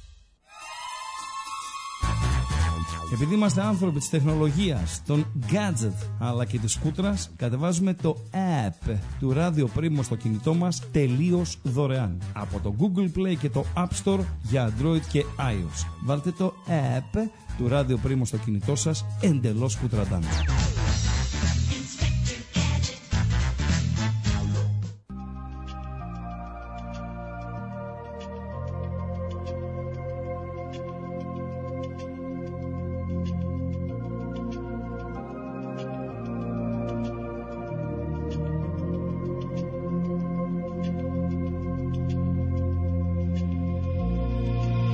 Επειδή είμαστε άνθρωποι της τεχνολογίας, των gadget αλλά και της σκούτρας, κατεβάζουμε το app του Radio Primo στο κινητό μας τελείως δωρεάν. Από το Google Play και το App Store για Android και iOS. Βάλτε το app του Radio Primo στο κινητό σας εντελώς σκούτραντάν.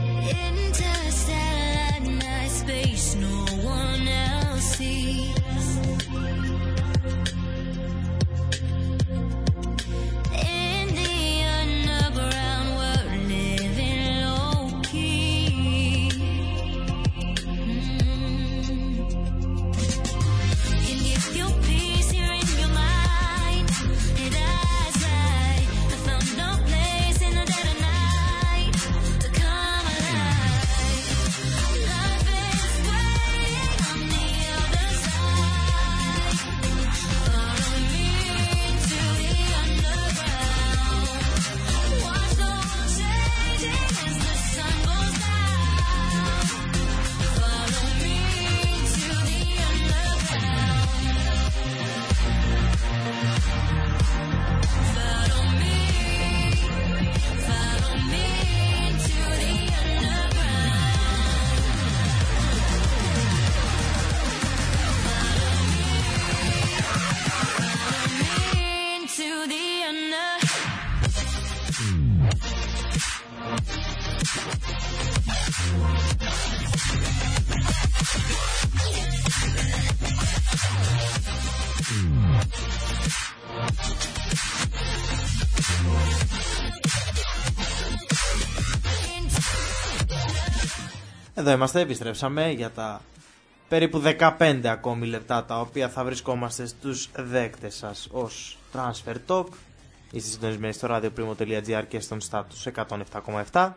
Interstellar night space, no one else sees. Εδώ είμαστε, επιστρέψαμε για τα περίπου δεκαπέντε ακόμη λεπτά τα οποία θα βρισκόμαστε στους δέκτες σας ως Transfer Talk. Είστε συντονισμένοι στο radioprimo.gr και στον status εκατόν επτά κόμμα επτά.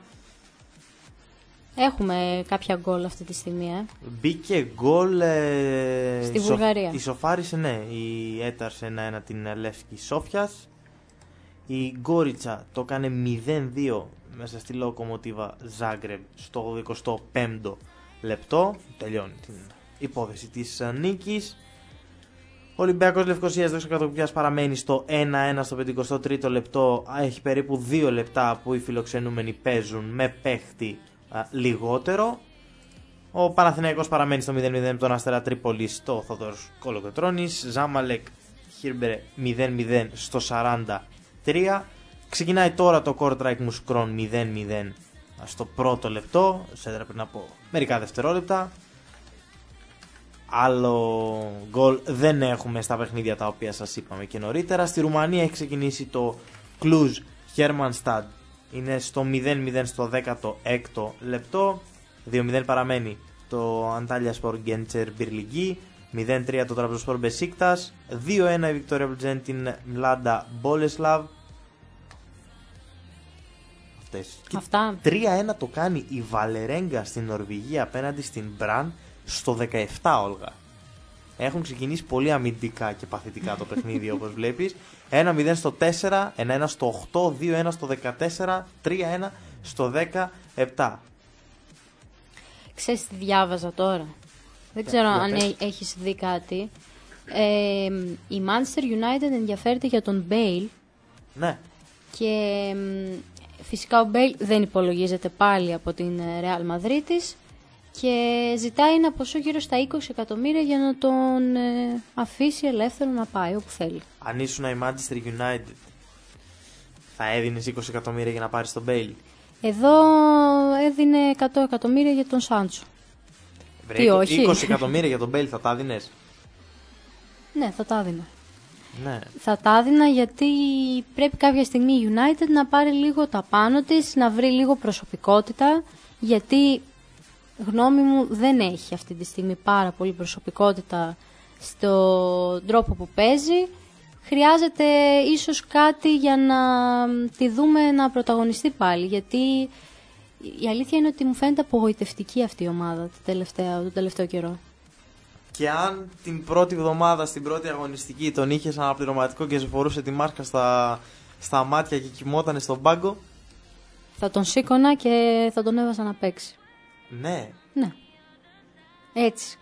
Έχουμε κάποια γκολ αυτή τη στιγμή, ε. Μπήκε γκολ ε, στη Βουλγαρία. Ισοφάρισε, ναι, η Έταρσε ένα ένα την Λεύσκη Σόφιας. Η Γκόριτσα το έκανε μηδέν δύο μέσα στη Λοκομοτίβα Ζάγκρεμπ στο εικοστό πέμπτο λεπτό. Τελειώνει την υπόθεση της νίκης. Ο Ολυμπιακός Λευκωσίας Δόξα Κατοκοπιάς παραμένει στο ένα ένα στο πενηκοστό τρίτο λεπτό. Έχει περίπου δύο λεπτά που οι φιλοξενούμενοι παίζουν με παίχτη α, λιγότερο. Ο Παναθηναϊκός παραμένει στο μηδέν μηδέν με τον Αστέρα Τρίπολης στο Θοδωρός Κολοκοτρώνης. Ζάμαλεκ Χίρμπερε μηδέν μηδέν στο σαράντα τρία. Ξεκινάει τώρα το Κορτράικ Μουσκρόν μηδέν μηδέν στο πρώτο λεπτό. Σέντρα πριν από μερικά δευτερόλεπτα. Άλλο γκολ δεν έχουμε στα παιχνίδια τα οποία σας είπαμε και νωρίτερα. Στη Ρουμανία έχει ξεκινήσει το Κλουζ Χέρμανσταντ. Είναι στο μηδέν μηδέν στο δέκατο έκτο λεπτό. δύο μηδέν παραμένει το Αντάλια Σπορ Γκέντσερ Μπιρλιγκή. μηδέν τρία το Τραμπζονσπορ Μπεσίκτας. δύο ένα η Βικτόρια Πλτζέν την Μλάντα Μπόλεσλαβ. Αυτά. τρία ένα το κάνει η Βαλερέγκα στην Νορβηγία απέναντι στην Μπραν στο δεκαεπτά, Όλγα. Έχουν ξεκινήσει πολύ αμυντικά και παθητικά το παιχνίδι όπως βλέπεις. ένα μηδέν στο τέσσερα, ένα ένα στο οκτώ, δύο ένα στο δεκατέσσερα, τρία ένα στο δεκαεπτά. Ξέρεις τι διάβαζα τώρα? Δεν ξέρω αν έ, έχεις δει κάτι. Ε, η Manchester United ενδιαφέρεται για τον Bale. Ναι. Και φυσικά ο Bale δεν υπολογίζεται πάλι από την Real Madrid και ζητάει ένα ποσό γύρω στα είκοσι εκατομμύρια για να τον ε, αφήσει ελεύθερο να πάει όπου θέλει. Αν ήσουν η Manchester United, θα έδινες είκοσι εκατομμύρια για να πάρεις τον Bale? Εδώ έδινε εκατό εκατομμύρια για τον Σάντσο. Βρε, Τι όχι? είκοσι εκατομμύρια για τον Bale θα τα έδινες? Ναι, θα τα έδινα. Ναι. Θα τα έδινα γιατί πρέπει κάποια στιγμή η United να πάρει λίγο τα πάνω της, να βρει λίγο προσωπικότητα, γιατί γνώμη μου δεν έχει αυτή τη στιγμή πάρα πολύ προσωπικότητα στον τρόπο που παίζει. Χρειάζεται ίσως κάτι για να τη δούμε να πρωταγωνιστεί πάλι, γιατί η αλήθεια είναι ότι μου φαίνεται απογοητευτική αυτή η ομάδα το τελευταίο, το τελευταίο καιρό. Και αν την πρώτη εβδομάδα στην πρώτη αγωνιστική τον είχες αναπληρωματικό και σε φορούσε τη μάσκα στα, στα μάτια και κοιμότανε στον πάγκο, θα τον σήκωνα και θα τον έβαζα να παίξει. Ναι. Ναι. Έτσι.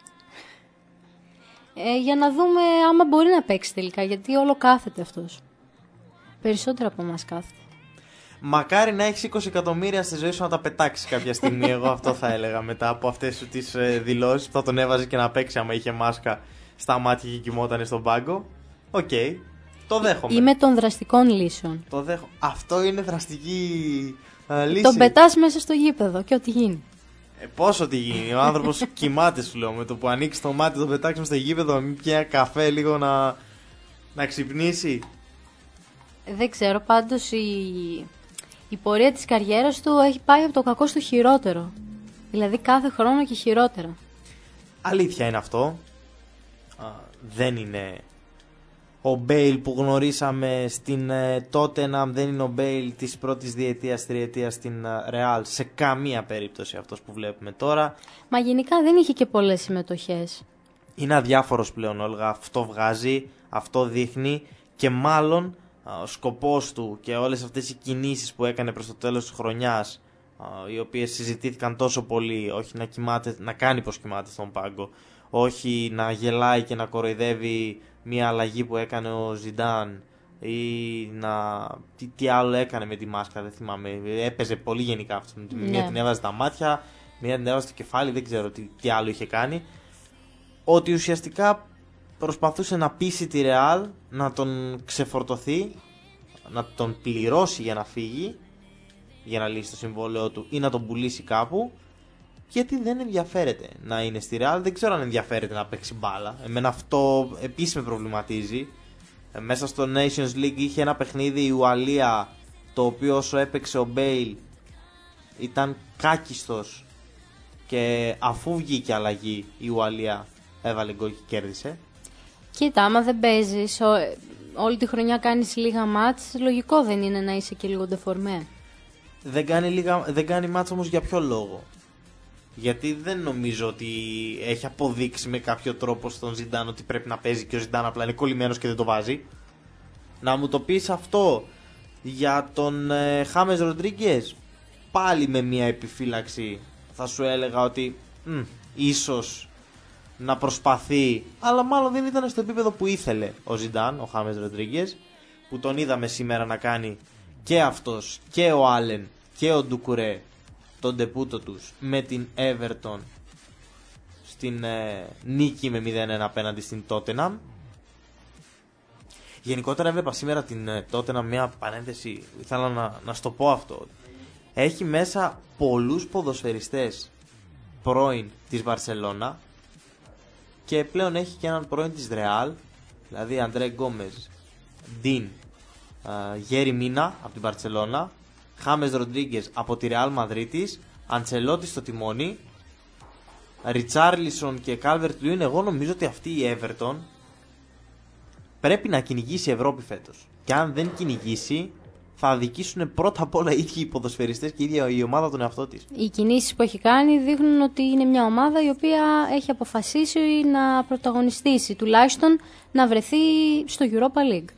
Ε, για να δούμε άμα μπορεί να παίξει τελικά, γιατί όλο κάθεται αυτός. Περισσότερο από εμάς κάθεται. Μακάρι να έχεις είκοσι εκατομμύρια στη ζωή σου να τα πετάξεις κάποια στιγμή. Εγώ αυτό θα έλεγα μετά από αυτές σου τις ε, δηλώσεις που θα τον έβαζε και να παίξει άμα είχε μάσκα στα μάτια και κοιμότανε στον πάγκο. Οκ. Okay. Το δέχομαι. Είμαι των δραστικών λύσεων. Το δέχομαι. Αυτό είναι δραστική ε, λύση. Τον πετάς μέσα στο γήπεδο και ό,τι γίνει. Ε, πόσο τι γίνει. Ο άνθρωπος κοιμάται, σου λέω. Με το που ανοίξει το μάτι, τον πετάξουμε στο γήπεδο, μην πιει ένα καφέ λίγο να, να ξυπνήσει. Δεν ξέρω, πάντως η, η πορεία της καριέρας του έχει πάει από το κακό στο χειρότερο. Δηλαδή κάθε χρόνο και χειρότερα. Αλήθεια είναι αυτό. Α, δεν είναι ο Μπέιλ που γνωρίσαμε στην Τότεναμ, δεν είναι ο Μπέιλ της πρώτης διετίας, τριετίας στην Ρεάλ. Σε καμία περίπτωση αυτός που βλέπουμε τώρα. Μα γενικά δεν είχε και πολλές συμμετοχές. Είναι αδιάφορος πλέον, Όλγα. Αυτό βγάζει, αυτό δείχνει και μάλλον ο σκοπός του και όλες αυτές οι κινήσεις που έκανε προς το τέλος της χρονιάς, οι οποίες συζητήθηκαν τόσο πολύ, όχι να, κοιμάται, να κάνει πως κοιμάται στον πάγκο, όχι να γελάει και να κοροϊδεύει μια αλλαγή που έκανε ο Ζιντάν ή να... Τι, τι άλλο έκανε με τη μάσκα, δεν θυμάμαι. Έπαιζε πολύ γενικά αυτό. Ναι. Μία την έβαζε τα μάτια, μία την έβαζε το κεφάλι, δεν ξέρω τι, τι άλλο είχε κάνει. Ότι ουσιαστικά προσπαθούσε να πείσει τη Ρεάλ να τον ξεφορτωθεί, να τον πληρώσει για να φύγει, για να λύσει το συμβόλαιο του ή να τον πουλήσει κάπου, γιατί δεν ενδιαφέρεται να είναι στη Real. Δεν ξέρω αν ενδιαφέρεται να παίξει μπάλα. Εμένα αυτό επίσης με προβληματίζει. Μέσα στο Nations League είχε ένα παιχνίδι η Ουαλία, το οποίο όσο έπαιξε ο Μπέιλ ήταν κάκιστος και αφού βγήκε αλλαγή η Ουαλία έβαλε γκολ και κέρδισε. Κοίτα, άμα δεν παίζεις, όλη τη χρονιά κάνεις λίγα μάτς, λογικό δεν είναι να είσαι και λίγο ντεφορμέ. Δεν κάνει, λίγα, δεν κάνει μάτς όμως για ποιο λόγο? Γιατί δεν νομίζω ότι έχει αποδείξει με κάποιο τρόπο στον Ζιντάν ότι πρέπει να παίζει και ο Ζιντάν απλά είναι κολλημένος και δεν το βάζει. Να μου το πεις αυτό για τον ε, Χάμες Ροντρίγκες, πάλι με μια επιφύλαξη θα σου έλεγα ότι μ, ίσως να προσπαθεί, αλλά μάλλον δεν ήταν στο επίπεδο που ήθελε ο Ζιντάν, ο Χάμες Ροντρίγκες, που τον είδαμε σήμερα να κάνει και αυτός και ο Άλεν και ο Ντουκουρέ τον ντεπούτο τους με την Everton στην ε, νίκη με μηδέν ένα απέναντι στην Tottenham. Γενικότερα έβλεπα σήμερα την ε, Tottenham, μια παρένθεση, ήθελα να, να στο πω αυτό. Έχει μέσα πολλούς ποδοσφαιριστές πρώην της Μπαρσελόνα και πλέον έχει και έναν πρώην της Ρεάλ, δηλαδή Αντρέ Γκόμεζ, Ντίν, Γέρι Μίνα από την Μπαρσελόνα, Χάμες Ροντρίγκες από τη Ρεάλ Μαδρίτης, Αντσελότη στο τιμόνι, Ριτσάρλισον και Κάλβερτ Λούιν. Εγώ νομίζω ότι αυτή η Everton πρέπει να κυνηγήσει Ευρώπη φέτος. Και αν δεν κυνηγήσει, θα αδικήσουν πρώτα απ' όλα οι ίδιοι οι ποδοσφαιριστές και η ίδια η ομάδα τον εαυτό της. Οι κινήσεις που έχει κάνει δείχνουν ότι είναι μια ομάδα η οποία έχει αποφασίσει να πρωταγωνιστήσει, τουλάχιστον να βρεθεί στο Europa League.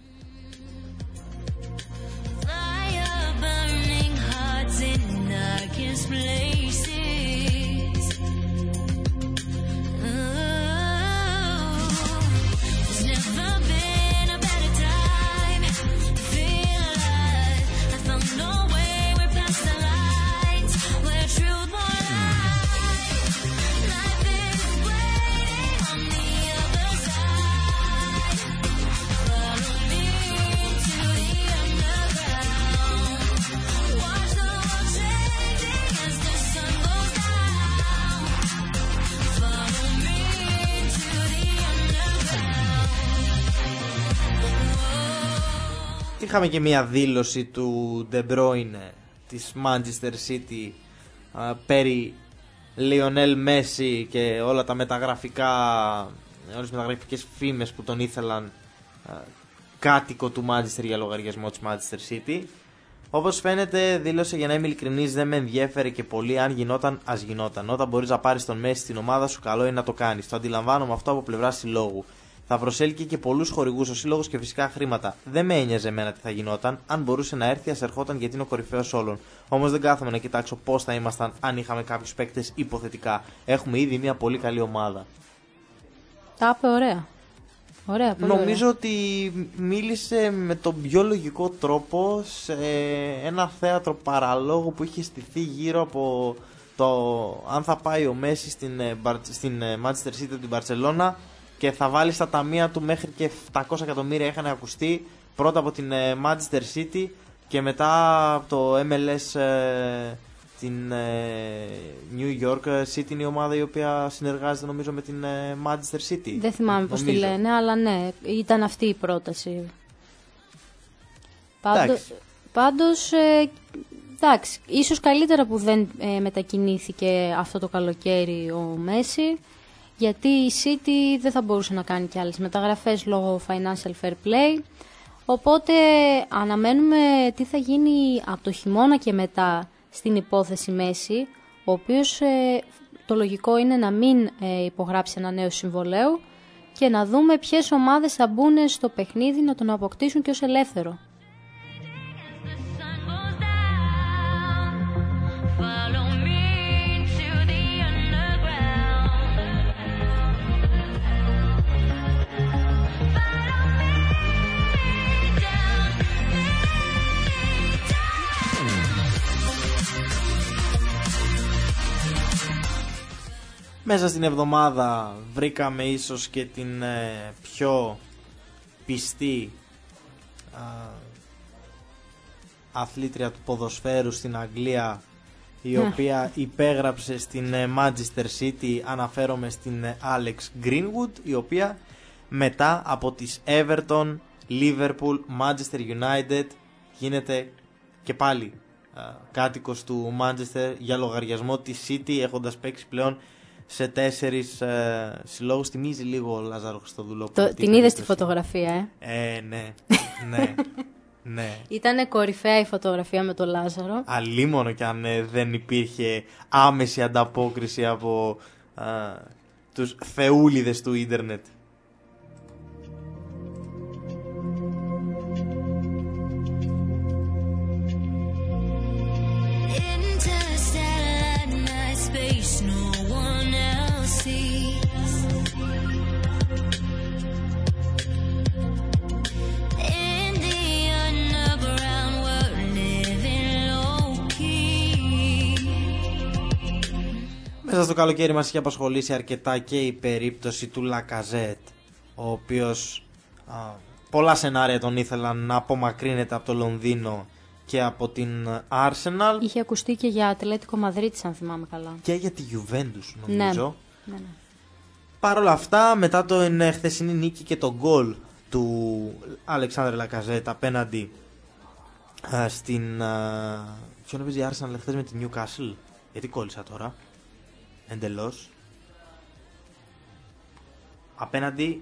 Είχαμε και μια δήλωση του De Bruyne της Manchester City α, περί Λιονέλ Μέση και όλα τα μεταγραφικά, όλες τις μεταγραφικές φήμες που τον ήθελαν α, κάτοικο του Manchester για λογαριασμό της Manchester City. Όπως φαίνεται, δήλωσε, για να είμαι ειλικρινής, δεν με ενδιέφερε και πολύ, αν γινόταν ας γινόταν. Όταν μπορείς να πάρεις τον Μέση στην ομάδα σου, καλό είναι να το κάνεις. Το αντιλαμβάνομαι αυτό από πλευράς συλλόγου. Θα προσέλκυε και πολλούς χορηγούς ο σύλλογος και φυσικά χρήματα. Δεν με ένοιαζε εμένα τι θα γινόταν. Αν μπορούσε να έρθει, ας ερχόταν, γιατί είναι ο κορυφαίος όλων. Όμως δεν κάθομαι να κοιτάξω πώς θα ήμασταν αν είχαμε κάποιους παίκτες υποθετικά. Έχουμε ήδη μια πολύ καλή ομάδα. Τα είπε ωραία. Ωραία, πολύ Νομίζω ωραία. ότι μίλησε με τον πιο λογικό τρόπο σε ένα θέατρο παραλόγου που είχε στηθεί γύρω από το αν θα πάει ο Μέση στην, στην Manchester City από την Μπαρσελόνα και θα βάλει στα ταμεία του μέχρι και επτακόσια εκατομμύρια είχαν ακουστεί, πρώτα από την Manchester City και μετά από το εμ ελ ες την New York City, είναι η ομάδα η οποία συνεργάζεται νομίζω με την Manchester City. Δεν θυμάμαι πώς τη λένε, αλλά ναι, ήταν αυτή η πρόταση. Πάντως, πάντως ε, εντάξει, ίσως καλύτερα που δεν ε, μετακινήθηκε αυτό το καλοκαίρι ο Μέση, γιατί η City δεν θα μπορούσε να κάνει και άλλες μεταγραφές λόγω financial fair play. Οπότε αναμένουμε τι θα γίνει από το χειμώνα και μετά στην υπόθεση Μέση, ο οποίος ε, το λογικό είναι να μην ε, υπογράψει ένα νέο συμβολέο και να δούμε ποιες ομάδες θα μπουν στο παιχνίδι να τον αποκτήσουν και ως ελεύθερο. Μέσα στην εβδομάδα βρήκαμε ίσως και την ε, πιο πιστή α, αθλήτρια του ποδοσφαίρου στην Αγγλία, η οποία υπέγραψε στην ε, Manchester City. Αναφέρομαι στην ε, Alex Greenwood, η οποία μετά από τις Everton, Liverpool, Manchester United γίνεται και πάλι κάτοικος του Μάντσεστερ για λογαριασμό της City, έχοντας παίξει πλέον σε τέσσερις ε, συλλόγους. Θυμίζει λίγο ο Λάζαρο Χριστοδουλόπουλο. Την είδες τη φωτογραφία, ε? Ε, ναι, ναι, ναι. Ήτανε κορυφαία η φωτογραφία με τον Λάζαρο. Αλίμονο κι αν ε, δεν υπήρχε άμεση ανταπόκριση από ε, τους θεούλιδες του ίντερνετ. Μέσα στο καλοκαίρι μας είχε απασχολήσει αρκετά και η περίπτωση του Λακαζέτ, ο οποίος α, πολλά σενάρια τον ήθελαν να απομακρύνεται από το Λονδίνο και από την Arsenal. Είχε ακουστεί και για Ατλέτικο Μαδρίτης, αν θυμάμαι καλά. Και για τη Juventus, νομίζω. Ναι, ναι, ναι. Παρ' όλα αυτά, μετά το χθεσινή νίκη και το γκολ του Αλεξάνδρε Λακαζέτ απέναντι α, στην... Α, ποιο νομίζει η Arsenal χθες με τη Newcastle? Γιατί κόλλησα τώρα. Εντελώς. Απέναντι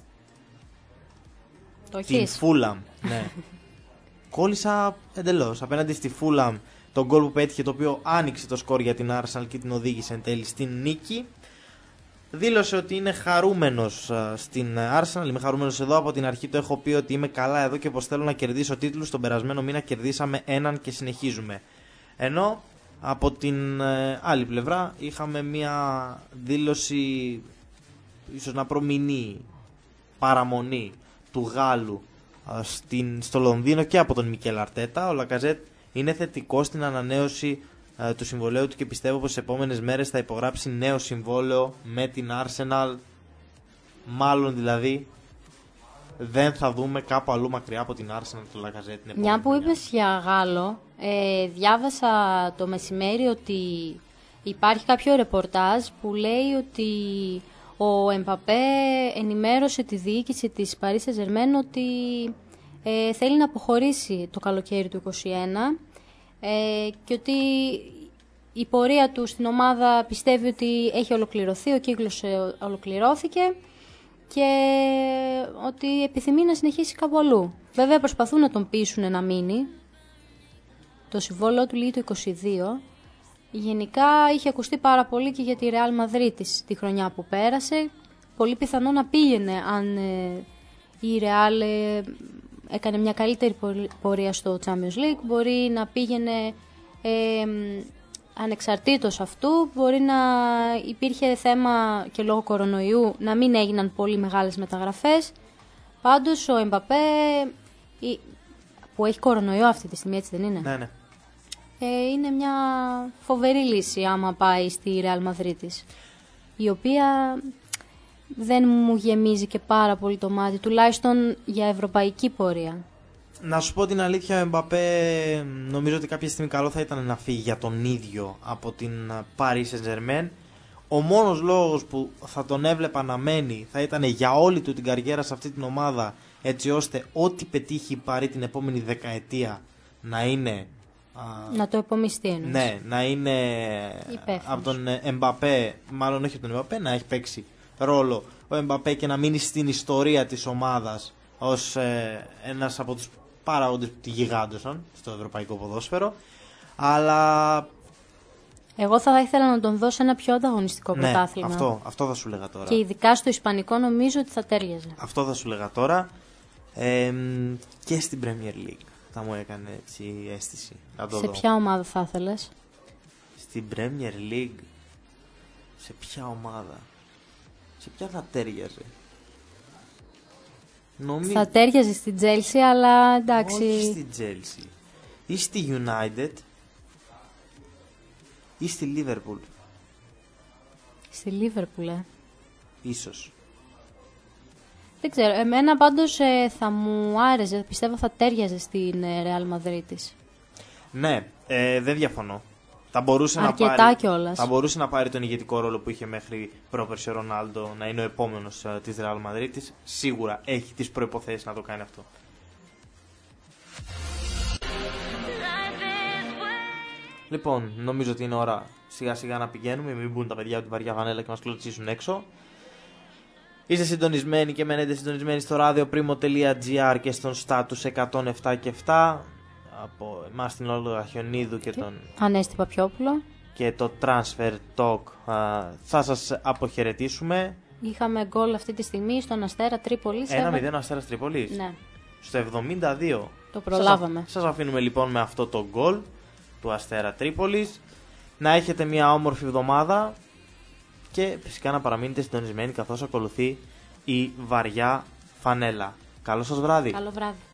το στην Fulham. Ναι. Κόλλησα εντελώς. Απέναντι στη Fulham, το γκολ που πέτυχε, το οποίο άνοιξε το σκορ για την Arsenal και την οδήγησε εν τέλει στην νίκη. Δήλωσε ότι είναι χαρούμενος στην Arsenal. Είμαι χαρούμενος εδώ. Από την αρχή το έχω πει ότι είμαι καλά εδώ και πως θέλω να κερδίσω τίτλους. Τον περασμένο μήνα κερδίσαμε έναν και συνεχίζουμε. Ενώ από την ε, άλλη πλευρά είχαμε μια δήλωση, ίσως να προμηνεί, παραμονή του Γάλλου ε, στην, στο Λονδίνο και από τον Μικέλ Αρτέτα. Ο Λακαζέτ είναι θετικός στην ανανέωση ε, του συμβολαίου του και πιστεύω πως στις επόμενες μέρες θα υπογράψει νέο συμβόλαιο με την Arsenal. Μάλλον δηλαδή δεν θα δούμε κάπου αλλού μακριά από την Arsenal του Λακαζέτ. Μια που είπες για Γάλλο, ε, διάβασα το μεσημέρι ότι υπάρχει κάποιο ρεπορτάζ που λέει ότι ο Εμπαπέ ενημέρωσε τη διοίκηση της Paris Saint-Germain ότι ε, θέλει να αποχωρήσει το καλοκαίρι του είκοσι ένα ε, και ότι η πορεία του στην ομάδα πιστεύει ότι έχει ολοκληρωθεί, ο κύκλος ολοκληρώθηκε και ότι επιθυμεί να συνεχίσει κάπου αλλού. Βέβαια προσπαθούν να τον πείσουν να μείνει. Το συμβόλαιο του λύγει το είκοσι δύο. Γενικά είχε ακουστεί πάρα πολύ και για τη Real Madrid τη χρονιά που πέρασε. Πολύ πιθανό να πήγαινε αν ε, η Real ε, έκανε μια καλύτερη πορεία στο Champions League. Μπορεί να πήγαινε ε, ανεξαρτήτως αυτού. Μπορεί να υπήρχε θέμα και λόγω κορονοϊού να μην έγιναν πολύ μεγάλες μεταγραφές. Πάντως ο Εμπαπέ, που έχει κορονοϊό αυτή τη στιγμή, έτσι δεν είναι? Ναι, ναι. Ε, είναι μια φοβερή λύση άμα πάει στη Real Madrid, η οποία δεν μου γεμίζει και πάρα πολύ το μάτι, τουλάχιστον για ευρωπαϊκή πορεία. Να σου πω την αλήθεια, ο Εμπαπέ νομίζω ότι κάποια στιγμή καλό θα ήταν να φύγει για τον ίδιο από την Paris Saint-Germain. Ο μόνος λόγος που θα τον έβλεπα να μένει θα ήταν για όλη του την καριέρα σε αυτή την ομάδα, έτσι ώστε ό,τι πετύχει η Paris την επόμενη δεκαετία να είναι... Να το επομιστεί. Ναι, να είναι υπεύθυνος από τον Εμπαπέ, μάλλον όχι από τον Εμπαπέ, να έχει παίξει ρόλο ο Εμπαπέ και να μείνει στην ιστορία της ομάδας ως ε, ένας από τους παράγοντες που τη γιγάντωσαν στο ευρωπαϊκό ποδόσφαιρο. Αλλά εγώ θα ήθελα να τον δώσω ένα πιο ανταγωνιστικό ναι, πρωτάθλημα. Αυτό, αυτό θα σου λέγα τώρα. Και ειδικά στο ισπανικό νομίζω ότι θα τέριαζε. Αυτό θα σου λέγα τώρα. Ε, και στην Premier League θα μου έκανε έτσι αίσθηση να το σε δω. ποια ομάδα θα ήθελες? Στην Premier League, σε ποια ομάδα, σε ποια θα τέριαζε? Νομίζω... Θα τέριαζε στην Chelsea, αλλά εντάξει. Όχι στην Chelsea. Ή στη United ή στη Liverpool. Στη Liverpool, ε. Ίσως. Δεν ξέρω. Εμένα πάντως ε, θα μου άρεσε. Πιστεύω θα τέριαζε στην ε, Real Madrid της. Ναι, ε, δεν διαφωνώ. Θα μπορούσε, αρκετά να πάρει, κιόλας. θα μπορούσε να πάρει τον ηγετικό ρόλο που είχε μέχρι πρόπερση ο Ρονάλντο, να είναι ο επόμενος uh, της Real Madrid της. Σίγουρα έχει τις προϋποθέσεις να το κάνει αυτό. Λοιπόν, νομίζω ότι είναι ώρα σιγά σιγά να πηγαίνουμε, μην μπουν τα παιδιά από τη βαριά βανέλα και μας κλωτσίσουν έξω. Είστε συντονισμένοι και μένετε συντονισμένοι στο radioprimo.gr και στον Status εκατόν επτά και επτά από εμάς την Όλγα Χιονίδου και, και τον Ανέστη Παπιόπουλο και το Transfer Talk. Θα σας αποχαιρετήσουμε. Είχαμε γκολ αυτή τη στιγμή στον Αστέρα Τρίπολης. ένα μηδέν ο Αστέρας Τρίπολης. Ναι. Στο εβδομήντα δύο. Το προλάβαμε. Σας, σας αφήνουμε λοιπόν με αυτό το γκολ του Αστέρα Τρίπολης. Να έχετε μια όμορφη εβδομάδα και φυσικά να παραμείνετε συντονισμένοι καθώς ακολουθεί η βαριά φανέλα. Καλό σας βράδυ. Καλό βράδυ.